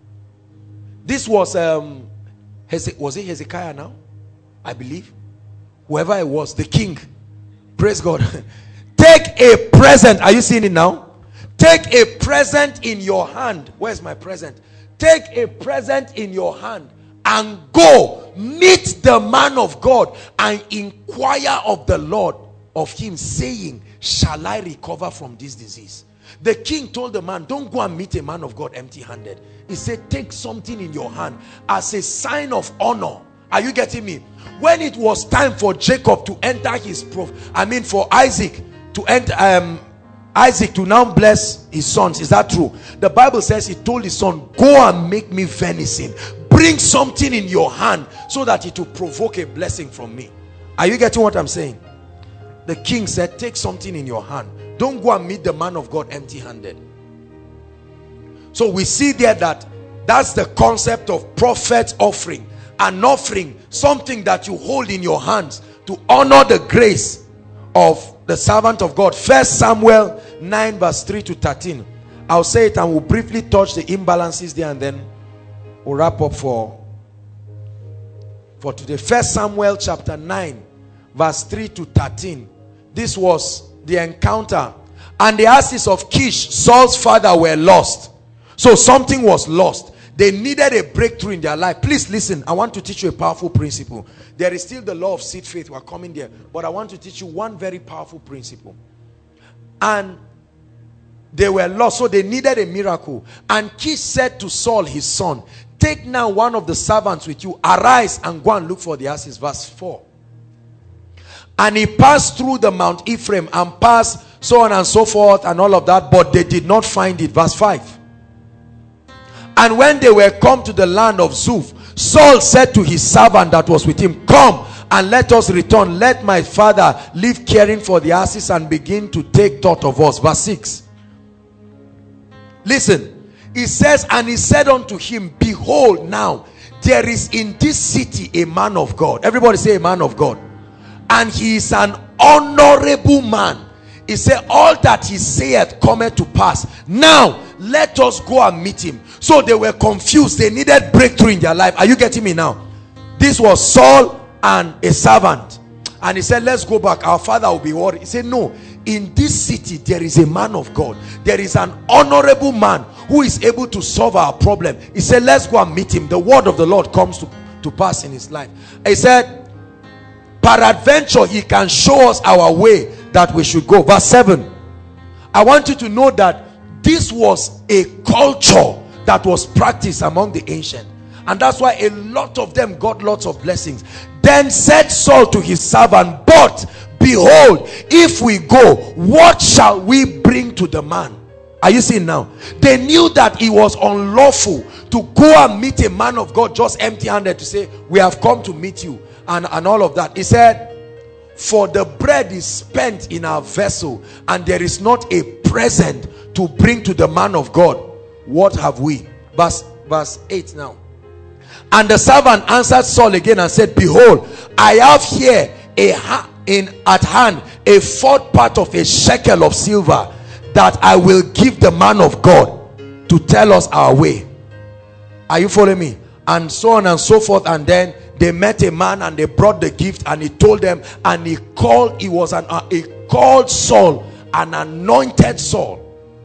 this was, um, was it Hezekiah now? I believe. Whoever it was, the king. Praise God. Take a present. Are you seeing it now? Take a present in your hand. Where's my present? Take a present in your hand and go meet the man of God and inquire of the Lord of him, saying, shall I recover from this disease? The king told the man, don't go and meet a man of God empty-handed. He said, take something in your hand as a sign of honor. Are you getting me? When it was time for Jacob to enter his prof, I mean for Isaac to enter, um, Isaac to now bless his sons. Is that true? The Bible says he told his son, go and make me venison. Bring something in your hand so that it will provoke a blessing from me. Are you getting what I'm saying? The king said, take something in your hand. Don't go and meet the man of God empty-handed. So we see there that that's the concept of prophet's offering. An offering, something that you hold in your hands to honor the grace of the servant of God. First Samuel nine verse three to thirteen. I'll say it and we'll briefly touch the imbalances there and then we'll wrap up for, for today. First Samuel chapter nine verse three to thirteen. This was the encounter. And the asses of Kish, Saul's father, were lost. So something was lost. They needed a breakthrough in their life. Please listen. I want to teach you a powerful principle. There is still the law of seed faith. We're coming there. But I want to teach you one very powerful principle. And they were lost. So they needed a miracle. And Kish said to Saul, his son, take now one of the servants with you. Arise and go and look for the asses. Verse four. And he passed through the Mount Ephraim and passed so on and so forth and all of that. But they did not find it. Verse five. And when they were come to the land of Zuph, Saul said to his servant that was with him, come and let us return. Let my father leave caring for the asses and begin to take thought of us. Verse six. Listen. He says, and he said unto him, behold, now there is in this city a man of God. Everybody say a man of God. And he is an honorable man. He said, all that he saith cometh to pass. Now let us go and meet him. So they were confused. They needed breakthrough in their life. Are you getting me now? This was Saul and a servant. And he said, let's go back. Our father will be worried. He said, no. In this city there is a man of God. There is an honorable man who is able to solve our problem. He said, let's go and meet him. The word of the Lord comes to, to pass in his life. He said, peradventure he can show us our way that we should go. Verse seven. I want you to know that this was a culture that was practiced among the ancient. And that's why a lot of them got lots of blessings. Then said Saul to his servant, but behold, if we go, what shall we bring to the man? Are you seeing now? They knew that it was unlawful to go and meet a man of God just empty-handed to say, we have come to meet you. And, and all of that. He said, for the bread is spent in our vessel, and there is not a present to bring to the man of God. What have we? Verse, verse eight now. And the servant answered Saul again and said, behold, I have here a ha in at hand a fourth part of a shekel of silver, that I will give the man of God to tell us our way. Are you following me? And so on and so forth. And then they met a man and they brought the gift, and he told them, and he called, he was an, uh, a called Saul, an anointed Saul.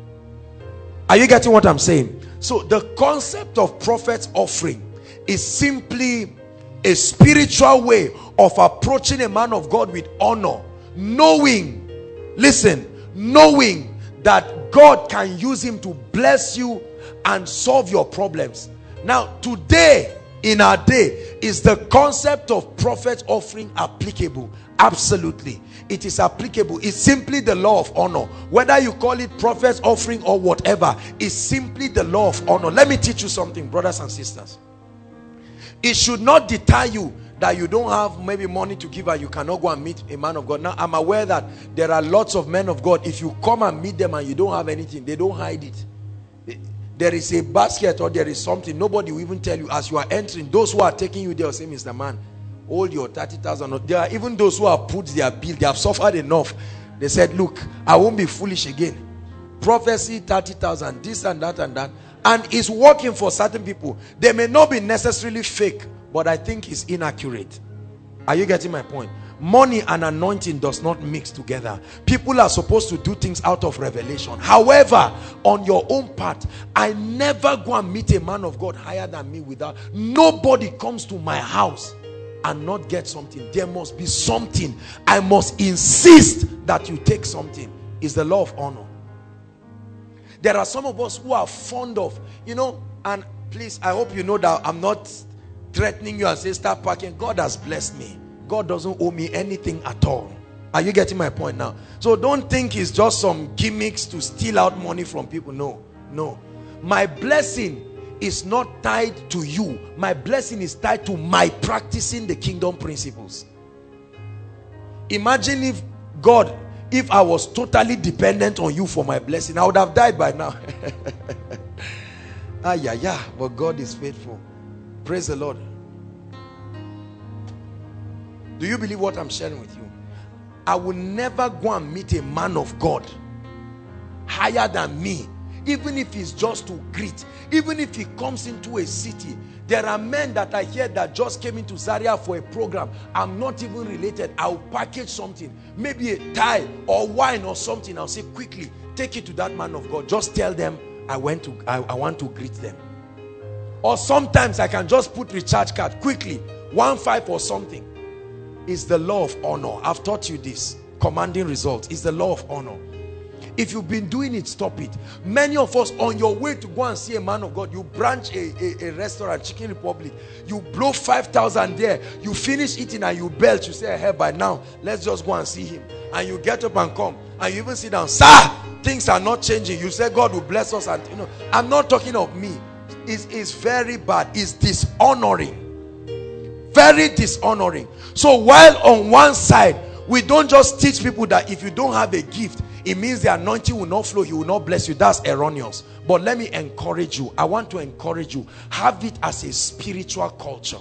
Are you getting what I'm saying? So the concept of prophet's offering is simply a spiritual way of approaching a man of God with honor, knowing, listen, knowing that God can use him to bless you and solve your problems. Now, today, in our day, is the concept of prophet offering applicable? Absolutely. It is applicable. It's simply the law of honor. Whether you call it prophet offering or whatever, it's simply the law of honor. Let me teach you something, brothers and sisters. It should not deter you that you don't have maybe money to give and you cannot go and meet a man of God. Now, I'm aware that there are lots of men of God. If you come and meet them and you don't have anything, they don't hide it. There is a basket or there is something, nobody will even tell you as you are entering. Those who are taking you there will say, Mister Man, hold your thirty thousand. There are even those who have put their bill, they have suffered enough. They said, look, I won't be foolish again. Prophecy, thirty thousand, this and that and that. And it's working for certain people. They may not be necessarily fake, but I think it's inaccurate. Are you getting my point? Money and anointing does not mix together. People are supposed to do things out of revelation. However, on your own part, I never go and meet a man of God higher than me without. Nobody comes to my house and not get something. There must be something. I must insist that you take something. It's the law of honor. There are some of us who are fond of, you know, and please, I hope you know that I'm not threatening you and say, start packing. God has blessed me. God doesn't owe me anything at all. Are you getting my point now? So don't think it's just some gimmicks to steal out money from people. No, no. My blessing is not tied to you. My blessing is tied to my practicing the kingdom principles. Imagine if God, if I was totally dependent on you for my blessing, I would have died by now. ah, yeah, yeah. But God is faithful. Praise the Lord. Do you believe what I'm sharing with you? I will never go and meet a man of God higher than me, even if it's just to greet, even if he comes into a city. There are men that I hear that just came into Zaria for a program. I'm not even related. I'll package something, maybe a tie or wine or something. I'll say, quickly, take it to that man of God. Just tell them I went to, I, I want to greet them. Or sometimes I can just put recharge card quickly, one five or something. It's the law of honor. I've taught you this. Commanding results is the law of honor. If you've been doing it, stop it. Many of us, on your way to go and see a man of God, you branch a, a, a restaurant, Chicken Republic, you blow five thousand there, you finish eating and you belch, you say, hey, by now, let's just go and see him. And you get up and come, and you even sit down, sir, things are not changing. You say, God will bless us. And you know, I'm not talking of me. It's, it's very bad. It's dishonoring. Very dishonoring. So while on one side, we don't just teach people that if you don't have a gift, it means the anointing will not flow, he will not bless you. That's erroneous. But let me encourage you. I want to encourage you. Have it as a spiritual culture.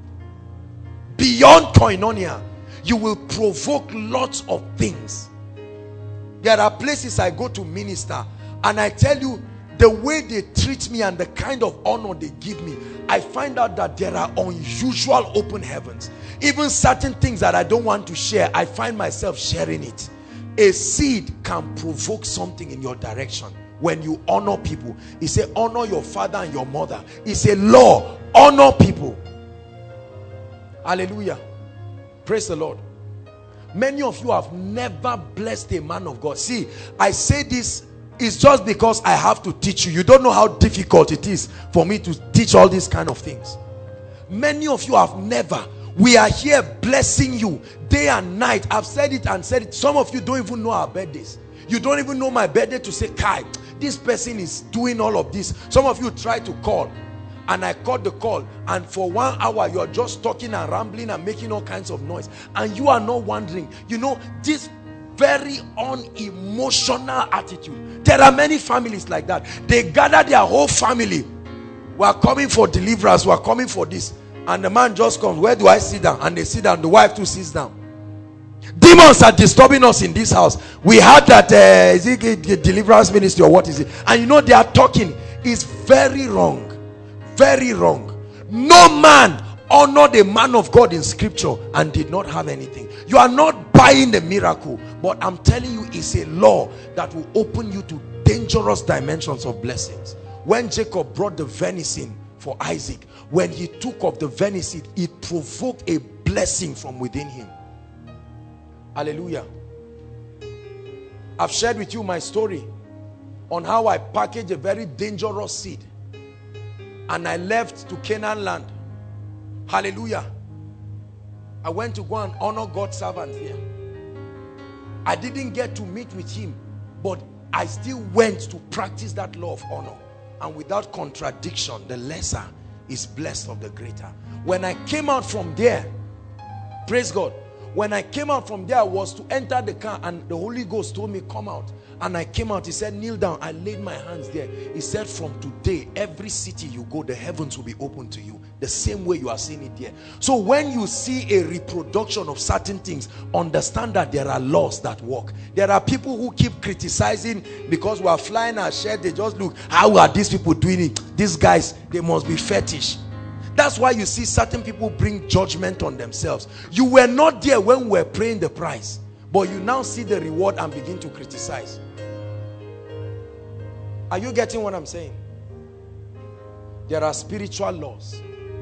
Beyond koinonia, you will provoke lots of things. There are places I go to minister, and I tell you, the way they treat me and the kind of honor they give me, I find out that there are unusual open heavens. Even certain things that I don't want to share, I find myself sharing it. A seed can provoke something in your direction when you honor people. He said, honor your father and your mother. It's a law. Honor people. Hallelujah. Praise the Lord. Many of you have never blessed a man of God. See, I say this, it's just because I have to teach you. You don't know how difficult it is for me to teach all these kind of things. Many of you have never. We are here blessing you day and night. I've said it and said it. Some of you don't even know our birthdays. You don't even know my birthday to say, Kai, this person is doing all of this. Some of you try to call, and I caught the call, and for one hour you are just talking and rambling and making all kinds of noise, and you are not wondering, you know, this very unemotional attitude. There are many families like that. They gather their whole family. We are coming for deliverance, we are coming for this, and the man just comes, where do I sit down? And they sit down. The wife too sits down. Demons are disturbing us in this house. We heard that uh, is it a deliverance ministry or what is it? And you know they are talking. It's very wrong. Very wrong. No man honored a man of God in scripture and did not have anything. You are not buying the miracle, but I'm telling you, it's a law that will open you to dangerous dimensions of blessings. When Jacob brought the venison for Isaac, when he took of the venison, it provoked a blessing from within him. Hallelujah. I've shared with you my story on how I packaged a very dangerous seed and I left to Canaan land. Hallelujah. I went to go and honor God's servant here. I didn't get to meet with him, but I still went to practice that law of honor. And without contradiction, the lesser is blessed of the greater. When I came out from there, praise God, when I came out from there, I was to enter the car and the Holy Ghost told me, come out. And I came out. He said, kneel down. I laid my hands there. He said, from today, every city you go, the heavens will be open to you. The same way you are seeing it there. So when you see a reproduction of certain things, understand that there are laws that work. There are people who keep criticizing because we are flying our shirt. They just look, how are these people doing it? These guys, they must be fetish. That's why you see certain people bring judgment on themselves. You were not there when we were praying the price, but you now see the reward and begin to criticize. Are you getting what I'm saying? There are spiritual laws.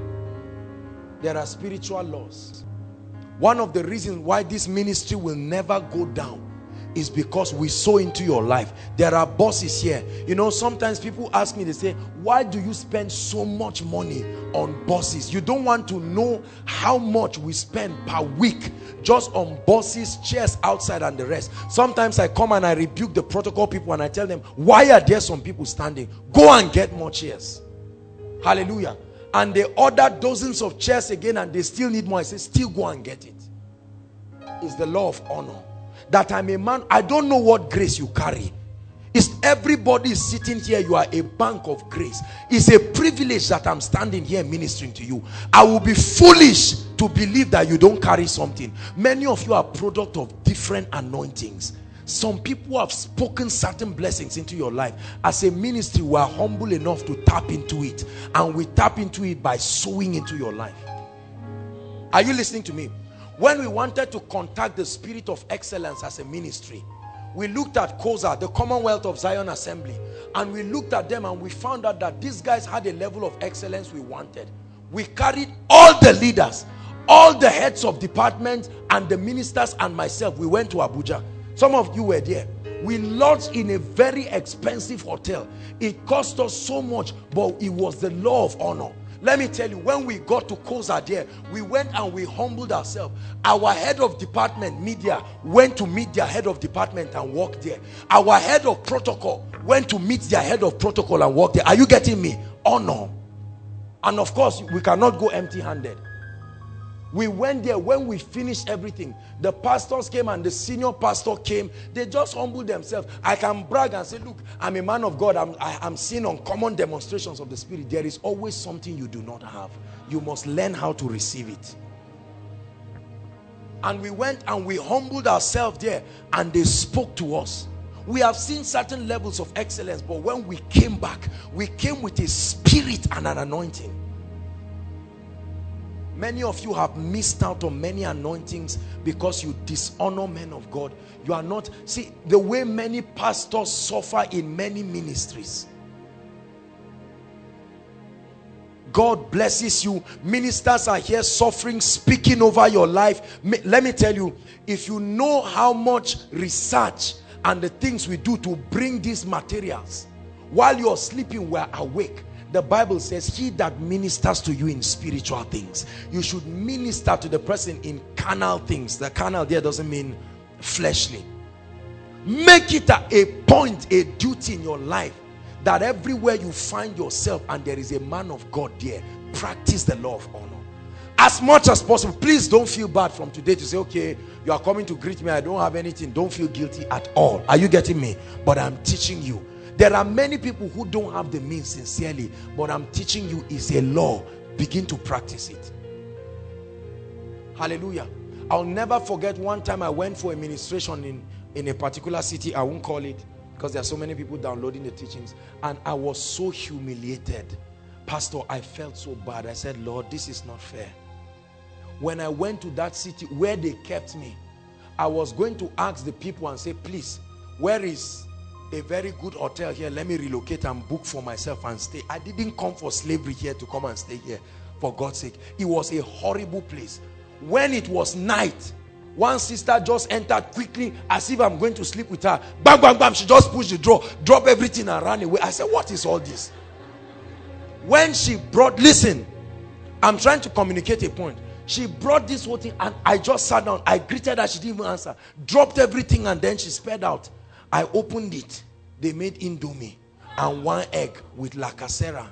There are spiritual laws. One of the reasons why this ministry will never go down is because we sow into your life. There are bosses here. You know, sometimes people ask me, they say, why do you spend so much money on bosses? You don't want to know how much we spend per week just on bosses, chairs outside and the rest. Sometimes I come and I rebuke the protocol people and I tell them, why are there some people standing? Go and get more chairs. Hallelujah. And they order dozens of chairs again and they still need more. I say, still go and get it. It's the law of honor. That I'm a man, I don't know what grace you carry. It's everybody is sitting here, you are a bank of grace. It's a privilege that I'm standing here ministering to you. I will be foolish to believe that you don't carry something. Many of you are product of different anointings. Some people have spoken certain blessings into your life. As a ministry, we are humble enough to tap into it. And we tap into it by sowing into your life. Are you listening to me? When we wanted to contact the spirit of excellence as a ministry, we looked at C O Z A, the Commonwealth of Zion Assembly, and we looked at them and we found out that these guys had a level of excellence we wanted. We carried all the leaders, all the heads of departments and the ministers and myself. We went to Abuja. Some of you were there. We lodged in a very expensive hotel. It cost us so much, but it was the law of honor. Let me tell you, when we got to C O Z A there, we went and we humbled ourselves. Our head of department, media, went to meet their head of department and walked there. Our head of protocol went to meet their head of protocol and walked there. Are you getting me? Honor. And of course, we cannot go empty-handed. We went there. When we finished everything, the pastors came and the senior pastor came. They just humbled themselves. I can brag and say, look, I'm a man of God. I'm, I, I'm seeing uncommon demonstrations of the Spirit. There is always something you do not have. You must learn how to receive it. And we went and we humbled ourselves there and they spoke to us. We have seen certain levels of excellence, but when we came back, we came with a spirit and an anointing. Many of you have missed out on many anointings because you dishonor men of God. You are not, see, the way many pastors suffer in many ministries. God blesses you. Ministers are here suffering, speaking over your life. Let me tell you, if you know how much research and the things we do to bring these materials, while you're sleeping, we're awake. The Bible says, he that ministers to you in spiritual things, you should minister to the person in carnal things. The carnal there doesn't mean fleshly. Make it a, a point, a duty in your life, that everywhere you find yourself and there is a man of God there, practice the law of honor. As much as possible. Please don't feel bad from today to say, okay, you are coming to greet me, I don't have anything. Don't feel guilty at all. Are you getting me? But I'm teaching you. There are many people who don't have the means sincerely, but I'm teaching you it's a law. Begin to practice it. Hallelujah. I'll never forget one time I went for a ministration in, in a particular city. I won't call it because there are so many people downloading the teachings. And I was so humiliated. Pastor, I felt so bad. I said, Lord, this is not fair. When I went to that city where they kept me, I was going to ask the people and say, please, where is a very good hotel here? Let me relocate and book for myself and stay. I didn't come for slavery here to come and stay here, for God's sake. It was a horrible place. When it was night, one sister just entered quickly as if I'm going to sleep with her. Bam, bam, bam. She just pushed the door, drop everything and ran away. I said, what is all this? When she brought, listen, I'm trying to communicate a point. She brought this whole thing and I just sat down. I greeted her. She didn't even answer. Dropped everything and then she sped out. I opened it. They made indomie and one egg with lacasera.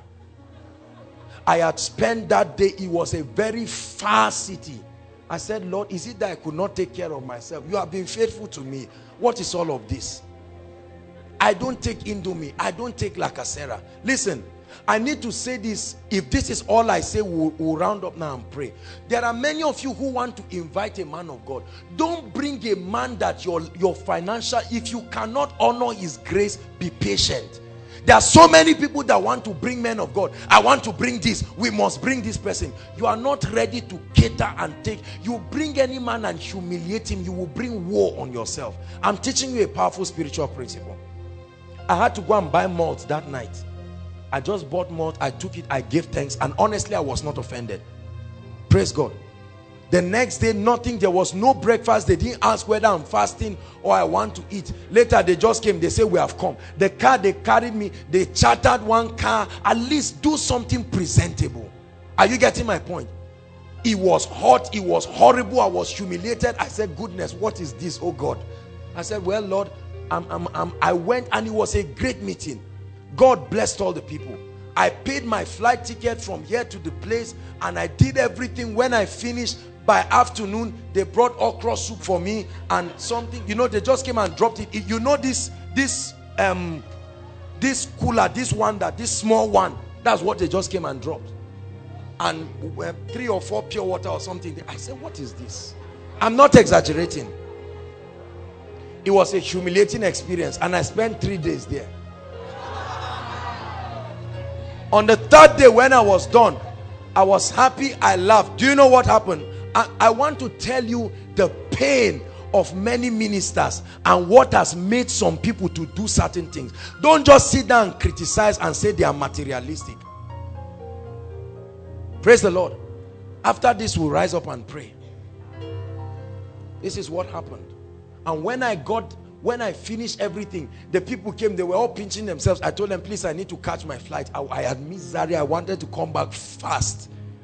I had spent that day. It was a very far city. I said, Lord, is it that I could not take care of myself? You have been faithful to me. What is all of this? I don't take indomie. I don't take lacasera. Listen, I need to say this. If this is all I say, we'll, we'll round up now and pray. There are many of you who want to invite a man of God. Don't bring a man that your, your financial, if you cannot honor his grace, be patient. There are so many people that want to bring men of God. I want to bring this. We must bring this person. You are not ready to cater and take. You bring any man and humiliate him, you will bring war on yourself. I'm teaching you a powerful spiritual principle. I had to go and buy malt that night. I just bought malt. I took it. I gave thanks. And honestly, I was not offended. Praise God. The next day, nothing. There was no breakfast. They didn't ask whether I'm fasting or I want to eat. Later, they just came. They say, we have come. The car, they carried me. They chartered one car. At least do something presentable. Are you getting my point? It was hot. It was horrible. I was humiliated. I said, goodness, what is this, oh God? I said, well, Lord, I'm, I'm, I'm, I went and it was a great meeting. God blessed all the people. I paid my flight ticket from here to the place and I did everything. When I finished, by afternoon, they brought okra soup for me and something, you know, they just came and dropped it. You know this, this, um, this cooler, this one, that this small one, that's what they just came and dropped. And uh, three or four pure water or something. I said, what is this? I'm not exaggerating. It was a humiliating experience and I spent three days there. On the third day when I was done, I was happy, I laughed. Do you know what happened? I, I want to tell you the pain of many ministers and what has made some people to do certain things. Don't just sit down and criticize and say they are materialistic. Praise the Lord. After this, we'll rise up and pray. This is what happened. And when I got When I finished everything, the people came, they were all pinching themselves. I told them, please, I need to catch my flight. I, I had missed Zaria. I wanted to come back fast.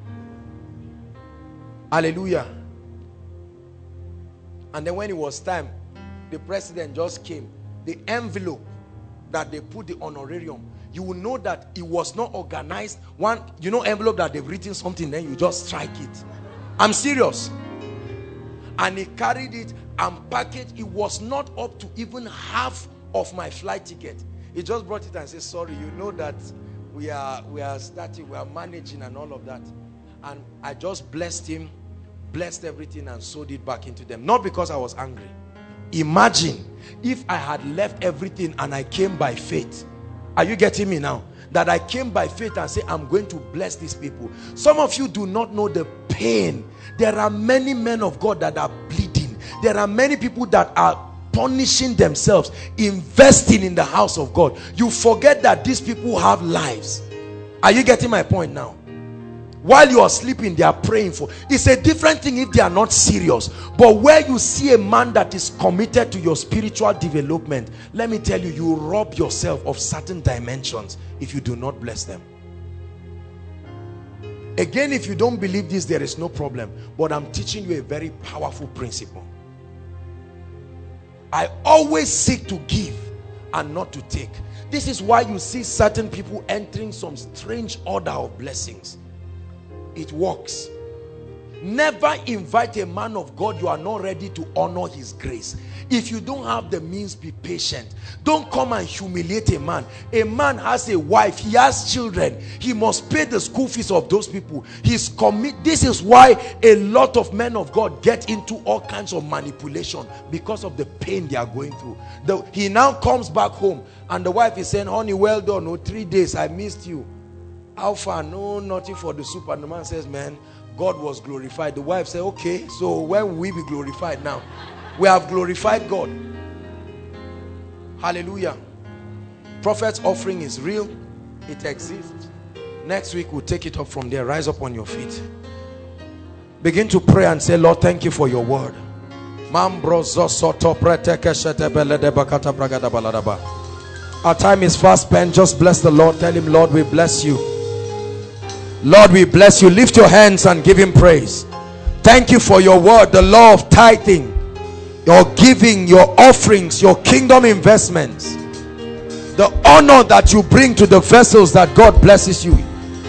Hallelujah. And then when it was time, the president just came. The envelope that they put the honorarium, you will know that it was not organized. One, you know, envelope that they've written something, then you just strike it. I'm serious. And he carried it and packaged. It was not up to even half of my flight ticket. He just brought it and said, sorry, you know that we are we are starting, we are managing and all of that. And I just blessed him, blessed everything and sewed it back into them. Not because I was angry. Imagine if I had left everything and I came by faith. Are you getting me now? That I came by faith and say, I'm going to bless these people. Some of you do not know the pain. There are many men of God that are bleeding. There are many people that are punishing themselves, investing in the house of God. You forget that these people have lives. Are you getting my point now? While you are sleeping, they are praying for. It's a different thing if they are not serious. But where you see a man that is committed to your spiritual development, let me tell you, you rob yourself of certain dimensions if you do not bless them. Again, if you don't believe this, there is no problem. But I'm teaching you a very powerful principle. I always seek to give and not to take. This is why you see certain people entering some strange order of blessings. It works. Never invite a man of God you are not ready to honor his grace. If you don't have the means, be patient. Don't come and humiliate a man. A man has a wife, he has children, he must pay the school fees of those people. He's commit. This is why a lot of men of God get into all kinds of manipulation, because of the pain they are going through. The, he now comes back home and the wife is saying, honey, well done, oh, three days I missed you. How far? No, nothing for the soup. And the man says, man, God was glorified. The wife said, okay, so when will we be glorified now? We have glorified God. Hallelujah. Prophet's offering is real. It exists. Next week we'll take it up from there. Rise up on your feet. Begin to pray and say, Lord, thank you for your word. Our time is fast spent. Just bless the Lord. Tell him, Lord, we bless you. Lord, we bless you. Lift your hands and give him praise. Thank you for your word, the law of tithing, your giving, your offerings, your kingdom investments, the honor that you bring to the vessels that God blesses you.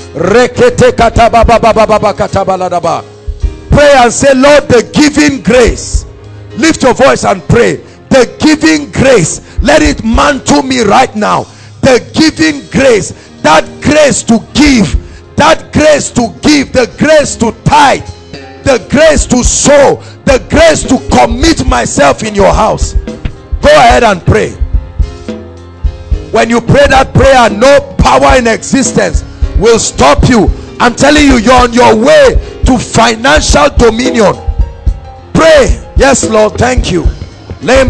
Pray and say, Lord, the giving grace. Lift your voice and pray. The giving grace, let it mantle me right now. The giving grace, that grace to give, that grace to give, the grace to tithe, the grace to sow, the grace to commit myself in your house. Go ahead and pray. When you pray that prayer, no power in existence will stop you. I'm telling you, you're on your way to financial dominion. Pray. Yes, Lord, thank you. Many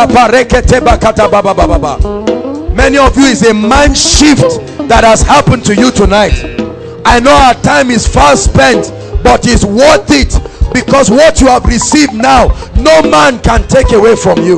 of you, is a mind shift that has happened to you tonight. I know our time is fast spent, but it's worth it, because what you have received now, no man can take away from you.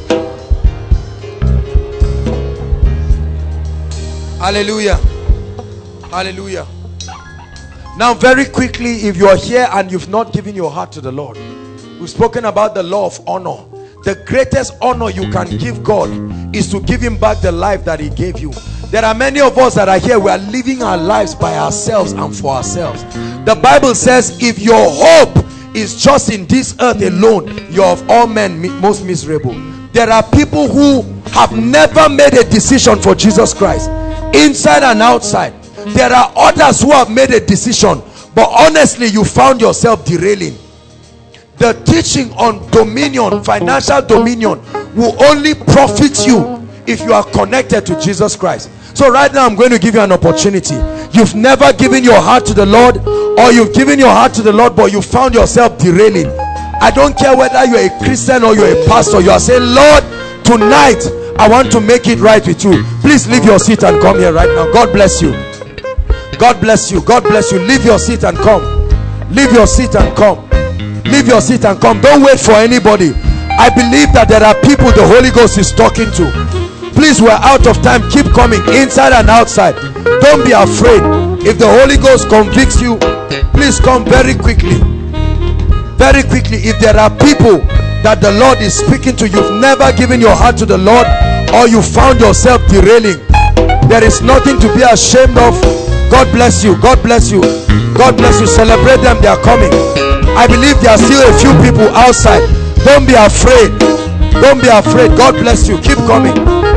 Hallelujah. Hallelujah. Now very quickly, if you are here and you've not given your heart to the Lord, we've spoken about the law of honor. The greatest honor you can give God is to give him back the life that he gave you. There are many of us that are here, we are living our lives by ourselves and for ourselves. The Bible says, if your hope is just in this earth alone, you're of all men most miserable. There are people who have never made a decision for Jesus Christ, inside and outside. There are others who have made a decision, but honestly you found yourself derailing. The teaching on dominion, financial dominion, will only profit you if you are connected to Jesus Christ. So right now I'm going to give you an opportunity. You've never given your heart to the Lord, or you've given your heart to the Lord but you found yourself derailing. I don't care whether you're a Christian or you're a pastor. You are saying, Lord, tonight I want to make it right with you. Please leave your seat and come here right now. God bless you. God bless you. God bless you. Leave your seat and come. Leave your seat and come. Leave your seat and come. Don't wait for anybody. I believe that there are people the Holy Ghost is talking to. Please, we're out of time. Keep coming, inside and outside. Don't be afraid. If the Holy Ghost convicts you, please come very quickly. Very quickly. If there are people that the Lord is speaking to, you've never given your heart to the Lord, or you found yourself derailing, there is nothing to be ashamed of. God bless you. God bless you. God bless you. Celebrate them. They are coming. I believe there are still a few people outside. Don't be afraid. Don't be afraid. God bless you. Keep coming.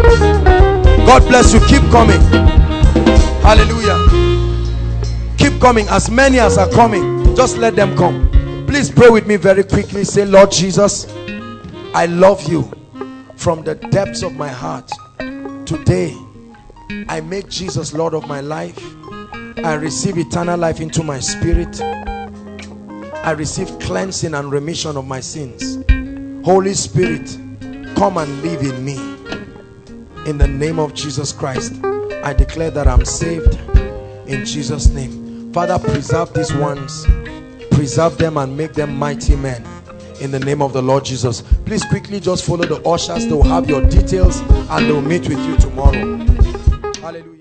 God bless you. Keep coming. Hallelujah. Keep coming. As many as are coming, just let them come. Please pray with me very quickly. Say, Lord Jesus, I love you from the depths of my heart. Today I make Jesus Lord of my life. I receive eternal life into my spirit. I receive cleansing and remission of my sins. Holy Spirit, come and live in me. In the name of Jesus Christ, I declare that I'm saved in Jesus' name. Father, preserve these ones. Preserve them and make them mighty men. In the name of the Lord Jesus. Please quickly just follow the ushers. They will have your details and they will meet with you tomorrow. Hallelujah.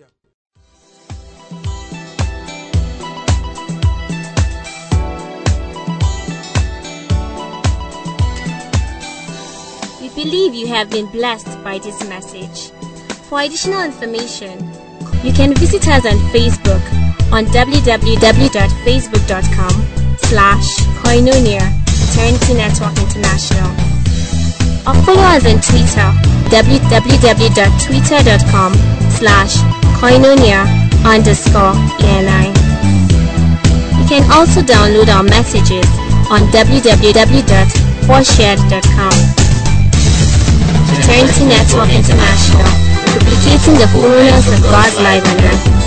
We believe you have been blessed by this message. For additional information, you can visit us on Facebook on w w w dot facebook dot com slash Koinonia Eternity Network International, or follow us on Twitter w w w dot twitter dot com slash Koinonia underscore E N I. You can also download our messages on w w w dot foreshared dot com. Eternity Network International, duplicating the fullness of God's life on earth.